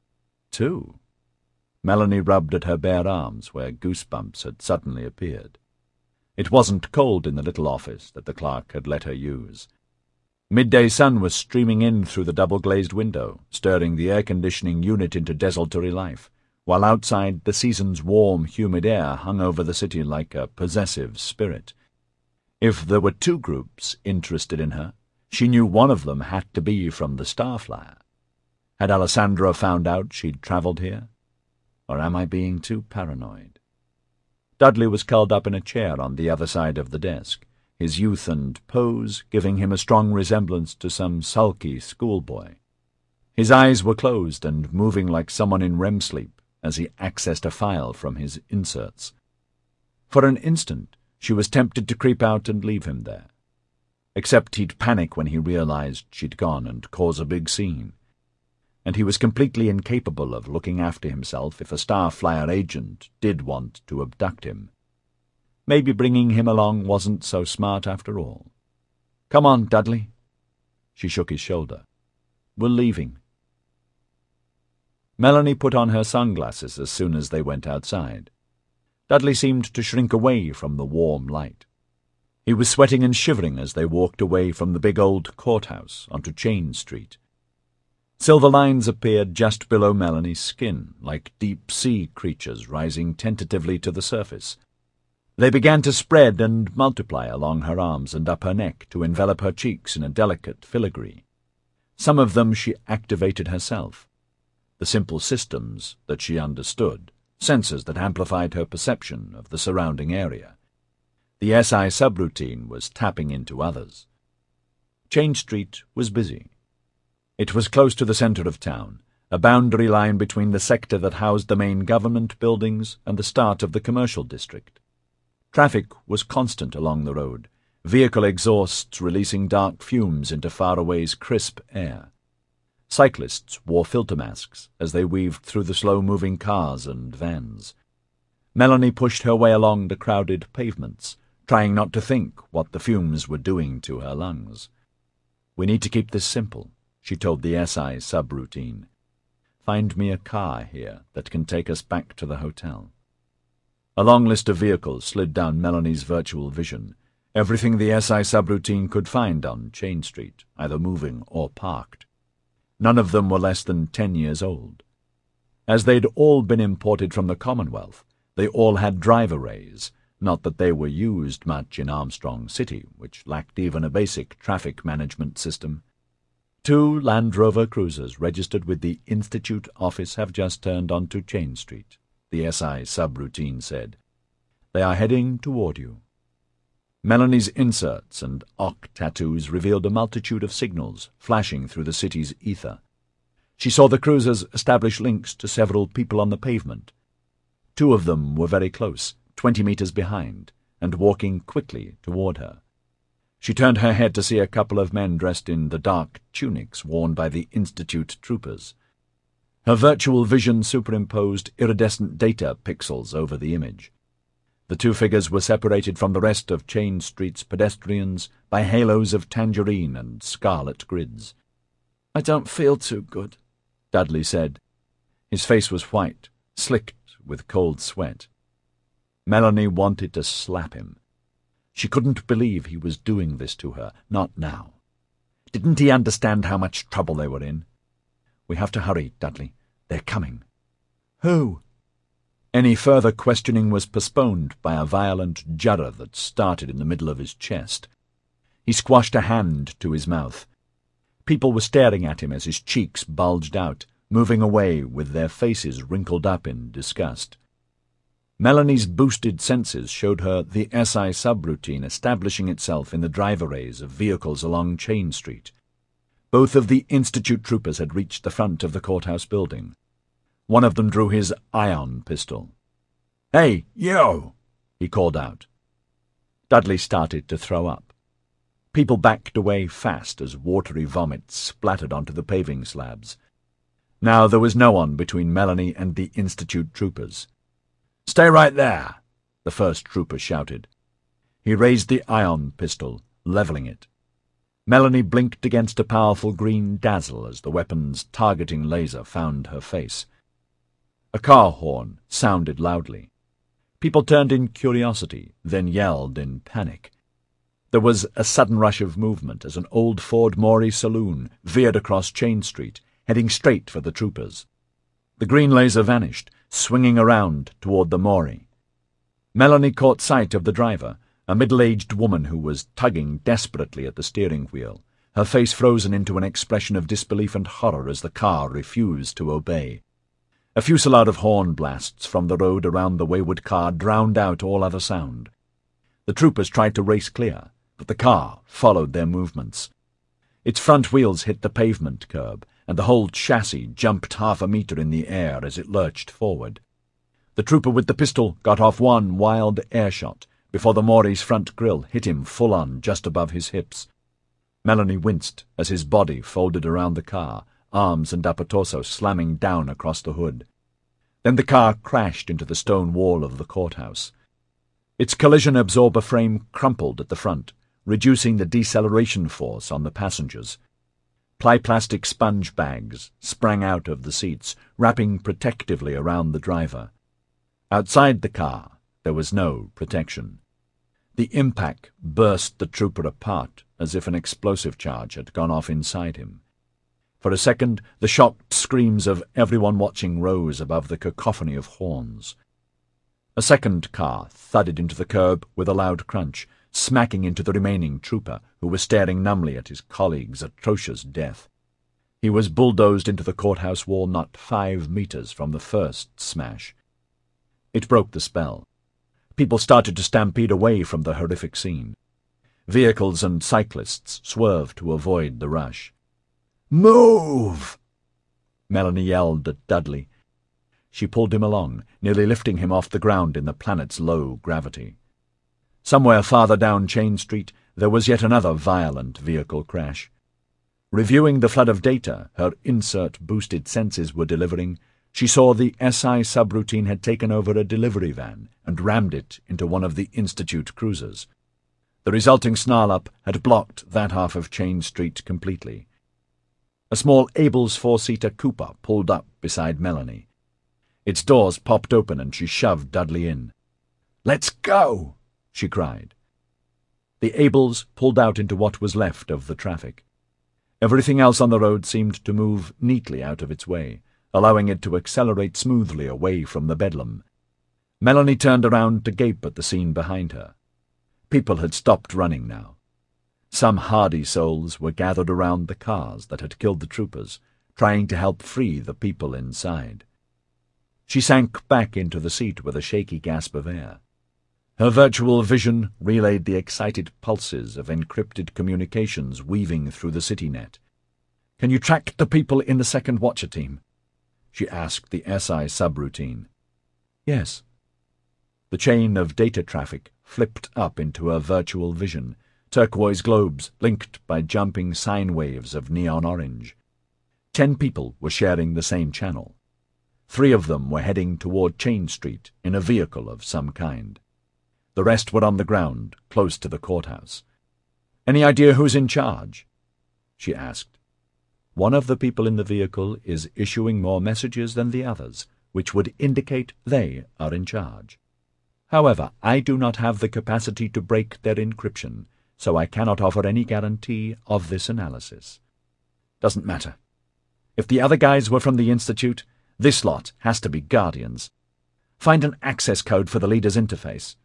Two? Melanie rubbed at her bare arms where goosebumps had suddenly appeared. It wasn't cold in the little office that the clerk had let her use. Midday sun was streaming in through the double-glazed window, stirring the air-conditioning unit into desultory life, while outside the season's warm, humid air hung over the city like a possessive spirit. If there were two groups interested in her, she knew one of them had to be from the Starflyer. Had Alessandro found out she'd travelled here? Or am I being too paranoid? Dudley was curled up in a chair on the other side of the desk, his youth and pose giving him a strong resemblance to some sulky schoolboy. His eyes were closed and moving like someone in R E M sleep as he accessed a file from his inserts. For an instant, she was tempted to creep out and leave him there. Except he'd panic when he realized she'd gone and cause a big scene. And he was completely incapable of looking after himself if a Starflyer agent did want to abduct him. Maybe bringing him along wasn't so smart after all. Come on, Dudley. She shook his shoulder. We're leaving. Melanie put on her sunglasses as soon as they went outside. Dudley seemed to shrink away from the warm light. He was sweating and shivering as they walked away from the big old courthouse onto Chain Street. Silver lines appeared just below Melanie's skin, like deep-sea creatures rising tentatively to the surface. They began to spread and multiply along her arms and up her neck to envelop her cheeks in a delicate filigree. Some of them she activated herself. The simple systems that she understood, sensors that amplified her perception of the surrounding area. The S I subroutine was tapping into others. Chain Street was busy. It was close to the centre of town, a boundary line between the sector that housed the main government buildings and the start of the commercial district. Traffic was constant along the road, vehicle exhausts releasing dark fumes into Faraway's crisp air. Cyclists wore filter masks as they weaved through the slow-moving cars and vans. Melanie pushed her way along the crowded pavements, trying not to think what the fumes were doing to her lungs. We need to keep this simple, she told the S I subroutine. Find me a car here that can take us back to the hotel. A long list of vehicles slid down Melanie's virtual vision, everything the S I subroutine could find on Chain Street, either moving or parked. None of them were less than ten years old. As they'd all been imported from the Commonwealth, they all had drive arrays, not that they were used much in Armstrong City, which lacked even a basic traffic management system. Two Land Rover cruisers registered with the Institute office have just turned onto Chain Street, the S I subroutine said. They are heading toward you. Melanie's inserts and Ock tattoos revealed a multitude of signals flashing through the city's ether. She saw the cruisers establish links to several people on the pavement. Two of them were very close, twenty meters behind, and walking quickly toward her. She turned her head to see a couple of men dressed in the dark tunics worn by the Institute troopers. Her virtual vision superimposed iridescent data pixels over the image. The two figures were separated from the rest of Chain Street's pedestrians by halos of tangerine and scarlet grids. "I don't feel too good," Dudley said. His face was white, slicked with cold sweat. Melanie wanted to slap him. She couldn't believe he was doing this to her, not now. Didn't he understand how much trouble they were in? "We have to hurry, Dudley. They're coming." "Who?" Any further questioning was postponed by a violent judder that started in the middle of his chest. He squashed a hand to his mouth. People were staring at him as his cheeks bulged out, moving away with their faces wrinkled up in disgust. Melanie's boosted senses showed her the S I subroutine establishing itself in the drive arrays of vehicles along Chain Street. Both of the Institute troopers had reached the front of the courthouse building. One of them drew his ion pistol. "Hey, you!" he called out. Dudley started to throw up. People backed away fast as watery vomit splattered onto the paving slabs. Now there was no one between Melanie and the Institute troopers. "Stay right there," the first trooper shouted. He raised the ion pistol, leveling it. Melanie blinked against a powerful green dazzle as the weapon's targeting laser found her face. A car horn sounded loudly. People turned in curiosity, then yelled in panic. There was a sudden rush of movement as an old Ford Maury saloon veered across Chain Street, heading straight for the troopers. The green laser vanished, swinging around toward the Maury. Melanie caught sight of the driver, a middle-aged woman who was tugging desperately at the steering wheel, her face frozen into an expression of disbelief and horror as the car refused to obey. A fusillade of horn blasts from the road around the wayward car drowned out all other sound. The troopers tried to race clear, but the car followed their movements. Its front wheels hit the pavement curb, and the whole chassis jumped half a meter in the air as it lurched forward. The trooper with the pistol got off one wild air shot before the Maury's front grille hit him full-on just above his hips. Melanie winced as his body folded around the car, arms and upper torso slamming down across the hood. Then the car crashed into the stone wall of the courthouse. Its collision absorber frame crumpled at the front, reducing the deceleration force on the passengers. Ply-plastic sponge bags sprang out of the seats, wrapping protectively around the driver. Outside the car, there was no protection. The impact burst the trooper apart as if an explosive charge had gone off inside him. For a second, the shocked screams of everyone watching rose above the cacophony of horns. A second car thudded into the curb with a loud crunch, smacking into the remaining trooper, who was staring numbly at his colleague's atrocious death. He was bulldozed into the courthouse wall not five meters from the first smash. It broke the spell. People started to stampede away from the horrific scene. Vehicles and cyclists swerved to avoid the rush. "Move!" Melanie yelled at Dudley. She pulled him along, nearly lifting him off the ground in the planet's low gravity. Somewhere farther down Chain Street, there was yet another violent vehicle crash. Reviewing the flood of data her insert-boosted senses were delivering, she saw the S I subroutine had taken over a delivery van and rammed it into one of the Institute cruisers. The resulting snarl-up had blocked that half of Chain Street completely. A small Abel's four-seater Cooper pulled up beside Melanie. Its doors popped open and she shoved Dudley in. "Let's go!" she cried. The Abels pulled out into what was left of the traffic. Everything else on the road seemed to move neatly out of its way, allowing it to accelerate smoothly away from the bedlam. Melanie turned around to gape at the scene behind her. People had stopped running now. Some hardy souls were gathered around the cars that had killed the troopers, trying to help free the people inside. She sank back into the seat with a shaky gasp of air. Her virtual vision relayed the excited pulses of encrypted communications weaving through the city net. "Can you track the people in the second Watcher team?" she asked the S I subroutine. "Yes." The chain of data traffic flipped up into her virtual vision, turquoise globes linked by jumping sine waves of neon orange. Ten people were sharing the same channel. Three of them were heading toward Chain Street in a vehicle of some kind. The rest were on the ground, close to the courthouse. "Any idea who's in charge?" she asked. "One of the people in the vehicle is issuing more messages than the others, which would indicate they are in charge. However, I do not have the capacity to break their encryption, so I cannot offer any guarantee of this analysis. Doesn't matter. If the other guys were from the Institute, this lot has to be Guardians. Find an access code for the leader's interface.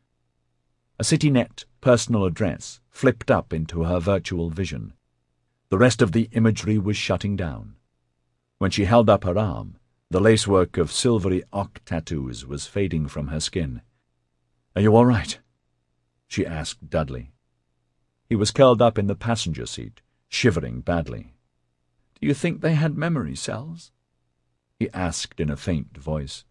A CityNet personal address flipped up into her virtual vision. The rest of the imagery was shutting down. When she held up her arm, the lacework of silvery Ock tattoos was fading from her skin. "Are you all right?" she asked Dudley. He was curled up in the passenger seat, shivering badly. "Do you think they had memory cells?" he asked in a faint voice.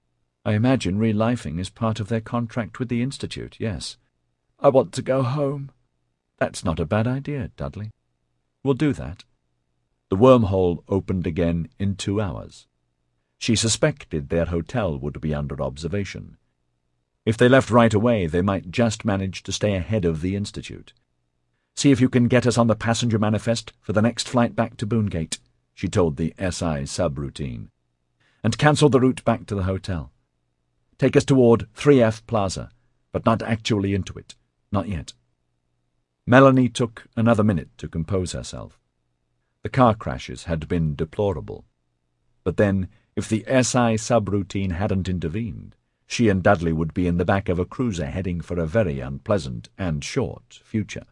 "I imagine relifing is part of their contract with the Institute, yes." "I want to go home." "That's not a bad idea, Dudley. We'll do that." The wormhole opened again in two hours. She suspected their hotel would be under observation. If they left right away, they might just manage to stay ahead of the Institute. "See if you can get us on the passenger manifest for the next flight back to Boongate," she told the S I subroutine. "And cancel the route back to the hotel. Take us toward three F Plaza, but not actually into it. Not yet." Melanie took another minute to compose herself. The car crashes had been deplorable. But then, if the S I subroutine hadn't intervened, she and Dudley would be in the back of a cruiser heading for a very unpleasant and short future.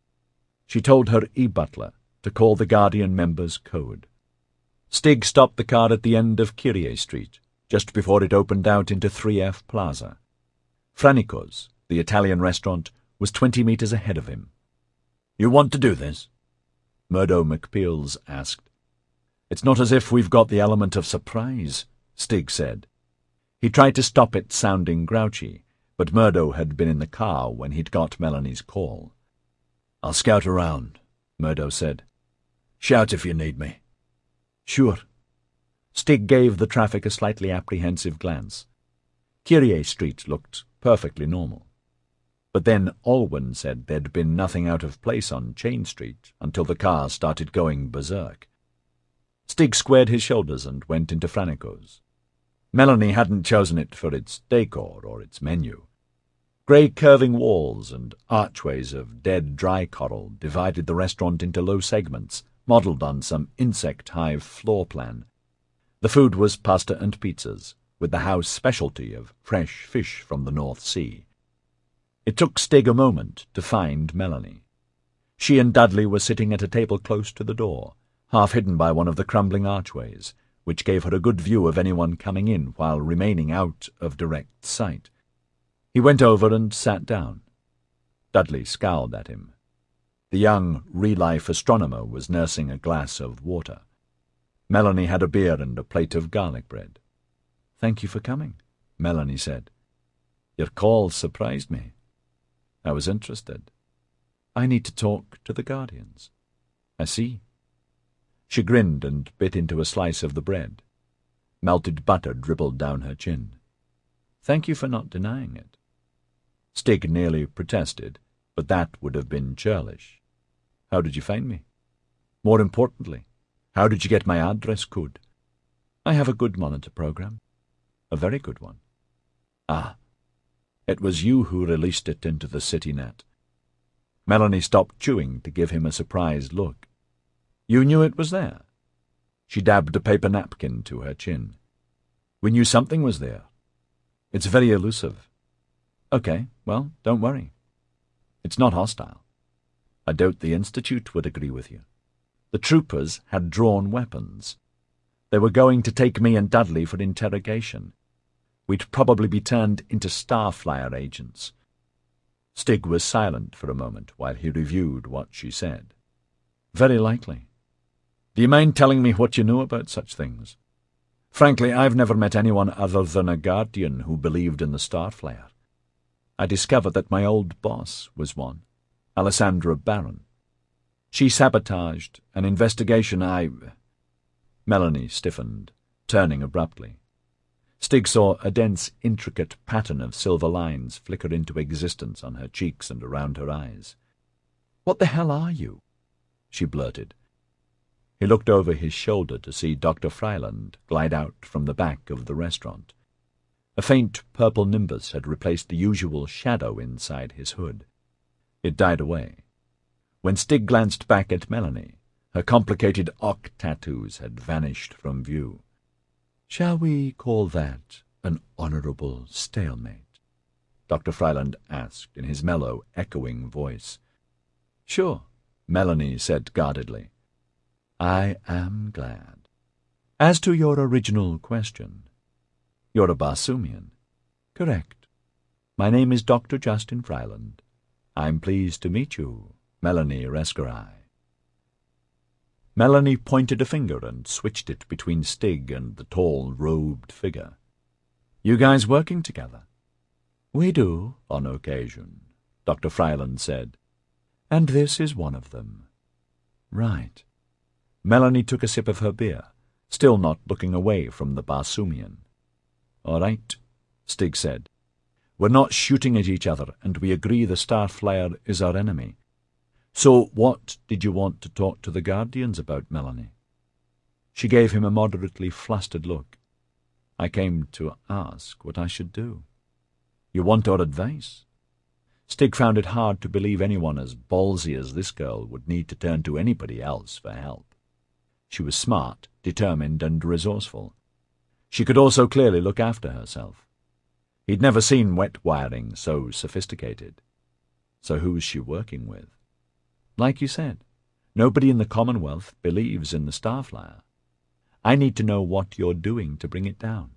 She told her e-butler to call the Guardian member's code. Stig stopped the car at the end of Kyrie Street, just before it opened out into three F Plaza. Franico's, the Italian restaurant, was twenty meters ahead of him. "You want to do this?" Murdo McPeels asked. "It's not as if we've got the element of surprise," Stig said. He tried to stop it sounding grouchy, but Murdo had been in the car when he'd got Melanie's call. "I'll scout around," Murdo said. "Shout if you need me." "Sure." Stig gave the traffic a slightly apprehensive glance. Kyrie Street looked perfectly normal. But then Alwyn said there'd been nothing out of place on Chain Street until the car started going berserk. Stig squared his shoulders and went into Franico's. Melanie hadn't chosen it for its decor or its menu. Grey curving walls and archways of dead dry coral divided the restaurant into low segments, modelled on some insect hive floor plan. The food was pasta and pizzas, with the house specialty of fresh fish from the North Sea. It took Stig a moment to find Melanie. She and Dudley were sitting at a table close to the door, half hidden by one of the crumbling archways, which gave her a good view of anyone coming in while remaining out of direct sight. He went over and sat down. Dudley scowled at him. The young, real-life astronomer was nursing a glass of water. Melanie had a beer and a plate of garlic bread. "Thank you for coming," Melanie said. "Your call surprised me. I was interested. I need to talk to the Guardians." "I see." She grinned and bit into a slice of the bread. Melted butter dribbled down her chin. "Thank you for not denying it." Stig nearly protested, but that would have been churlish. "How did you find me? More importantly, how did you get my address code?" "I have a good monitor program. A very good one." "Ah. It was you who released it into the CityNet." Melanie stopped chewing to give him a surprised look. "You knew it was there?" She dabbed a paper napkin to her chin. "We knew something was there. It's very elusive." "Okay, well, don't worry. It's not hostile. I doubt the Institute would agree with you. The troopers had drawn weapons. They were going to take me and Dudley for interrogation. We'd probably be turned into Starflyer agents." Stig was silent for a moment while he reviewed what she said. "Very likely. Do you mind telling me what you know about such things? Frankly, I've never met anyone other than a Guardian who believed in the Starflyer. I discovered that my old boss was one, Alessandra Barron. She sabotaged an investigation I—" Melanie stiffened, turning abruptly. Stig saw a dense, intricate pattern of silver lines flicker into existence on her cheeks and around her eyes. "What the hell are you?" she blurted. He looked over his shoulder to see Doctor Fryland glide out from the back of the restaurant. A faint purple nimbus had replaced the usual shadow inside his hood. It died away. When Stig glanced back at Melanie, her complicated Ock tattoos had vanished from view. "Shall we call that an honourable stalemate?" Doctor Fryland asked in his mellow, echoing voice. "Sure," Melanie said guardedly. "I am glad. As to your original question, you're a Barsoomian." "Correct. My name is Doctor Justin Fryland. I'm pleased to meet you, Melanie Rescarai." Melanie pointed a finger and switched it between Stig and the tall, robed figure. "You guys working together?" "We do, on occasion," Doctor Fryland said. "And this is one of them." "Right." Melanie took a sip of her beer, still not looking away from the Barsoomian. "All right," Stig said. "We're not shooting at each other, and we agree the Starflyer is our enemy. So what did you want to talk to the Guardians about, Melanie?" She gave him a moderately flustered look. "I came to ask what I should do." "You want our advice?" Stig found it hard to believe anyone as ballsy as this girl would need to turn to anybody else for help. She was smart, determined, and resourceful. She could also clearly look after herself. He'd never seen wet wiring so sophisticated. So who's she working with? Like you said, nobody in the Commonwealth believes in the Starflyer. I need to know what you're doing to bring it down.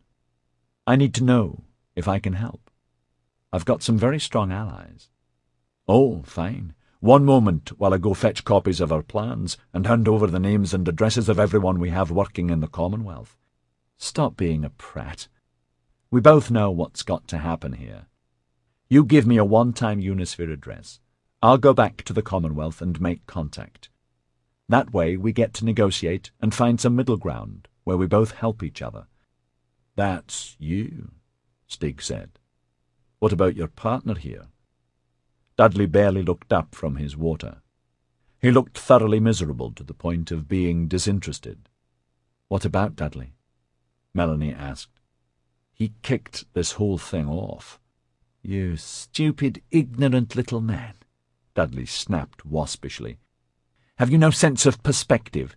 I need to know if I can help. I've got some very strong allies." "Oh, fine. One moment while I go fetch copies of our plans and hand over the names and addresses of everyone we have working in the Commonwealth." "Stop being a prat. We both know what's got to happen here. You give me a one-time Unisphere address. I'll go back to the Commonwealth and make contact. That way we get to negotiate and find some middle ground where we both help each other." "That's you," Stig said. "What about your partner here?" Dudley barely looked up from his water. He looked thoroughly miserable to the point of being disinterested. "What about Dudley?" Melanie asked. "He kicked this whole thing off." "You stupid, ignorant little man," Dudley snapped waspishly. "Have you no sense of perspective?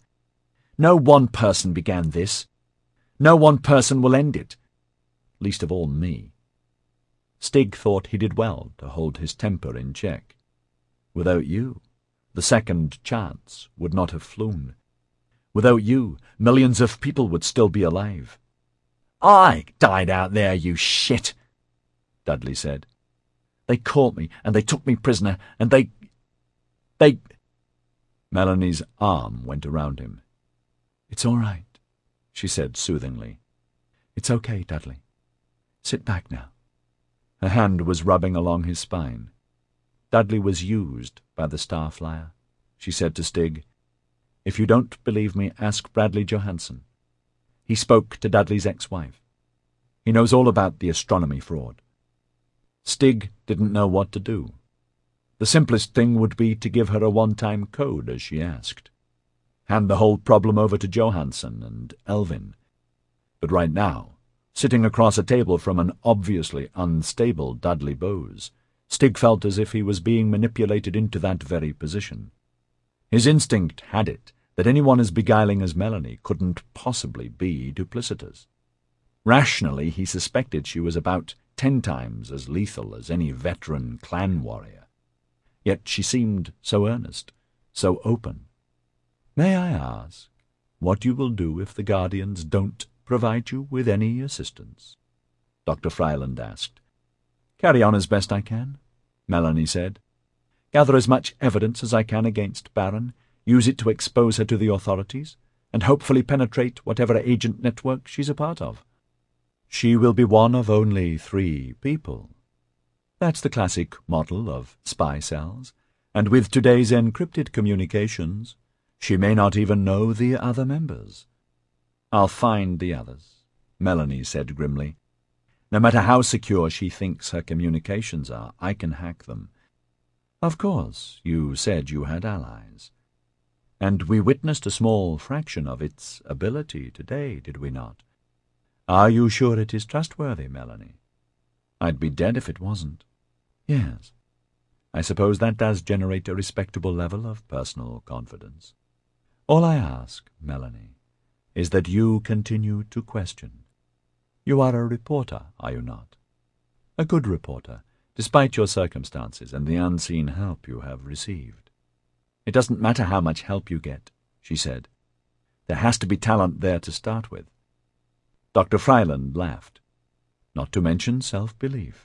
No one person began this. No one person will end it. Least of all me." Stig thought he did well to hold his temper in check. Without you, the second chance would not have flown. Without you, millions of people would still be alive. "I died out there, you shit," Dudley said. "They caught me, and they took me prisoner, and they... they... Melanie's arm went around him. "It's all right," she said soothingly. "It's okay, Dudley. Sit back now." Her hand was rubbing along his spine. Dudley was used by the Starflyer, she said to Stig. "If you don't believe me, ask Bradley Johansen. He spoke to Dudley's ex-wife. He knows all about the astronomy fraud." Stig didn't know what to do. The simplest thing would be to give her a one-time code as she asked. Hand the whole problem over to Johansen and Elvin. But right now, sitting across a table from an obviously unstable Dudley Bowes, Stig felt as if he was being manipulated into that very position. His instinct had it that anyone as beguiling as Melanie couldn't possibly be duplicitous. Rationally, he suspected she was about ten times as lethal as any veteran clan warrior. Yet she seemed so earnest, so open. "May I ask what you will do if the Guardians don't provide you with any assistance?" Doctor Fryland asked. "Carry on as best I can," Melanie said. "Gather as much evidence as I can against Baron, use it to expose her to the authorities, and hopefully penetrate whatever agent network she's a part of. She will be one of only three people. That's the classic model of spy cells, and with today's encrypted communications, she may not even know the other members." "I'll find the others," Melanie said grimly. "No matter how secure she thinks her communications are, I can hack them." "Of course, you said you had allies. And we witnessed a small fraction of its ability today, did we not? Are you sure it is trustworthy, Melanie?" "I'd be dead if it wasn't." "Yes. I suppose that does generate a respectable level of personal confidence. All I ask, Melanie, is that you continue to question. You are a reporter, are you not? A good reporter, despite your circumstances and the unseen help you have received. It doesn't matter how much help you get, she said. There has to be talent there to start with. Doctor Fryland laughed. Not to mention self-belief.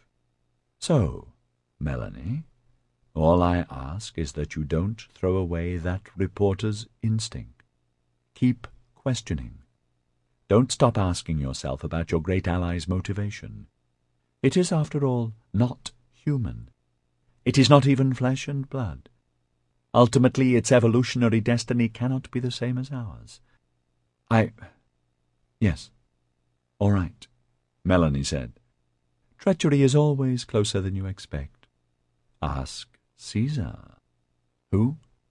So, Melanie, all I ask is that you don't throw away that reporter's instinct. Keep questioning. Don't stop asking yourself about your great ally's motivation. It is, after all, not human. It is not even flesh and blood. Ultimately, its evolutionary destiny cannot be the same as ours. I... Yes. All right, Melanie said. Treachery is always closer than you expect. Ask Caesar. Who?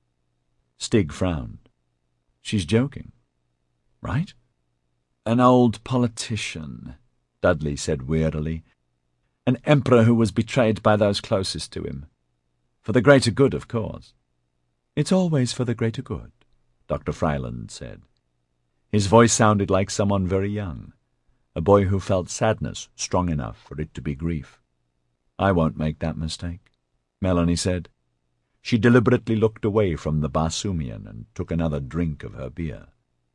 Stig frowned. She's joking. Right? An old politician, Dudley said wearily. An emperor who was betrayed by those closest to him. For the greater good, of course. It's always for the greater good, Doctor Fryland said. His voice sounded like someone very young, a boy who felt sadness strong enough for it to be grief. I won't make that mistake, Melanie said. She deliberately looked away from the Barsoomian and took another drink of her beer.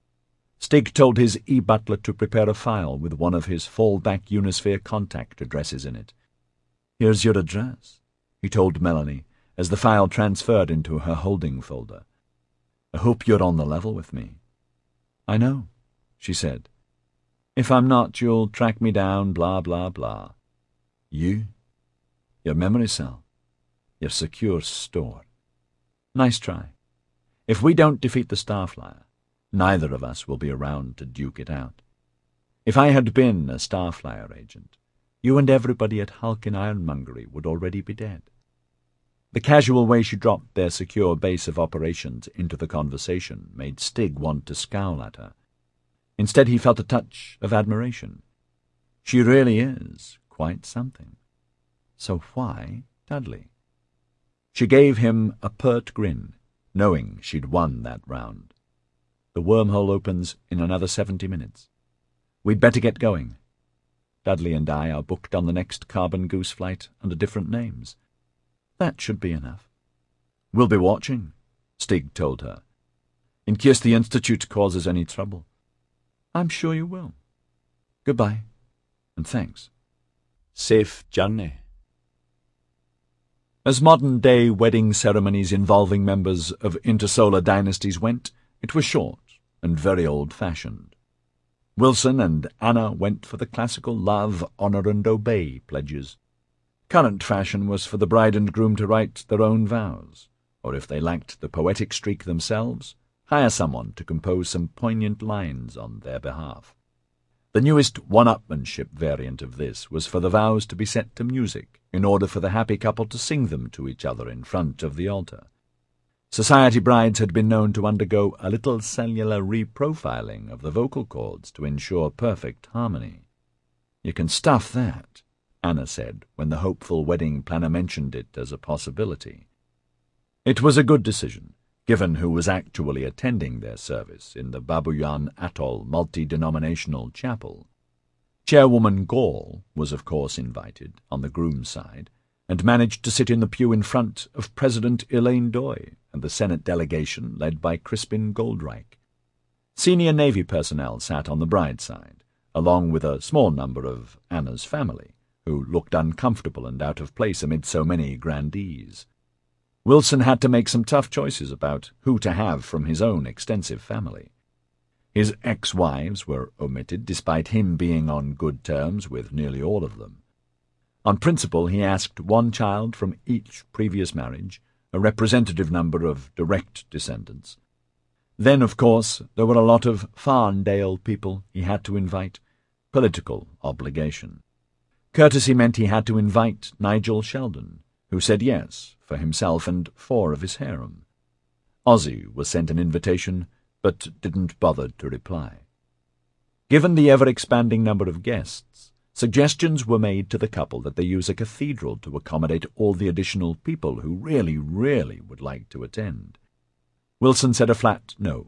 Stig told his e-butler to prepare a file with one of his fallback Unisphere contact addresses in it. Here's your address, he told Melanie, as the file transferred into her holding folder. I hope you're on the level with me. I know, she said. If I'm not, you'll track me down, blah, blah, blah. You? Your memory cell? Your secure store? Nice try. If we don't defeat the Starflyer, neither of us will be around to duke it out. If I had been a Starflyer agent, you and everybody at Hulk in Ironmongery would already be dead. The casual way she dropped their secure base of operations into the conversation made Stig want to scowl at her. Instead, he felt a touch of admiration. She really is quite something. So why Dudley? She gave him a pert grin, knowing she'd won that round. The wormhole opens in another seventy minutes. We'd better get going. Dudley and I are booked on the next Carbon Goose flight under different names. That should be enough. We'll be watching, Stig told her, in case the Institute causes any trouble. I'm sure you will. Goodbye, and thanks. Safe journey. As modern-day wedding ceremonies involving members of intersolar dynasties went, it was short and very old-fashioned. Wilson and Anna went for the classical love, honour and obey pledges. Current fashion was for the bride and groom to write their own vows, or if they lacked the poetic streak themselves, hire someone to compose some poignant lines on their behalf. The newest one-upmanship variant of this was for the vows to be set to music in order for the happy couple to sing them to each other in front of the altar. Society brides had been known to undergo a little cellular reprofiling of the vocal cords to ensure perfect harmony. You can stuff that, Anna said when the hopeful wedding planner mentioned it as a possibility. It was a good decision, given who was actually attending their service in the Babuyan Atoll multi-denominational chapel. Chairwoman Gall was of course invited, on the groom's side, and managed to sit in the pew in front of President Elaine Doy and the Senate delegation led by Crispin Goldreich. Senior Navy personnel sat on the bride's side, along with a small number of Anna's family, who looked uncomfortable and out of place amid so many grandees. Wilson had to make some tough choices about who to have from his own extensive family. His ex-wives were omitted, despite him being on good terms with nearly all of them. On principle, he asked one child from each previous marriage, a representative number of direct descendants. Then, of course, there were a lot of Farndale people he had to invite, political obligation. Courtesy meant he had to invite Nigel Sheldon, who said yes for himself and four of his harem. Ozzy was sent an invitation, but didn't bother to reply. Given the ever-expanding number of guests, suggestions were made to the couple that they use a cathedral to accommodate all the additional people who really, really would like to attend. Wilson said a flat no,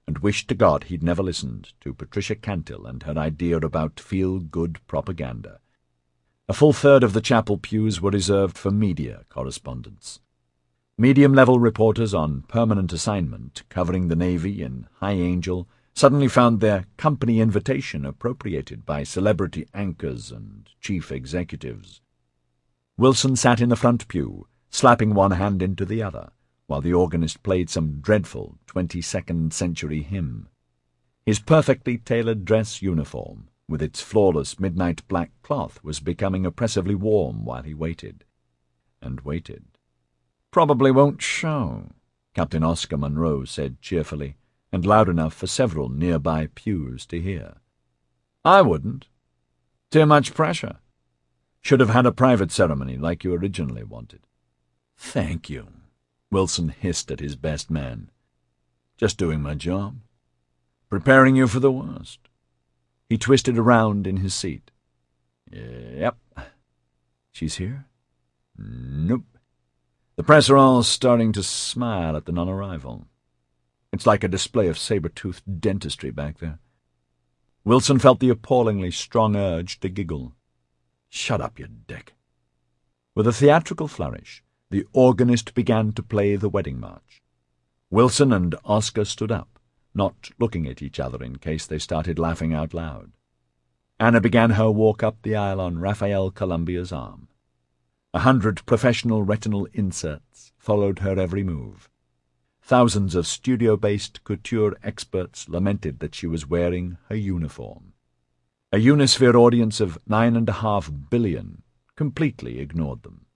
and wished to God he'd never listened to Patricia Cantil and her idea about feel-good propaganda. A full third of the chapel pews were reserved for media correspondents. Medium-level reporters on permanent assignment covering the Navy in High Angel suddenly found their company invitation appropriated by celebrity anchors and chief executives. Wilson sat in the front pew, slapping one hand into the other, while the organist played some dreadful twenty-second century hymn. His perfectly tailored dress uniform, with its flawless midnight black cloth, was becoming oppressively warm while he waited. And waited. "Probably won't show," Captain Oscar Munro said cheerfully, and loud enough for several nearby pews to hear. "I wouldn't. Too much pressure. Should have had a private ceremony like you originally wanted." "Thank you," Wilson hissed at his best man. "Just doing my job. Preparing you for the worst." He twisted around in his seat. "Yep." "She's here?" "Nope. The press are all starting to smile at the non-arrival. It's like a display of saber-toothed dentistry back there." Wilson felt the appallingly strong urge to giggle. "Shut up, you dick." With a theatrical flourish, the organist began to play the wedding march. Wilson and Oscar stood up, not looking at each other in case they started laughing out loud. Anna began her walk up the aisle on Raphael Columbia's arm. A hundred professional retinal inserts followed her every move. Thousands of studio-based couture experts lamented that she was wearing her uniform. A Unisphere audience of nine and a half billion completely ignored them.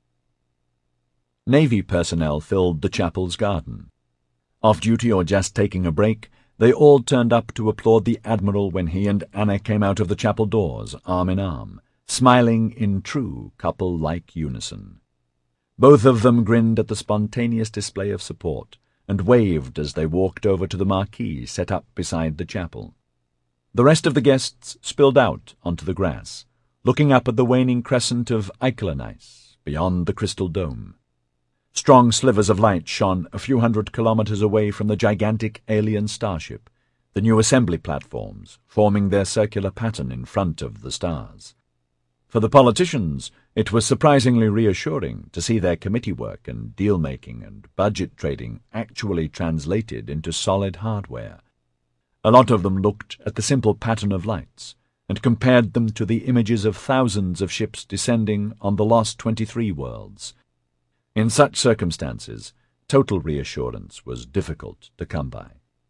Navy personnel filled the chapel's garden. Off-duty or just taking a break, they all turned up to applaud the Admiral when he and Anna came out of the chapel doors, arm in arm, smiling in true couple-like unison. Both of them grinned at the spontaneous display of support, and waved as they walked over to the marquee set up beside the chapel. The rest of the guests spilled out onto the grass, looking up at the waning crescent of Eichlerneis beyond the crystal dome. Strong slivers of light shone a few hundred kilometers away from the gigantic alien starship, the new assembly platforms forming their circular pattern in front of the stars. For the politicians, it was surprisingly reassuring to see their committee work and deal-making and budget trading actually translated into solid hardware. A lot of them looked at the simple pattern of lights and compared them to the images of thousands of ships descending on the lost twenty-three worlds. In such circumstances, total reassurance was difficult to come by.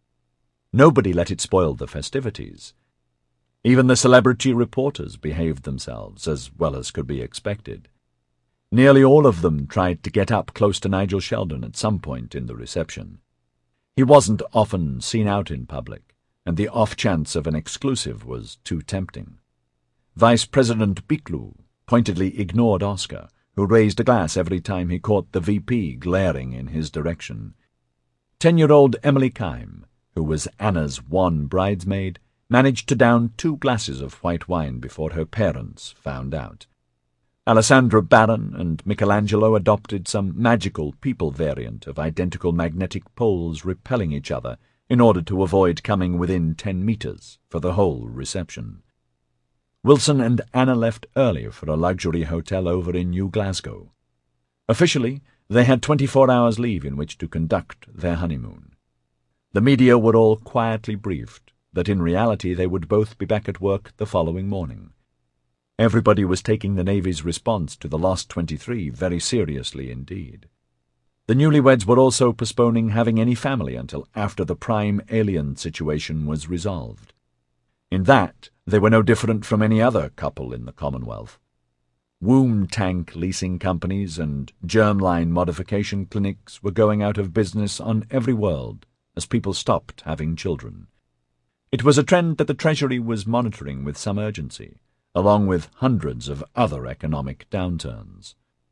Nobody let it spoil the festivities. Even the celebrity reporters behaved themselves as well as could be expected. Nearly all of them tried to get up close to Nigel Sheldon at some point in the reception. He wasn't often seen out in public, and the off chance of an exclusive was too tempting. Vice President Biclou pointedly ignored Oscar, who raised a glass every time he caught the V P glaring in his direction. Ten-year-old Emily Keim, who was Anna's one bridesmaid, managed to down two glasses of white wine before her parents found out. Alessandra Barron and Michelangelo adopted some magical people variant of identical magnetic poles repelling each other in order to avoid coming within ten meters for the whole reception. Wilson and Anna left early for a luxury hotel over in New Glasgow. Officially, they had twenty-four hours leave in which to conduct their honeymoon. The media were all quietly briefed that in reality they would both be back at work the following morning. Everybody was taking the Navy's response to the Lost twenty-three very seriously indeed. The newlyweds were also postponing having any family until after the prime alien situation was resolved. In that, they were no different from any other couple in the Commonwealth. Womb tank leasing companies and germline modification clinics were going out of business on every world as people stopped having children. It was a trend that the Treasury was monitoring with some urgency, along with hundreds of other economic downturns.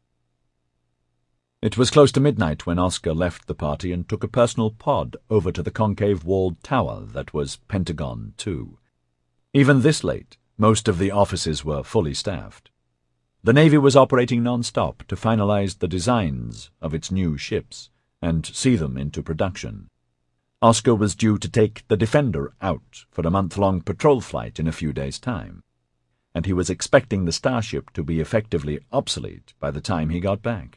It was close to midnight when Oscar left the party and took a personal pod over to the concave-walled tower that was Pentagon two. Even this late, most of the offices were fully staffed. The Navy was operating non-stop to finalize the designs of its new ships and see them into production. Oscar was due to take the Defender out for a month-long patrol flight in a few days' time, and he was expecting the starship to be effectively obsolete by the time he got back.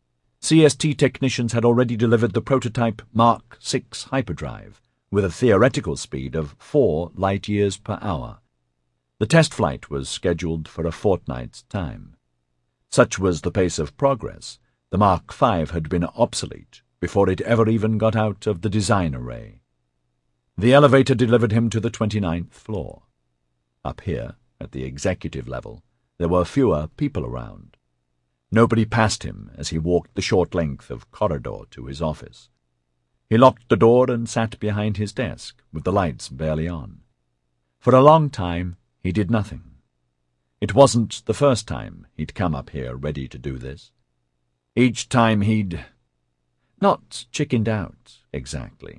C S T technicians had already delivered the prototype Mark six hyperdrive, with a theoretical speed of four light-years per hour. The test flight was scheduled for a fortnight's time. Such was the pace of progress, the Mark five had been obsolete before it ever even got out of the design array. The elevator delivered him to the twenty-ninth floor. Up here, at the executive level, there were fewer people around. Nobody passed him as he walked the short length of corridor to his office. He locked the door and sat behind his desk, with the lights barely on. For a long time, he did nothing. It wasn't the first time he'd come up here ready to do this. Each time he'd not chickened out, exactly.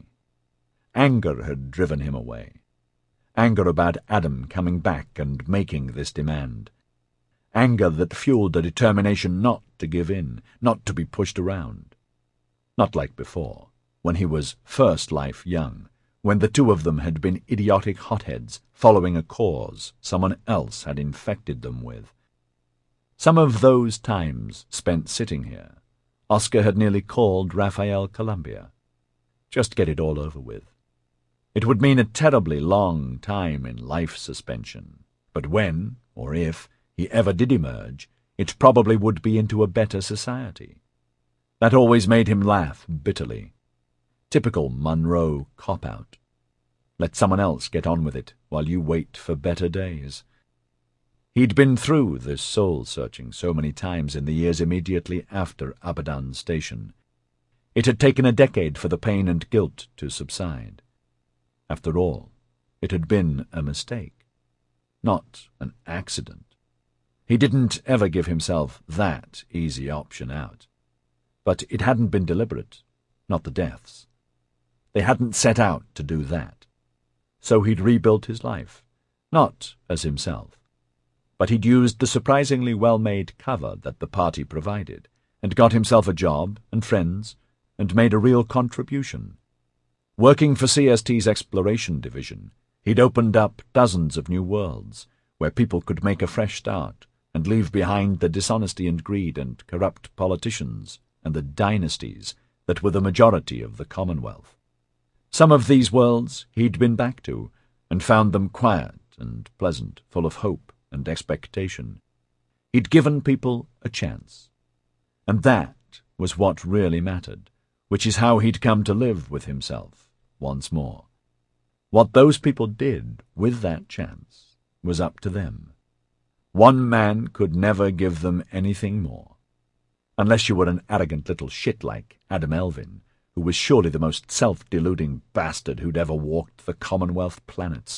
Anger had driven him away. Anger about Adam coming back and making this demand. Anger that fueled a determination not to give in, not to be pushed around. Not like before, when he was first life young, when the two of them had been idiotic hotheads following a cause someone else had infected them with. Some of those times spent sitting here, Oscar had nearly called Rafael Columbia. Just get it all over with. It would mean a terribly long time in life suspension, but when, or if, he ever did emerge, it probably would be into a better society. That always made him laugh bitterly. Typical Monroe cop-out. Let someone else get on with it while you wait for better days. He'd been through this soul-searching so many times in the years immediately after Abaddon Station. It had taken a decade for the pain and guilt to subside. After all, it had been a mistake, not an accident. He didn't ever give himself that easy option out. But it hadn't been deliberate, not the deaths. They hadn't set out to do that. So he'd rebuilt his life, not as himself. But he'd used the surprisingly well-made cover that the party provided, and got himself a job and friends, and made a real contribution. Working for C S T's Exploration Division, he'd opened up dozens of new worlds, where people could make a fresh start and leave behind the dishonesty and greed and corrupt politicians and the dynasties that were the majority of the Commonwealth. Some of these worlds he'd been back to, and found them quiet and pleasant, full of hope and expectation. He'd given people a chance. And that was what really mattered, which is how he'd come to live with himself once more. What those people did with that chance was up to them. One man could never give them anything more. Unless you were an arrogant little shit like Adam Elvin, who was surely the most self-deluding bastard who'd ever walked the Commonwealth planets.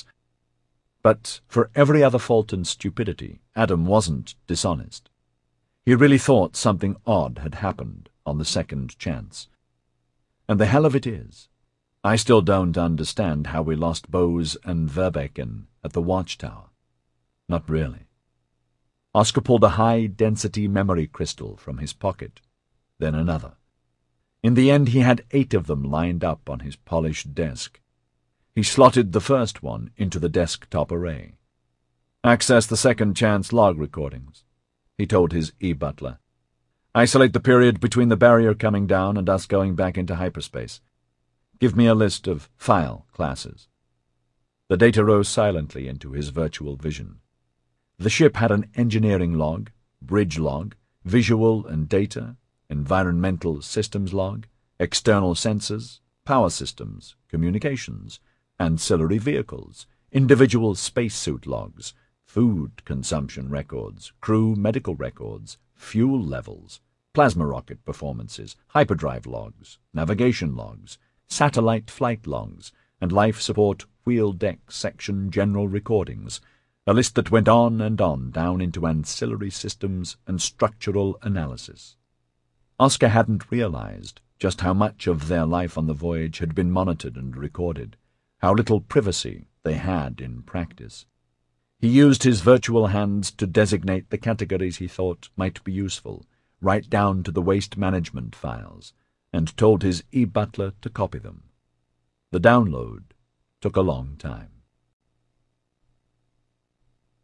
But for every other fault and stupidity, Adam wasn't dishonest. He really thought something odd had happened on the second chance. And the hell of it is, I still don't understand how we lost Bose and Verbecken at the Watchtower. Not really. Oscar pulled a high-density memory crystal from his pocket, then another. In the end he had eight of them lined up on his polished desk. He slotted the first one into the desktop array. "Access the second chance log recordings," he told his e-butler. "Isolate the period between the barrier coming down and us going back into hyperspace. Give me a list of file classes." The data rose silently into his virtual vision. The ship had an engineering log, bridge log, visual and data, environmental systems log, external sensors, power systems, communications, ancillary vehicles, individual spacesuit logs, food consumption records, crew medical records, fuel levels, plasma rocket performances, hyperdrive logs, navigation logs, satellite flight logs, and life support wheel deck section general recordings, a list that went on and on down into ancillary systems and structural analysis. Oscar hadn't realized just how much of their life on the voyage had been monitored and recorded, how little privacy they had in practice. He used his virtual hands to designate the categories he thought might be useful, right down to the waste management files, and told his e-butler to copy them. The download took a long time.